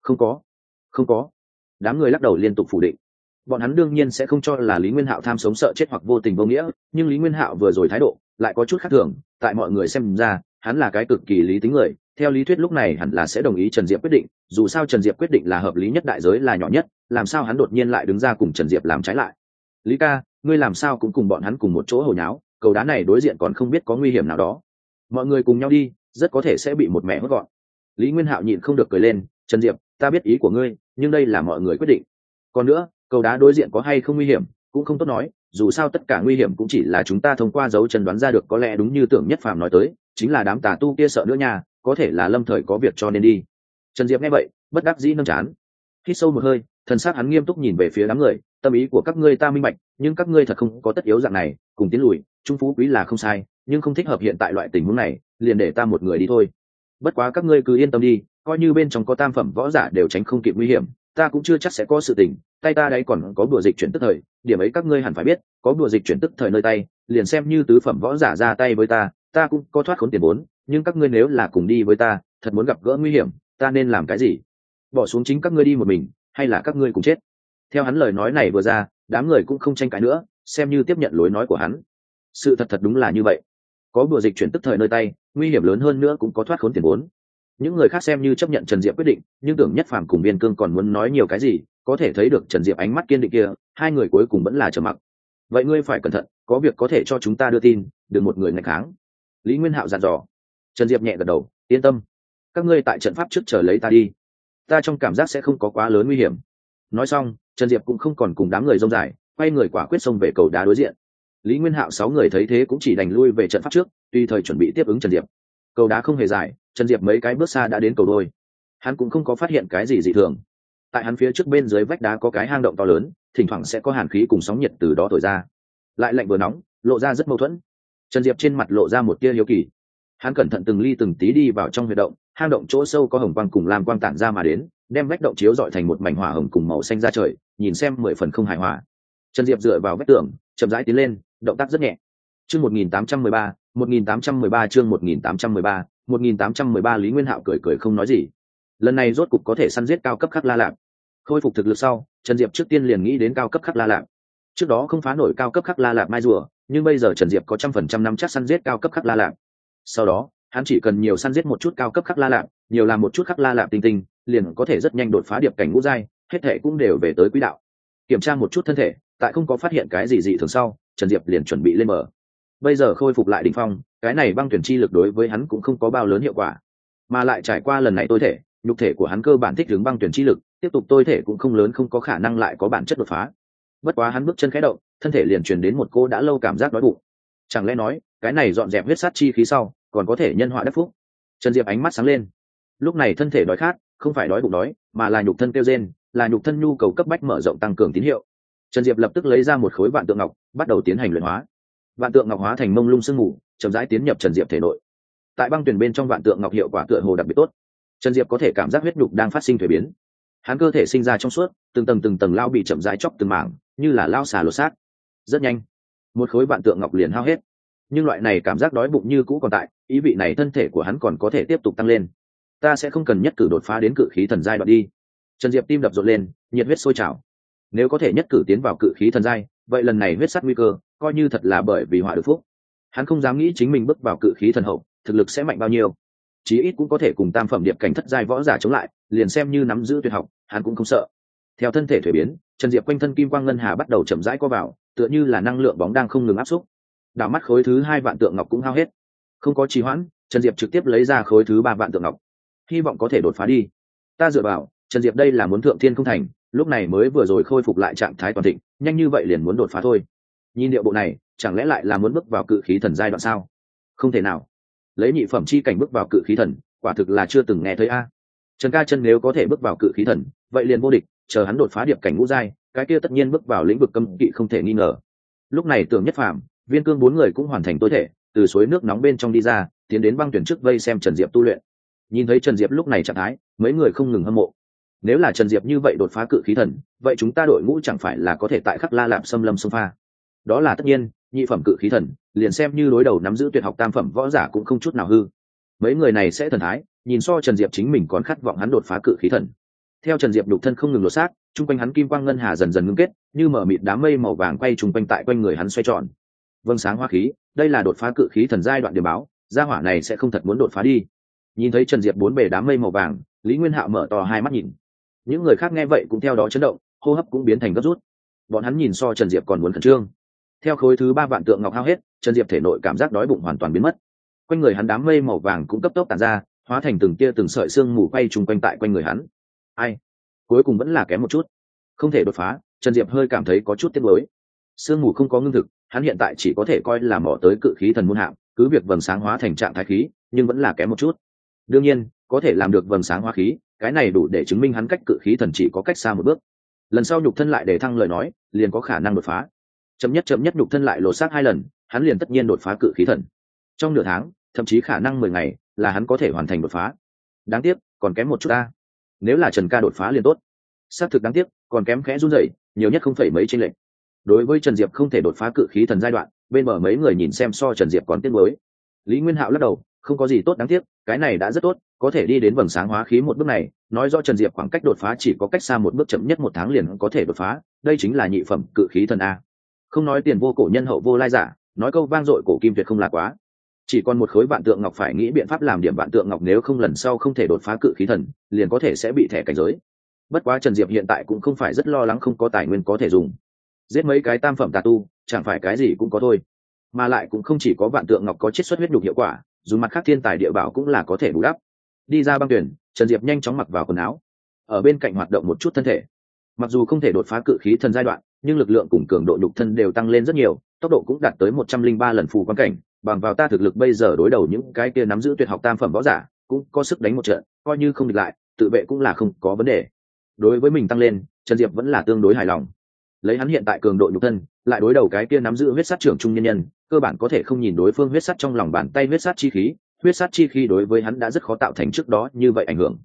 Không có. Đám người lắc đầu liên tục phủ định. Bọn hắn đương nhiên sẽ không cho là Lý Nguyên Hạo tham sống sợ chết hoặc vô tình vô nghĩa, nhưng Lý Nguyên Hạo vừa rồi thái độ lại có chút khác thường, tại mọi người xem ra, hắn là cái cực kỳ lý tính người, theo lý thuyết lúc này hẳn là sẽ đồng ý Trần Diệp quyết định, dù sao Trần Diệp quyết định là hợp lý nhất, đại giới là nhỏ nhất, làm sao hắn đột nhiên lại đứng ra cùng Trần Diệp làm trái lại? Lý ca, ngươi làm sao cũng cùng bọn hắn cùng một chỗ hồi nháo, cầu đá này đối diện còn không biết có nguy hiểm nào đó. Mọi người cùng nhau đi, rất có thể sẽ bị một mẹ hốt gọn. Lý Nguyên Hạo nhịn không được cười lên, Trần Diệp, ta biết ý của ngươi, nhưng đây là mọi người quyết định. Còn nữa, cầu đá đối diện có hay không nguy hiểm, cũng không tốt nói, dù sao tất cả nguy hiểm cũng chỉ là chúng ta thông qua dấu chân đoán ra được, có lẽ đúng như Tưởng Nhất Phàm nói tới, chính là đám tà tu kia sợ nữa nha, có thể là lâm thời có việc cho nên đi. Trần Diệp nghe vậy, bất đắc dĩ nâng chán. Hít sâu một hơi, thần sắc hắn nghiêm túc nhìn về phía đám người, tâm ý của các ngươi ta minh bạch, nhưng các ngươi thật không có tất yếu dạng này, cùng tiến lùi, trung phú quý là không sai, nhưng không thích hợp hiện tại loại tình huống này, liền để ta một người đi thôi. Bất quá các ngươi cứ yên tâm đi, coi như bên trong có tam phẩm võ giả đều tránh không kịp nguy hiểm, ta cũng chưa chắc sẽ có sự tình, tay ta đấy còn có đùa dịch chuyển tức thời, điểm ấy các ngươi hẳn phải biết, có đùa dịch chuyển tức thời nơi tay, liền xem như tứ phẩm võ giả ra tay với ta cũng có thoát khốn tiền vốn, nhưng các ngươi nếu là cùng đi với ta, thật muốn gặp gỡ nguy hiểm, ta nên làm cái gì? Bỏ xuống chính các ngươi đi một mình, hay là các ngươi cùng chết? Theo hắn lời nói này vừa ra, đám người cũng không tranh cãi nữa, xem như tiếp nhận lối nói của hắn. Sự thật đúng là như vậy, có đùa dịch chuyển tức thời nơi tay, nguy hiểm lớn hơn nữa cũng có thoát khốn tiền vốn. Những người khác xem như chấp nhận Trần Diệp quyết định, nhưng Tưởng Nhất Phàm cùng Viên Cương còn muốn nói nhiều cái gì, có thể thấy được Trần Diệp ánh mắt kiên định kia, hai người cuối cùng vẫn là trầm mặc. Vậy ngươi phải cẩn thận, có việc có thể cho chúng ta đưa tin, đừng một người ngạch kháng. Lý Nguyên Hạo dặn dò. Trần Diệp nhẹ gật đầu, yên tâm, các ngươi tại trận pháp trước chờ lấy ta đi, ta trong cảm giác sẽ không có quá lớn nguy hiểm. Nói xong, Trần Diệp cũng không còn cùng đám người rông dài, quay người quả quyết xông về cầu đá đối diện. Lý Nguyên Hạo 6 người thấy thế cũng chỉ đành lui về trận pháp trước, tùy thời chuẩn bị tiếp ứng Trần Diệp. Cầu đá không hề dài, Trần Diệp mấy cái bước xa đã đến cầu đôi. Hắn cũng không có phát hiện cái gì dị thường. Tại hắn phía trước bên dưới vách đá có cái hang động to lớn, thỉnh thoảng sẽ có hàn khí cùng sóng nhiệt từ đó thổi ra, lại lạnh vừa nóng, lộ ra rất mâu thuẫn. Trần Diệp trên mặt lộ ra một tia hiếu kỳ. Hắn cẩn thận từng ly từng tí đi vào trong huyệt động, hang động chỗ sâu có hồng quang cùng lam quang tản ra mà đến, đem vách động chiếu dọi thành một mảnh hỏa hồng cùng màu xanh ra trời, nhìn xem 10 phần không hài hòa. Trần Diệp dựa vào vách tường, chậm rãi tiến lên, động tác rất nhẹ. Chương 1813, 1813 chương 1813, 1813 Lý Nguyên Hạo cười cười không nói gì. Lần này rốt cục có thể săn giết cao cấp Khắc La Lạp. Khôi phục thực lực sau, Trần Diệp trước tiên liền nghĩ đến cao cấp Khắc La Lạp. Trước đó không phá nổi cao cấp Khắc La Lạp mai rùa, nhưng bây giờ Trần Diệp có 100% nắm chắc săn giết cao cấp Khắc La Lạp. Sau đó, hắn chỉ cần nhiều săn giết một chút cao cấp Khắc La Lạp, nhiều làm một chút Khắc La Lạp tinh tinh, liền có thể rất nhanh đột phá điệp cảnh ngũ giai, hết thảy cũng đều về tới quỹ đạo. Kiểm tra một chút thân thể, tại không có phát hiện cái gì dị thường sau, Trần Diệp liền chuẩn bị lên mở. Bây giờ khôi phục lại đỉnh phong, cái này băng tuyển chi lực đối với hắn cũng không có bao lớn hiệu quả, mà lại trải qua lần này tôi thể, nhục thể của hắn cơ bản thích ứng băng tuyển chi lực, tiếp tục tôi thể cũng không lớn, không có khả năng lại có bản chất đột phá. Bất quá hắn bước chân khẽ động, thân thể liền truyền đến một cô đã lâu cảm giác đói bụng. Chẳng lẽ nói, cái này dọn dẹp huyết sát chi khí sau, còn có thể nhân họa đắc phúc? Trần Diệp ánh mắt sáng lên. Lúc này thân thể đói khát, không phải đói bụng đói, mà là nhục thân kêu rên, là nhục thân nhu cầu cấp bách mở rộng tăng cường tín hiệu. Trần Diệp lập tức lấy ra một khối vạn tượng ngọc, bắt đầu tiến hành luyện hóa. Vạn tượng ngọc hóa thành mông lung sương mù, chậm rãi tiến nhập Trần Diệp thể nội. Tại băng tuyển bên trong vạn tượng ngọc hiệu quả tựa hồ đặc biệt tốt. Trần Diệp có thể cảm giác huyết nhục đang phát sinh thay biến. Hắn cơ thể sinh ra trong suốt, từng tầng lao bị chậm rãi chọc từng mảng, như là lao xà lột xác. Rất nhanh, một khối vạn tượng ngọc liền hao hết. Nhưng loại này cảm giác đói bụng như cũ còn tại, ý vị này thân thể của hắn còn có thể tiếp tục tăng lên. Ta sẽ không cần nhất cử đột phá đến cự khí thần giai đoạn đi. Trần Diệp tim đập rộn lên, nhiệt huyết sôi trào. Nếu có thể nhất cử tiến vào cự khí thần giai, vậy lần này huyết sát nguy cơ coi như thật là bởi vì họa được phúc. Hắn không dám nghĩ chính mình bước vào cự khí thần hậu, thực lực sẽ mạnh bao nhiêu. Chí ít cũng có thể cùng tam phẩm điệp cảnh thất giai võ giả chống lại, liền xem như nắm giữ tuyệt học, hắn cũng không sợ. Theo thân thể thuế biến, Trần Diệp quanh thân kim quang ngân hà bắt đầu chậm rãi co vào, tựa như là năng lượng bóng đang không ngừng áp xúc. Đảo mắt khối thứ 2 vạn tượng ngọc cũng hao hết. Không có trì hoãn, Trần Diệp trực tiếp lấy ra khối thứ 3 vạn tượng ngọc. Hy vọng có thể đột phá đi. Ta dựa vào, Trần Diệp đây là muốn thượng thiên không thành, lúc này mới vừa rồi khôi phục lại trạng thái toàn thịnh, nhanh như vậy liền muốn đột phá thôi. Nhìn điệu bộ này, chẳng lẽ lại là muốn bước vào cự khí thần giai đoạn sao? Không thể nào. Lấy nhị phẩm chi cảnh bước vào cự khí thần, quả thực là chưa từng nghe thấy a. Trần Ca Chân nếu có thể bước vào cự khí thần, vậy liền vô địch, chờ hắn đột phá điệp cảnh ngũ giai, cái kia tất nhiên bước vào lĩnh vực cấm kỵ không thể nghi ngờ. Lúc này Tưởng Nhất Phàm, Viên Cương 4 người cũng hoàn thành tối thể, từ suối nước nóng bên trong đi ra, tiến đến băng tuyển trước vây xem Trần Diệp tu luyện. Nhìn thấy Trần Diệp lúc này trạng thái, mấy người không ngừng hâm mộ. Nếu là Trần Diệp như vậy đột phá cự khí thần, vậy chúng ta đội ngũ chẳng phải là có thể tại Khắc La Lạp xâm lâm xông pha? Đó là tất nhiên, nhị phẩm cự khí thần, liền xem như đối đầu nắm giữ tuyệt học tam phẩm võ giả cũng không chút nào hư. Mấy người này sẽ thần thái, nhìn so Trần Diệp chính mình còn khát vọng hắn đột phá cự khí thần. Theo Trần Diệp đục thân không ngừng lột xác, trung quanh hắn kim quang ngân hà dần dần ngưng kết, như mở mịt đám mây màu vàng quay trung quanh tại quanh người hắn xoay tròn. Vâng sáng hoa khí, đây là đột phá cự khí thần giai đoạn điểm báo, gia hỏa này sẽ không thật muốn đột phá đi. Nhìn thấy Trần Diệp bốn bề đám mây màu vàng, Lý Nguyên Hạo mở to hai mắt nhìn. Những người khác nghe vậy cũng theo đó chấn động, hô hấp cũng biến thành gấp rút. Bọn hắn nhìn so Trần Diệp còn muốn khẩn trương. Theo khối thứ 3 vạn tượng ngọc hao hết, Trần Diệp thể nội cảm giác đói bụng hoàn toàn biến mất. Quanh người hắn đám mây màu vàng cũng cấp tốc tản ra, hóa thành từng tia từng sợi xương mù quay trung quanh tại quanh người hắn. Ai, cuối cùng vẫn là kém một chút, không thể đột phá. Trần Diệp hơi cảm thấy có chút tiếc nuối. Sương mù không có ngưng thực, hắn hiện tại chỉ có thể coi là mò tới cự khí thần môn hạng, cứ việc vầng sáng hóa thành trạng thái khí, nhưng vẫn là kém một chút. Đương nhiên, có thể làm được vầng sáng hóa khí, cái này đủ để chứng minh hắn cách cự khí thần chỉ có cách xa một bước. Lần sau nhục thân lại để thăng lời nói, liền có khả năng đột phá. Chậm nhất nhục thân lại lột xác 2 lần, hắn liền tất nhiên đột phá cự khí thần. Trong nửa tháng, thậm chí khả năng 10 ngày, là hắn có thể hoàn thành đột phá. Đáng tiếc, còn kém một chút ta. Nếu là Trần Ca đột phá liền tốt. Xác thực đáng tiếc, còn kém khẽ run rẩy, nhiều nhất không phải mấy chênh lệch. Đối với Trần Diệp không thể đột phá cự khí thần giai đoạn, bên bờ mấy người nhìn xem so Trần Diệp còn tiếc nuối. Lý Nguyên Hạo lắc đầu, không có gì tốt đáng tiếc, cái này đã rất tốt, có thể đi đến vầng sáng hóa khí một bước này, nói rõ Trần Diệp khoảng cách đột phá chỉ có cách xa một bước, chậm nhất 1 tháng liền có thể đột phá, đây chính là nhị phẩm cự khí thần a. Không nói tiền vô cổ nhân hậu vô lai giả, nói câu vang dội cổ kim tuyệt không là quá. Chỉ còn một khối vạn tượng ngọc, phải nghĩ biện pháp làm điểm vạn tượng ngọc, nếu không lần sau không thể đột phá cự khí thần, liền có thể sẽ bị thẻ cảnh giới. Bất quá Trần Diệp hiện tại cũng không phải rất lo lắng không có tài nguyên có thể dùng. Giết mấy cái tam phẩm tà tu, chẳng phải cái gì cũng có thôi. Mà lại cũng không chỉ có vạn tượng ngọc có chiết xuất huyết nhục hiệu quả, dùng mặt khác thiên tài địa bảo cũng là có thể bù đắp. Đi ra băng tuyển, Trần Diệp nhanh chóng mặc vào quần áo, ở bên cạnh hoạt động một chút thân thể. Mặc dù không thể đột phá cự khí thần giai đoạn, nhưng lực lượng cùng cường độ nhục thân đều tăng lên rất nhiều, tốc độ cũng đạt tới 103 lần phù quan cảnh, bằng vào ta thực lực bây giờ đối đầu những cái kia nắm giữ tuyệt học tam phẩm võ giả, cũng có sức đánh một trận, coi như không địch lại, tự vệ cũng là không có vấn đề. Đối với mình tăng lên, Trần Diệp vẫn là tương đối hài lòng. Lấy hắn hiện tại cường độ nhục thân, lại đối đầu cái kia nắm giữ huyết sát trưởng trung nhân nhân, cơ bản có thể không nhìn đối phương huyết sát trong lòng bàn tay huyết sát chi khí đối với hắn đã rất khó tạo thành trước đó như vậy ảnh hưởng.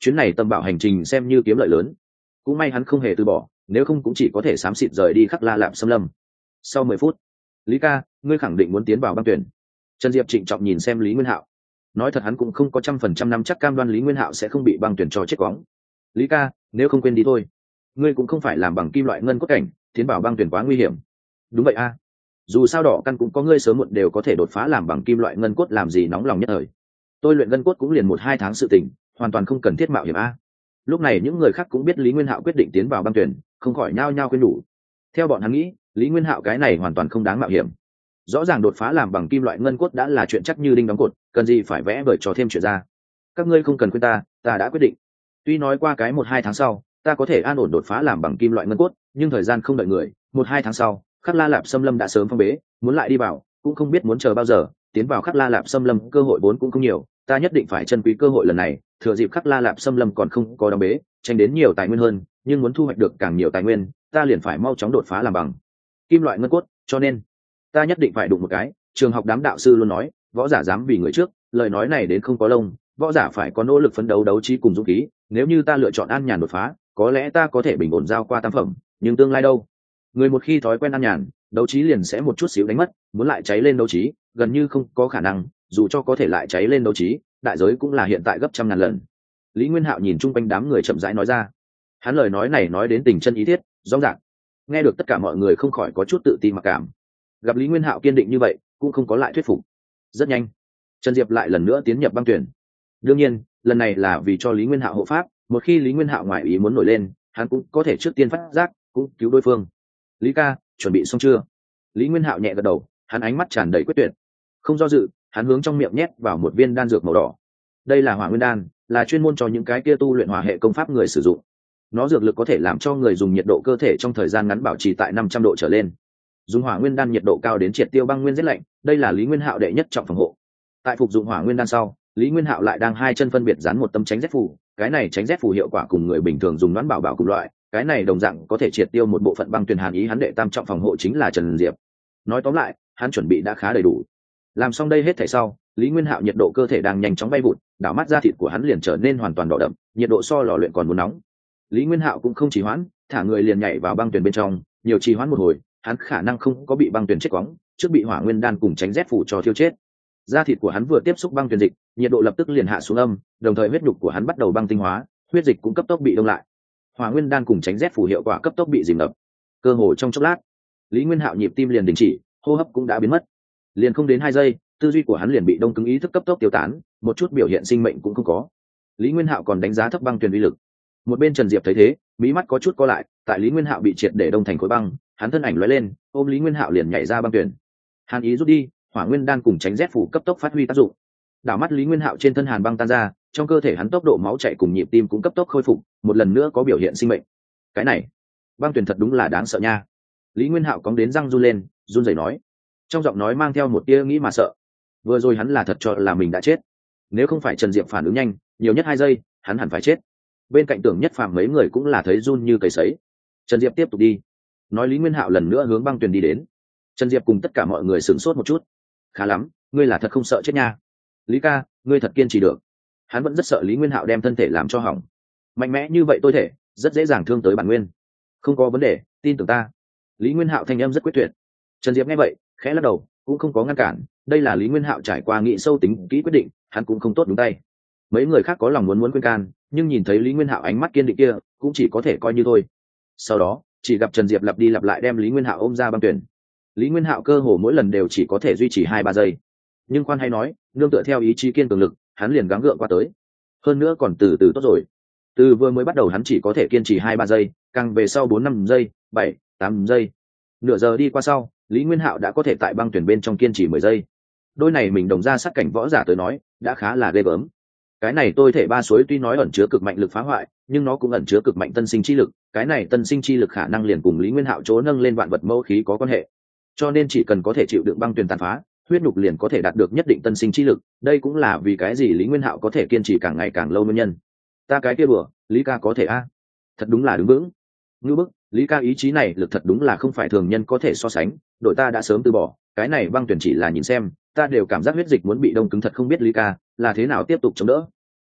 chuyến này Tâm Bảo hành trình xem như kiếm lợi lớn. Cũng may hắn không hề từ bỏ, nếu không cũng chỉ có thể xám xịt rời đi Khắc La Lạp xâm lâm. Sau 10 phút, Lý ca, ngươi khẳng định muốn tiến vào băng tuyển? Trần Diệp trịnh trọng nhìn xem Lý Nguyên Hạo. Nói thật hắn cũng không có 100% nắm chắc cam đoan Lý Nguyên Hạo sẽ không bị băng tuyển cho chết quóng. Lý ca, nếu không quên đi thôi. Ngươi cũng không phải làm bằng kim loại ngân cốt cảnh, tiến vào băng tuyển quá nguy hiểm. Đúng vậy a. Dù sao đỏ căn cũng có ngươi sớm muộn đều có thể đột phá làm bằng kim loại ngân cốt, làm gì nóng lòng nhất thời. Tôi luyện ngân cốt cũng liền 1-2 tháng sự tình, hoàn toàn không cần thiết mạo hiểm a. Lúc này những người khác cũng biết Lý Nguyên Hạo quyết định tiến vào băng tuyển, không khỏi nhao nhao khuyên nhủ. Theo bọn hắn nghĩ, Lý Nguyên Hạo cái này hoàn toàn không đáng mạo hiểm. Rõ ràng đột phá làm bằng kim loại ngân cốt đã là chuyện chắc như đinh đóng cột, cần gì phải vẽ vời trò thêm chuyện ra. Các ngươi không cần khuyên ta đã quyết định. Tuy nói qua cái 1-2 tháng sau ta có thể an ổn đột phá làm bằng kim loại ngân cốt, nhưng thời gian không đợi người, 1-2 tháng sau Khắc La Lạp xâm lâm đã sớm phong bế, muốn lại đi vào cũng không biết muốn chờ bao giờ. Tiến vào Khắc La Lạp xâm lâm cơ hội vốn cũng không nhiều, ta nhất định phải trân quý cơ hội lần này, thừa dịp Khắc La Lạp xâm lâm còn không có đóng bế, tranh đến nhiều tài nguyên hơn, nhưng muốn thu hoạch được càng nhiều tài nguyên, ta liền phải mau chóng đột phá làm bằng kim loại ngân cốt, cho nên ta nhất định phải đụng một cái. Trường học đám đạo sư luôn nói, võ giả dám vì người trước, lời nói này đến không có lông, võ giả phải có nỗ lực phấn đấu, đấu trí cùng dũng khí. Nếu như ta lựa chọn an nhàn đột phá, có lẽ ta có thể bình ổn giao qua tam phẩm, nhưng tương lai đâu? Người một khi thói quen an nhàn, đấu trí liền sẽ một chút xíu đánh mất, muốn lại cháy lên đấu trí, gần như không có khả năng, dù cho có thể lại cháy lên đấu trí, đại giới cũng là hiện tại gấp trăm ngàn lần. Lý Nguyên Hạo nhìn chung quanh đám người chậm rãi nói ra. Hắn lời nói này nói đến tình chân ý thiết, rõ ràng. Nghe được tất cả mọi người không khỏi có chút tự ti mặc cảm. Gặp Lý Nguyên Hạo kiên định như vậy, cũng không có lại thuyết phục. Rất nhanh, Trần Diệp lại lần nữa tiến nhập băng tuyển. Đương nhiên, lần này là vì cho Lý Nguyên Hạo hộ pháp, một khi Lý Nguyên Hạo ngoài ý muốn nổi lên, hắn cũng có thể trước tiên phát giác, cũng cứu đối phương. Lý ca, chuẩn bị xong chưa? Lý Nguyên Hạo nhẹ gật đầu, hắn ánh mắt tràn đầy quyết tuyệt. Không do dự, hắn hướng trong miệng nhét vào một viên đan dược màu đỏ. Đây là Hỏa Nguyên đan, là chuyên môn cho những cái kia tu luyện hỏa hệ công pháp người sử dụng. Nó dược lực có thể làm cho người dùng nhiệt độ cơ thể trong thời gian ngắn bảo trì tại 500 độ trở lên. Dùng Hỏa Nguyên đan nhiệt độ cao đến triệt tiêu băng nguyên rét lạnh, đây là Lý Nguyên Hạo đệ nhất trọng phòng hộ. Tại phục dụng Hỏa Nguyên đan sau, Lý Nguyên Hạo lại đang hai chân phân biệt dán một tấm tránh rét phù, cái này tránh rét phù hiệu quả cùng người bình thường dùng đoán bảo bảo cùng loại, cái này đồng dạng có thể triệt tiêu một bộ phận băng tuyền hàn ý. Hắn đệ tam trọng phòng hộ chính là Trần Diệp. Nói tóm lại, hắn chuẩn bị đã khá đầy đủ. Làm xong đây hết thảy sau, Lý Nguyên Hạo nhiệt độ cơ thể đang nhanh chóng bay vụt, đảo mắt da thịt của hắn liền trở nên hoàn toàn đỏ đậm, nhiệt độ so lò luyện còn muốn nóng. Lý Nguyên Hạo cũng không trì hoãn, thả người liền nhảy vào băng tuyền bên trong, nhiều trì hoãn một hồi, hắn khả năng không có bị băng tuyền chết quóng, trước bị Hỏa Nguyên đan cùng tránh rét phủ cho thiêu chết. Da thịt của hắn vừa tiếp xúc băng tuyền dịch, nhiệt độ lập tức liền hạ xuống âm, đồng thời huyết nhục của hắn bắt đầu băng tinh hóa, huyết dịch cũng cấp tốc bị đông lại. Hỏa Nguyên đan cùng tránh rét phủ hiệu quả cấp tốc bị dìm ngập. Cơ hồ trong chốc lát, Lý Nguyên Hạo nhịp tim liền đình chỉ, hô hấp cũng đã biến mất. Liền không đến 2 giây, tư duy của hắn liền bị đông cứng, ý thức cấp tốc tiêu tán, một chút biểu hiện sinh mệnh cũng không có. Lý Nguyên Hạo còn đánh giá thấp băng tuyền uy lực. Một bên Trần Diệp thấy thế, mí mắt có chút co lại, tại Lý Nguyên Hạo bị triệt để đông thành khối băng, hắn thân ảnh lóe lên, ôm Lý Nguyên Hạo liền nhảy ra băng tuyền. Hàn ý rút đi, Hỏa Nguyên đan cùng tránh rét phủ cấp tốc phát huy tác dụng. Đảo mắt Lý Nguyên Hạo trên thân hàn băng tan ra, trong cơ thể hắn tốc độ máu chảy cùng nhịp tim cũng cấp tốc khôi phục, một lần nữa có biểu hiện sinh mệnh. Cái này, băng tuyền thật đúng là đáng sợ nha. Lý Nguyên Hạo cóng đến răng run lên, run rẩy nói, trong giọng nói mang theo một tia nghĩ mà sợ. Vừa rồi hắn là thật cho là mình đã chết, nếu không phải Trần Diệp phản ứng nhanh, nhiều nhất 2 giây, hắn hẳn phải chết. Bên cạnh Tưởng Nhất Phàm mấy người cũng là thấy run như cầy sấy. Trần Diệp tiếp tục đi, nói Lý Nguyên Hạo lần nữa hướng băng tuyền đi đến. Trần Diệp cùng tất cả mọi người sửng sốt một chút. Khá lắm, ngươi là thật không sợ chết nha. Lý ca, ngươi thật kiên trì được. Hắn vẫn rất sợ Lý Nguyên Hạo đem thân thể làm cho hỏng. Mạnh mẽ như vậy tôi thể, rất dễ dàng thương tới bản nguyên. Không có vấn đề, tin tưởng ta. Lý Nguyên Hạo thanh âm rất quyết tuyệt. Trần Diệp nghe vậy, khẽ lắc đầu, cũng không có ngăn cản. Đây là Lý Nguyên Hạo trải qua nghĩ sâu tính kỹ quyết định, hắn cũng không tốt đúng tay. Mấy người khác có lòng muốn khuyên can, nhưng nhìn thấy Lý Nguyên Hạo ánh mắt kiên định kia, cũng chỉ có thể coi như thôi. Sau đó, chỉ gặp Trần Diệp lặp đi lặp lại đem Lý Nguyên Hạo ôm ra băng tuyển. Lý Nguyên Hạo cơ hồ mỗi lần đều chỉ có thể duy trì 2-3 giây, nhưng khoan hay nói, nương tựa theo ý chí kiên cường lực, hắn liền gắng gượng qua tới. Hơn nữa còn từ từ tốt rồi. Từ vừa mới bắt đầu hắn chỉ có thể kiên trì 2-3 giây, càng về sau 4-5 giây, 7-8 giây. Nửa giờ đi qua sau, Lý Nguyên Hạo đã có thể tại băng tuyển bên trong kiên trì 10 giây. Đôi này mình đồng ra sát cảnh võ giả tới nói, đã khá là ghê gớm. Cái này tôi thể ba suối tuy nói ẩn chứa cực mạnh lực phá hoại, nhưng nó cũng ẩn chứa cực mạnh tân sinh chi lực, cái này tân sinh chi lực khả năng liền cùng Lý Nguyên Hạo chỗ nâng lên vạn vật mẫu khí có quan hệ. Cho nên chỉ cần có thể chịu đựng băng tuyển tàn phá, huyết nhục liền có thể đạt được nhất định tân sinh chi lực, đây cũng là vì cái gì Lý Nguyên Hạo có thể kiên trì càng ngày càng lâu nguyên nhân. Ta cái kia bữa, Lý ca có thể a. Thật đúng là đứng vững. Ngưu bức, Lý ca ý chí này lực thật đúng là không phải thường nhân có thể so sánh, đội ta đã sớm từ bỏ, cái này băng tuyển chỉ là nhìn xem, ta đều cảm giác huyết dịch muốn bị đông cứng, thật không biết Lý ca là thế nào tiếp tục chống đỡ.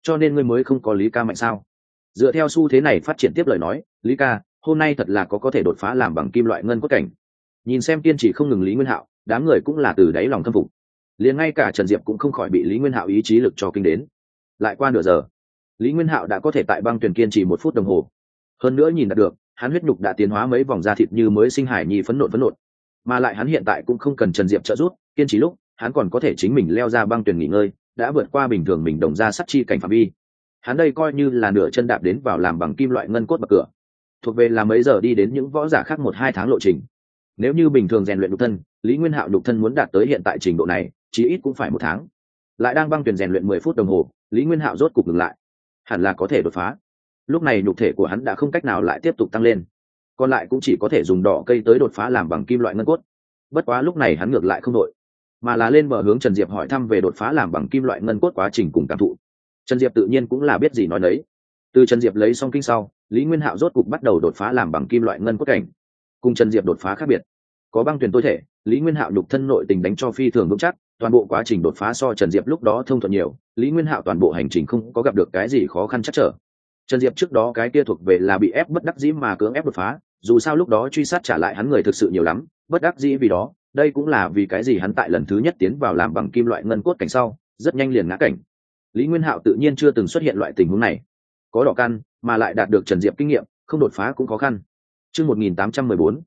cho nên ngươi mới không có Lý Ca mạnh sao? Dựa theo xu thế này phát triển tiếp lời nói, Lý Ca hôm nay thật là có thể đột phá làm bằng kim loại ngân cốt cảnh. Nhìn xem kiên trì không ngừng Lý Nguyên Hạo, đám người cũng là từ đáy lòng khâm phục. Liền ngay cả Trần Diệp cũng không khỏi bị Lý Nguyên Hạo ý chí lực cho kinh đến. Lại qua nửa giờ, Lý Nguyên Hạo đã có thể tại băng tuyển kiên trì 1 phút đồng hồ. Hơn nữa nhìn đạt được, hắn huyết nhục đã tiến hóa mấy vòng da thịt như mới sinh hải nhi phấn nộn. Mà lại hắn hiện tại cũng không cần Trần Diệp trợ giúp, kiên trì lúc, hắn còn có thể chính mình leo ra băng tuyển nghỉ ngơi, đã vượt qua bình thường mình đồng ra sắt chi cảnh phạm vi. Hắn đây coi như là nửa chân đạp đến vào làm bằng kim loại ngân cốt bậc cửa, thuộc về là mấy giờ đi đến những võ giả khác 1-2 tháng lộ trình. Nếu như bình thường rèn luyện nhục thân, Lý Nguyên Hạo nhục thân muốn đạt tới hiện tại trình độ này, chí ít cũng phải 1 tháng. Lại đang băng tuyển rèn luyện 10 phút đồng hồ, Lý Nguyên Hạo rốt cục ngừng lại, hẳn là có thể đột phá. Lúc này nhục thể của hắn đã không cách nào lại tiếp tục tăng lên, còn lại cũng chỉ có thể dùng đỏ cây tới đột phá làm bằng kim loại ngân cốt. Bất quá lúc này hắn ngược lại không đội, mà là lên bờ hướng Trần Diệp hỏi thăm về đột phá làm bằng kim loại ngân cốt quá trình cùng cảm thụ. Trần Diệp tự nhiên cũng là biết gì nói đấy. Từ Trần Diệp lấy xong kinh sau, Lý Nguyên Hạo rốt cục bắt đầu đột phá làm bằng kim loại ngân cốt cảnh. Cùng Trần Diệp đột phá khác biệt, có băng tuyển tối thể, Lý Nguyên Hạo nhục thân nội tình đánh cho phi thường vững chắc, toàn bộ quá trình đột phá so Trần Diệp lúc đó thông thuận nhiều. Lý Nguyên Hạo toàn bộ hành trình không có gặp được cái gì khó khăn chắc trở. Trần Diệp trước đó cái kia thuộc về là bị ép bất đắc dĩ mà cưỡng ép đột phá, dù sao lúc đó truy sát trả lại hắn người thực sự nhiều lắm, bất đắc dĩ vì đó, đây cũng là vì cái gì hắn tại lần thứ nhất tiến vào làm bằng kim loại ngân cốt cảnh sau, rất nhanh liền ngã cảnh. Lý Nguyên Hạo tự nhiên chưa từng xuất hiện loại tình huống này, có đỏ căn mà lại đạt được Trần Diệp kinh nghiệm, không đột phá cũng khó khăn. Chương 1814,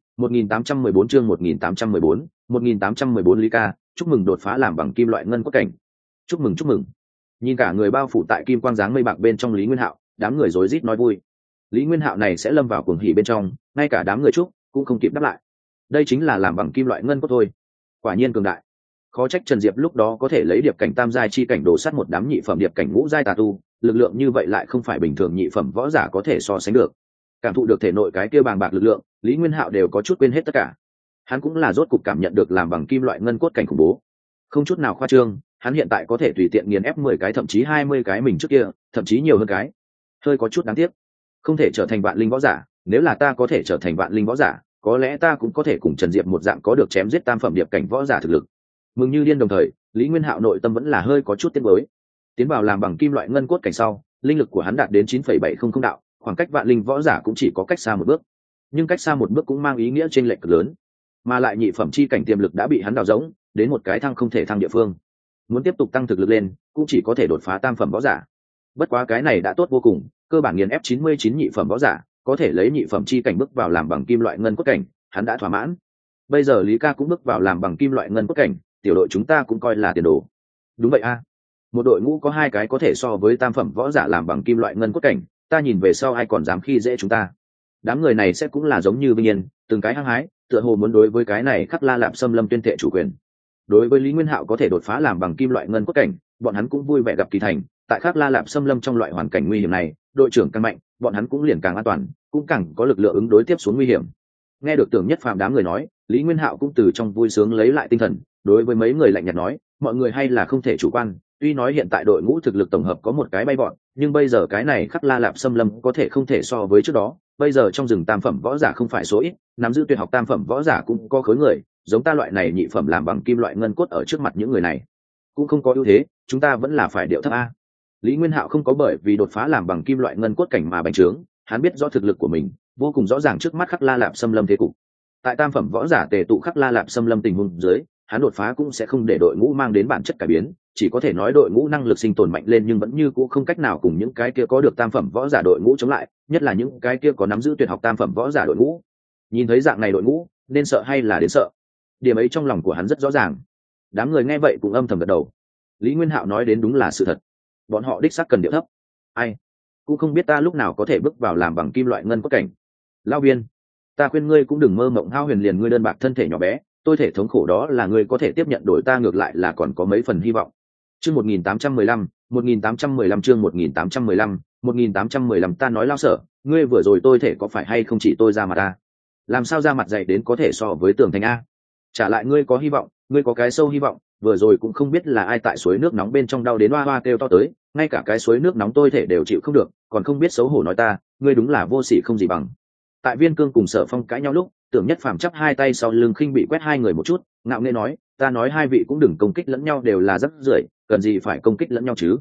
1814 chương 1814, 1814 Lý Ca, chúc mừng đột phá làm bằng kim loại ngân cốt cảnh. Chúc mừng, chúc mừng. Nhìn cả người bao phủ tại kim quang dáng mây bạc bên trong Lý Nguyên Hạo, đám người rối rít nói vui. Lý Nguyên Hạo này sẽ lâm vào cuồng hỉ bên trong, ngay cả đám người chúc cũng không kịp đáp lại. Đây chính là làm bằng kim loại ngân cốt thôi, quả nhiên cường đại. Khó trách Trần Diệp lúc đó có thể lấy điệp cảnh tam giai chi cảnh đổ sát một đám nhị phẩm điệp cảnh ngũ giai tà tu, lực lượng như vậy lại không phải bình thường nhị phẩm võ giả có thể so sánh được. Cảm thụ được thể nội cái kia bàng bạc lực lượng, Lý Nguyên Hạo đều có chút quên hết tất cả. Hắn cũng là rốt cục cảm nhận được làm bằng kim loại ngân cốt cảnh khủng bố. Không chút nào khoa trương, hắn hiện tại có thể tùy tiện nghiền ép 10 cái thậm chí 20 cái mình trước kia, thậm chí nhiều hơn cái. Hơi có chút đáng tiếc, không thể trở thành vạn linh võ giả, nếu là ta có thể trở thành vạn linh võ giả, có lẽ ta cũng có thể cùng Trần Diệp một dạng có được chém giết tam phẩm điệp cảnh võ giả thực lực. Mừng như điên, đồng thời Lý Nguyên Hạo nội tâm vẫn là hơi có chút tiếc nuối. Tiến vào làm bằng kim loại ngân cốt cảnh sau, linh lực của hắn đạt đến 9,700 đạo, khoảng cách vạn linh võ giả cũng chỉ có cách xa một bước. Nhưng cách xa một bước cũng mang ý nghĩa chênh lệch cực lớn, mà lại nhị phẩm chi cảnh tiềm lực đã bị hắn đào rỗng đến một cái thăng không thể thăng địa phương. Muốn tiếp tục tăng thực lực lên, cũng chỉ có thể đột phá tam phẩm võ giả. Bất quá cái này đã tốt vô cùng, cơ bản nghiền ép 99 nhị phẩm võ giả, có thể lấy nhị phẩm chi cảnh bước vào làm bằng kim loại ngân cốt cảnh, hắn đã thỏa mãn. Bây giờ Lý Ca cũng bước vào làm bằng kim loại ngân cốt cảnh, tiểu đội chúng ta cũng coi là tiền đồ. Đúng vậy a, một đội ngũ có 2 cái có thể so với tam phẩm võ giả làm bằng kim loại ngân cốt cảnh, ta nhìn về sau ai còn dám khi dễ chúng ta. Đám người này sẽ cũng là giống như Vinh Yên, từng cái hăng hái, tựa hồ muốn đối với cái này Khắc La Lạp Xâm Lâm tuyên thệ chủ quyền. Đối với Lý Nguyên Hạo có thể đột phá làm bằng kim loại ngân cốt cảnh, bọn hắn cũng vui vẻ gặp kỳ thành. Tại Khắc La Lạp Xâm Lâm trong loại hoàn cảnh nguy hiểm này, đội trưởng càng mạnh, bọn hắn cũng liền càng an toàn, cũng càng có lực lượng ứng đối tiếp xuống nguy hiểm. Nghe được Tưởng Nhất Phàm đám người nói, Lý Nguyên Hạo cũng từ trong vui sướng lấy lại tinh thần, đối với mấy người lạnh nhạt nói, mọi người hay là không thể chủ quan, tuy nói hiện tại đội ngũ thực lực tổng hợp có một cái bay bọn, nhưng bây giờ cái này Khắc La Lạp Xâm Lâm có thể không thể so với trước đó. Bây giờ trong rừng tam phẩm võ giả không phải số ít, nắm giữ tuyệt học tam phẩm võ giả cũng có khối người, giống ta loại này nhị phẩm làm bằng kim loại ngân cốt ở trước mặt những người này cũng không có ưu thế, chúng ta vẫn là phải điệu thấp a. Lý Nguyên Hạo không có bởi vì đột phá làm bằng kim loại ngân cốt cảnh mà bành trướng, hắn biết rõ thực lực của mình, vô cùng rõ ràng trước mắt Khắc La Lạp Xâm Lâm thế cục. Tại tam phẩm võ giả tề tụ Khắc La Lạp Xâm Lâm tình huống dưới, hắn đột phá cũng sẽ không để đội ngũ mang đến bản chất cải biến, chỉ có thể nói đội ngũ năng lực sinh tồn mạnh lên, nhưng vẫn như cũ không cách nào cùng những cái kia có được tam phẩm võ giả đội ngũ chống lại, nhất là những cái kia có nắm giữ tuyệt học tam phẩm võ giả đội ngũ. Nhìn thấy dạng này đội ngũ, nên sợ hay là đến sợ? Điểm ấy trong lòng của hắn rất rõ ràng. Đám người nghe vậy cũng âm thầm gật đầu. Lý Nguyên Hạo nói đến đúng là sự thật, bọn họ đích xác cần điệu thấp. Ai cũng không biết ta lúc nào có thể bước vào làm bằng kim loại ngân cốt cảnh. Lão Viên, ta khuyên ngươi cũng đừng mơ mộng hao huyền, liền ngươi đơn bạc thân thể nhỏ bé, tôi thể thống khổ đó là ngươi có thể tiếp nhận, đổi ta ngược lại là còn có mấy phần hy vọng. Chương 1815, 1815 chương 1815, 1815 ta nói Lao Sở, ngươi vừa rồi tôi thể có phải hay không chỉ tôi ra mặt ta? Làm sao ra mặt dày đến có thể so với Tường Thành a? Trả lại ngươi có hy vọng, ngươi có cái sâu hy vọng, vừa rồi cũng không biết là ai tại suối nước nóng bên trong đau đến hoa hoa kêu to tới, ngay cả cái suối nước nóng tôi thể đều chịu không được, còn không biết xấu hổ nói ta, ngươi đúng là vô sỉ không gì bằng. Tại Viên Cương cùng Sở Phong cãi nhau lúc, Tưởng Nhất Phàm chắp hai tay sau lưng khinh bị quét hai người một chút, ngạo nghễ nói, ta nói hai vị cũng đừng công kích lẫn nhau, đều là rất rưởi, cần gì phải công kích lẫn nhau chứ?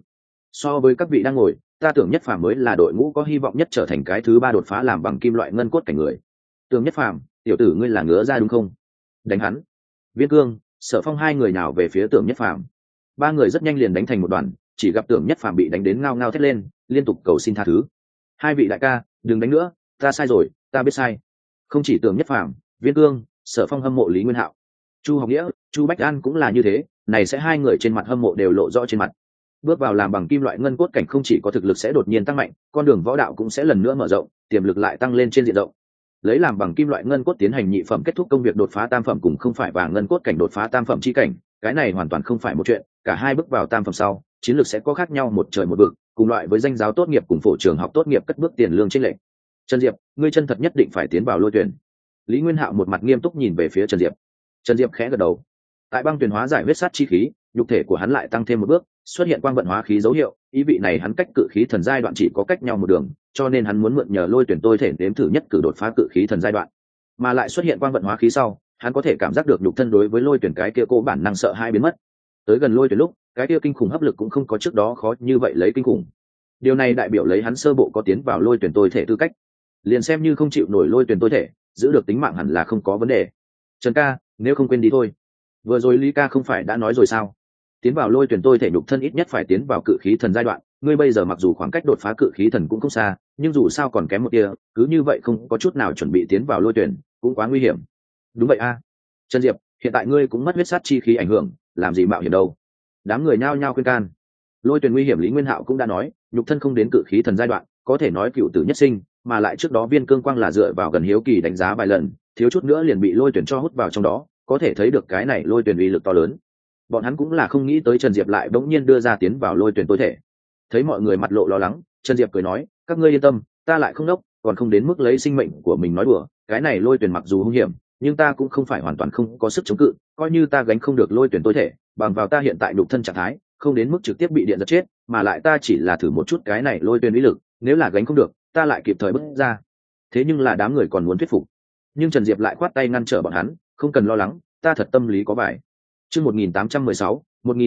So với các vị đang ngồi, ta Tưởng Nhất Phàm mới là đội ngũ có hy vọng nhất trở thành cái thứ ba đột phá làm bằng kim loại ngân cốt cảnh người. Tưởng Nhất Phàm, tiểu tử ngươi là ngứa ra đúng không? Đánh hắn. Viên Cương, Sở Phong hai người nào về phía Tưởng Nhất Phàm. Ba người rất nhanh liền đánh thành một đoàn, chỉ gặp Tưởng Nhất Phàm bị đánh đến ngao ngao thét lên, liên tục cầu xin tha thứ. Hai vị đại ca, đừng đánh nữa, ta sai rồi, ta biết sai. Không chỉ Tưởng Nhất Phàm, Viên Cương, Sở Phong hâm mộ Lý Nguyên Hạo, Chu Học Nghĩa, Chu Bách An cũng là như thế, này sẽ hai người trên mặt hâm mộ đều lộ rõ trên mặt. Bước vào làm bằng kim loại ngân cốt cảnh không chỉ có thực lực sẽ đột nhiên tăng mạnh, con đường võ đạo cũng sẽ lần nữa mở rộng, tiềm lực lại tăng lên trên diện rộng. Lấy làm bằng kim loại ngân cốt tiến hành nhị phẩm kết thúc công việc đột phá tam phẩm cùng không phải và ngân cốt cảnh đột phá tam phẩm chi cảnh, cái này hoàn toàn không phải một chuyện, cả hai bước vào tam phẩm sau, chiến lược sẽ có khác nhau một trời một vực, cùng loại với danh giáo tốt nghiệp cùng phổ trường học tốt nghiệp cất bước tiền lương trên lệ. Trần Diệp, ngươi chân thật nhất định phải tiến vào lôi tuyển. Lý Nguyên Hạo một mặt nghiêm túc nhìn về phía Trần Diệp. Trần Diệp khẽ gật đầu. Tại băng tuyển hóa giải huyết sát chi khí, nhục thể của hắn lại tăng thêm một bước, xuất hiện quang vận hóa khí dấu hiệu, ý vị này hắn cách cự khí thần giai đoạn chỉ có cách nhau một đường, cho nên hắn muốn mượn nhờ lôi tuyển tôi thể đếm thử nhất cử đột phá cự khí thần giai đoạn. Mà lại xuất hiện quang vận hóa khí sau, hắn có thể cảm giác được nhục thân đối với lôi tuyển cái kia cố bản năng sợ hai biến mất. Tới gần lôi tuyển lúc, cái kia kinh khủng hấp lực cũng không có trước đó khó như vậy lấy kinh khủng. Điều này đại biểu lấy hắn sơ bộ có tiến vào lôi tuyển tôi thể tư cách. Liền xem như không chịu nổi lôi tuyển tôi thể, giữ được tính mạng hẳn là không có vấn đề. Trần ca, nếu không quên đi thôi. Vừa rồi Lý ca không phải đã nói rồi sao? Tiến vào lôi tuyển tôi thể nhục thân ít nhất phải tiến vào cự khí thần giai đoạn, ngươi bây giờ mặc dù khoảng cách đột phá cự khí thần cũng không xa, nhưng dù sao còn kém một tia, cứ như vậy không có chút nào chuẩn bị tiến vào lôi tuyển, cũng quá nguy hiểm. Đúng vậy a. Trần Diệp, hiện tại ngươi cũng mất huyết sát chi khí ảnh hưởng, làm gì mạo hiểm đâu? Đám người nhao nhao khuyên can. Lôi tuyển nguy hiểm, Lý Nguyên Hạo cũng đã nói, nhục thân không đến cự khí thần giai đoạn, có thể nói cựu tử nhất sinh, mà lại trước đó Viên Cương Quang là dựa vào gần hiếu kỳ đánh giá vài lần, thiếu chút nữa liền bị lôi tuyển cho hút vào trong đó, có thể thấy được cái này lôi tuyển uy lực to lớn. Bọn hắn cũng là không nghĩ tới Trần Diệp lại bỗng nhiên đưa ra tiến vào lôi tuyển tối thể. Thấy mọi người mặt lộ lo lắng, Trần Diệp cười nói, các ngươi yên tâm, ta lại không đốc, còn không đến mức lấy sinh mệnh của mình nói đùa, cái này lôi tuyển mặc dù hung hiểm, nhưng ta cũng không phải hoàn toàn không có sức chống cự, coi như ta gánh không được lôi tuyển tối thể, bằng vào ta hiện tại nhục thân trạng thái, không đến mức trực tiếp bị điện giật chết, mà lại ta chỉ là thử một chút cái này lôi tuyển uy lực, nếu là gánh không được, ta lại kịp thời bước ra. Thế nhưng là đám người còn muốn thuyết phục, nhưng Trần Diệp lại khoát tay ngăn trở bọn hắn, không cần lo lắng, ta thật tâm lý có bài. Chương 1816,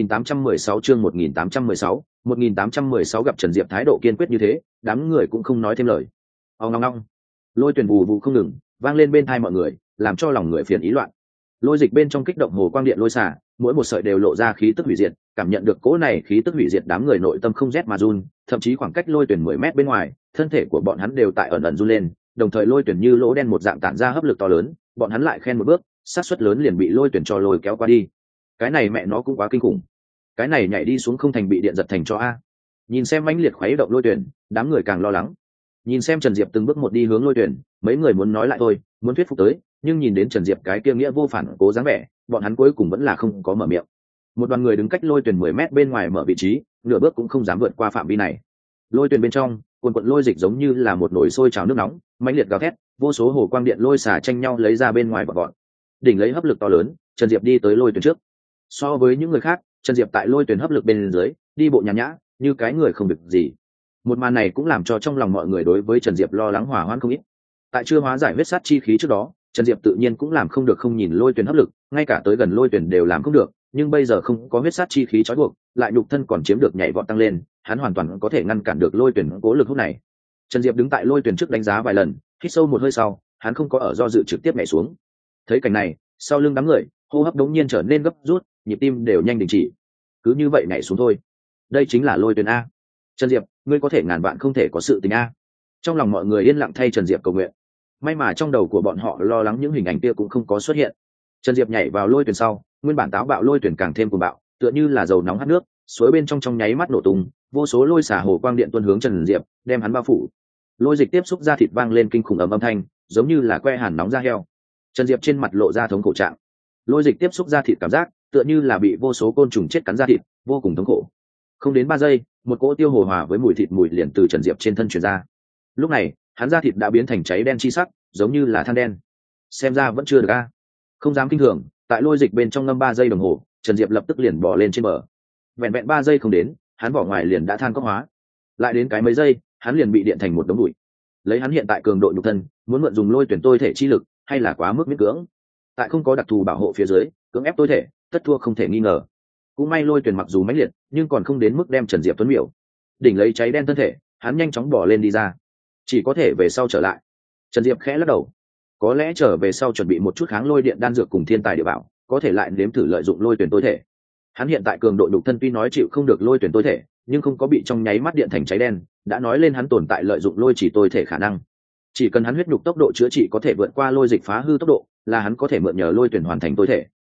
1816 chương 1816, 1816 gặp Trần Diệp thái độ kiên quyết như thế, đám người cũng không nói thêm lời. Ong ong ong. Lôi tuyển bù bù không ngừng, vang lên bên tai mọi người, làm cho lòng người phiền ý loạn. Lôi dịch bên trong kích động hồ quang điện lôi xả, mỗi một sợi đều lộ ra khí tức hủy diệt, cảm nhận được cỗ này khí tức hủy diệt, đám người nội tâm không rét mà run, thậm chí khoảng cách lôi tuyển 10 mét bên ngoài, thân thể của bọn hắn đều tại ẩn ẩn run lên, đồng thời lôi tuyển như lỗ đen một dạng tản ra hấp lực to lớn, bọn hắn lại khen một bước, xác suất lớn liền bị lôi tuyển cho lôi kéo qua đi. Cái này mẹ nó cũng quá kinh khủng, cái này nhảy đi xuống không thành bị điện giật thành cho a. Nhìn xem mãnh liệt khuấy động lôi tuyển, đám người càng lo lắng. Nhìn xem Trần Diệp từng bước một đi hướng lôi tuyển, mấy người muốn nói lại thôi, muốn thuyết phục tới, nhưng nhìn đến Trần Diệp cái kia nghĩa vô phản cố dáng vẻ, bọn hắn cuối cùng vẫn là không có mở miệng. Một đoàn người đứng cách lôi tuyển 10 mét bên ngoài mở vị trí, nửa bước cũng không dám vượt qua phạm vi này. Lôi tuyển bên trong, cuồn cuộn lôi dịch giống như là một nồi sôi trào nước nóng, mãnh liệt gào thét, vô số hồ quang điện lôi xả tranh nhau lấy ra bên ngoài bọn. Đỉnh lấy hấp lực to lớn, Trần Diệp đi tới lôi tuyển trước. So với những người khác, Trần Diệp tại lôi tuyển hấp lực bên dưới, đi bộ nhàn nhã, như cái người không việc gì. Một màn này cũng làm cho trong lòng mọi người đối với Trần Diệp lo lắng hòa hoãn không ít. Tại chưa hóa giải huyết sát chi khí trước đó, Trần Diệp tự nhiên cũng làm không được không nhìn lôi tuyển hấp lực, ngay cả tới gần lôi tuyển đều làm không được, nhưng bây giờ không có huyết sát chi khí trói buộc, lại nhục thân còn chiếm được nhảy vọt tăng lên, hắn hoàn toàn có thể ngăn cản được lôi tuyển cố lực hút này. Trần Diệp đứng tại lôi tuyển trước đánh giá vài lần, hít sâu một hơi sau, hắn không có ở do dự trực tiếp nhảy xuống. Thấy cảnh này, sau lưng đám người, hô hấp đống nhiên trở nên gấp rút, nhịp tim đều nhanh đình chỉ. Cứ như vậy nhảy xuống thôi. Đây chính là lôi tuyển a. Trần Diệp, ngươi có thể ngàn vạn không thể có sự tình a. Trong lòng mọi người yên lặng thay Trần Diệp cầu nguyện. May mà trong đầu của bọn họ lo lắng những hình ảnh kia cũng không có xuất hiện. Trần Diệp nhảy vào lôi tuyển sau, nguyên bản táo bạo lôi tuyển càng thêm cuồng bạo, tựa như là dầu nóng hắt nước, suối bên trong nháy mắt nổ tung, vô số lôi xả hồ quang điện tuôn hướng Trần Diệp, đem hắn bao phủ. Lôi dịch tiếp xúc da thịt vang lên kinh khủng ầm âm thanh, giống như là que hàn nóng da heo. Trần Diệp trên mặt lộ ra thống khổ trạng. Lôi dịch tiếp xúc da thịt cảm giác, tựa như là bị vô số côn trùng chết cắn da thịt, vô cùng thống khổ. Không đến 3 giây, một cỗ tiêu hồ hòa với mùi thịt mùi liền từ Trần Diệp trên thân truyền ra. Lúc này, hắn da thịt đã biến thành cháy đen chi sắc, giống như là than đen. Xem ra vẫn chưa được a. Không dám kinh thường, tại lôi dịch bên trong ngâm 3 giây đồng hồ, Trần Diệp lập tức liền bò lên trên bờ. Vẹn vẹn 3 giây không đến, hắn vỏ ngoài liền đã than cốc hóa. Lại đến cái mấy giây, hắn liền bị điện thành một đống bụi. Lấy hắn hiện tại cường độ nhục thân, muốn mượn dùng lôi tuyển tôi thể chi lực, hay là quá mức miễn cưỡng. Tại không có đặc thù bảo hộ phía dưới, cưỡng ép tôi thể, tất thua không thể nghi ngờ. Cũng may lôi tuyển mặc dù mãnh liệt, nhưng còn không đến mức đem Trần Diệp tuấn miểu. đỉnh lấy cháy đen thân thể, hắn nhanh chóng bỏ lên đi ra. Chỉ có thể về sau trở lại. Trần Diệp khẽ lắc đầu. Có lẽ trở về sau chuẩn bị một chút kháng lôi điện đan dược cùng thiên tài địa bảo, có thể lại nếm thử lợi dụng lôi tuyển tối thể. Hắn hiện tại cường độ nhục thân tuy nói chịu không được lôi tuyển tối thể, nhưng không có bị trong nháy mắt điện thành cháy đen, đã nói lên hắn tồn tại lợi dụng lôi chỉ tối thể khả năng. Chỉ cần hắn huyết nhục tốc độ chữa trị có thể vượt qua lôi dịch phá hư tốc độ, là hắn có thể mượn nhờ lôi tuyển hoàn thành tối thể.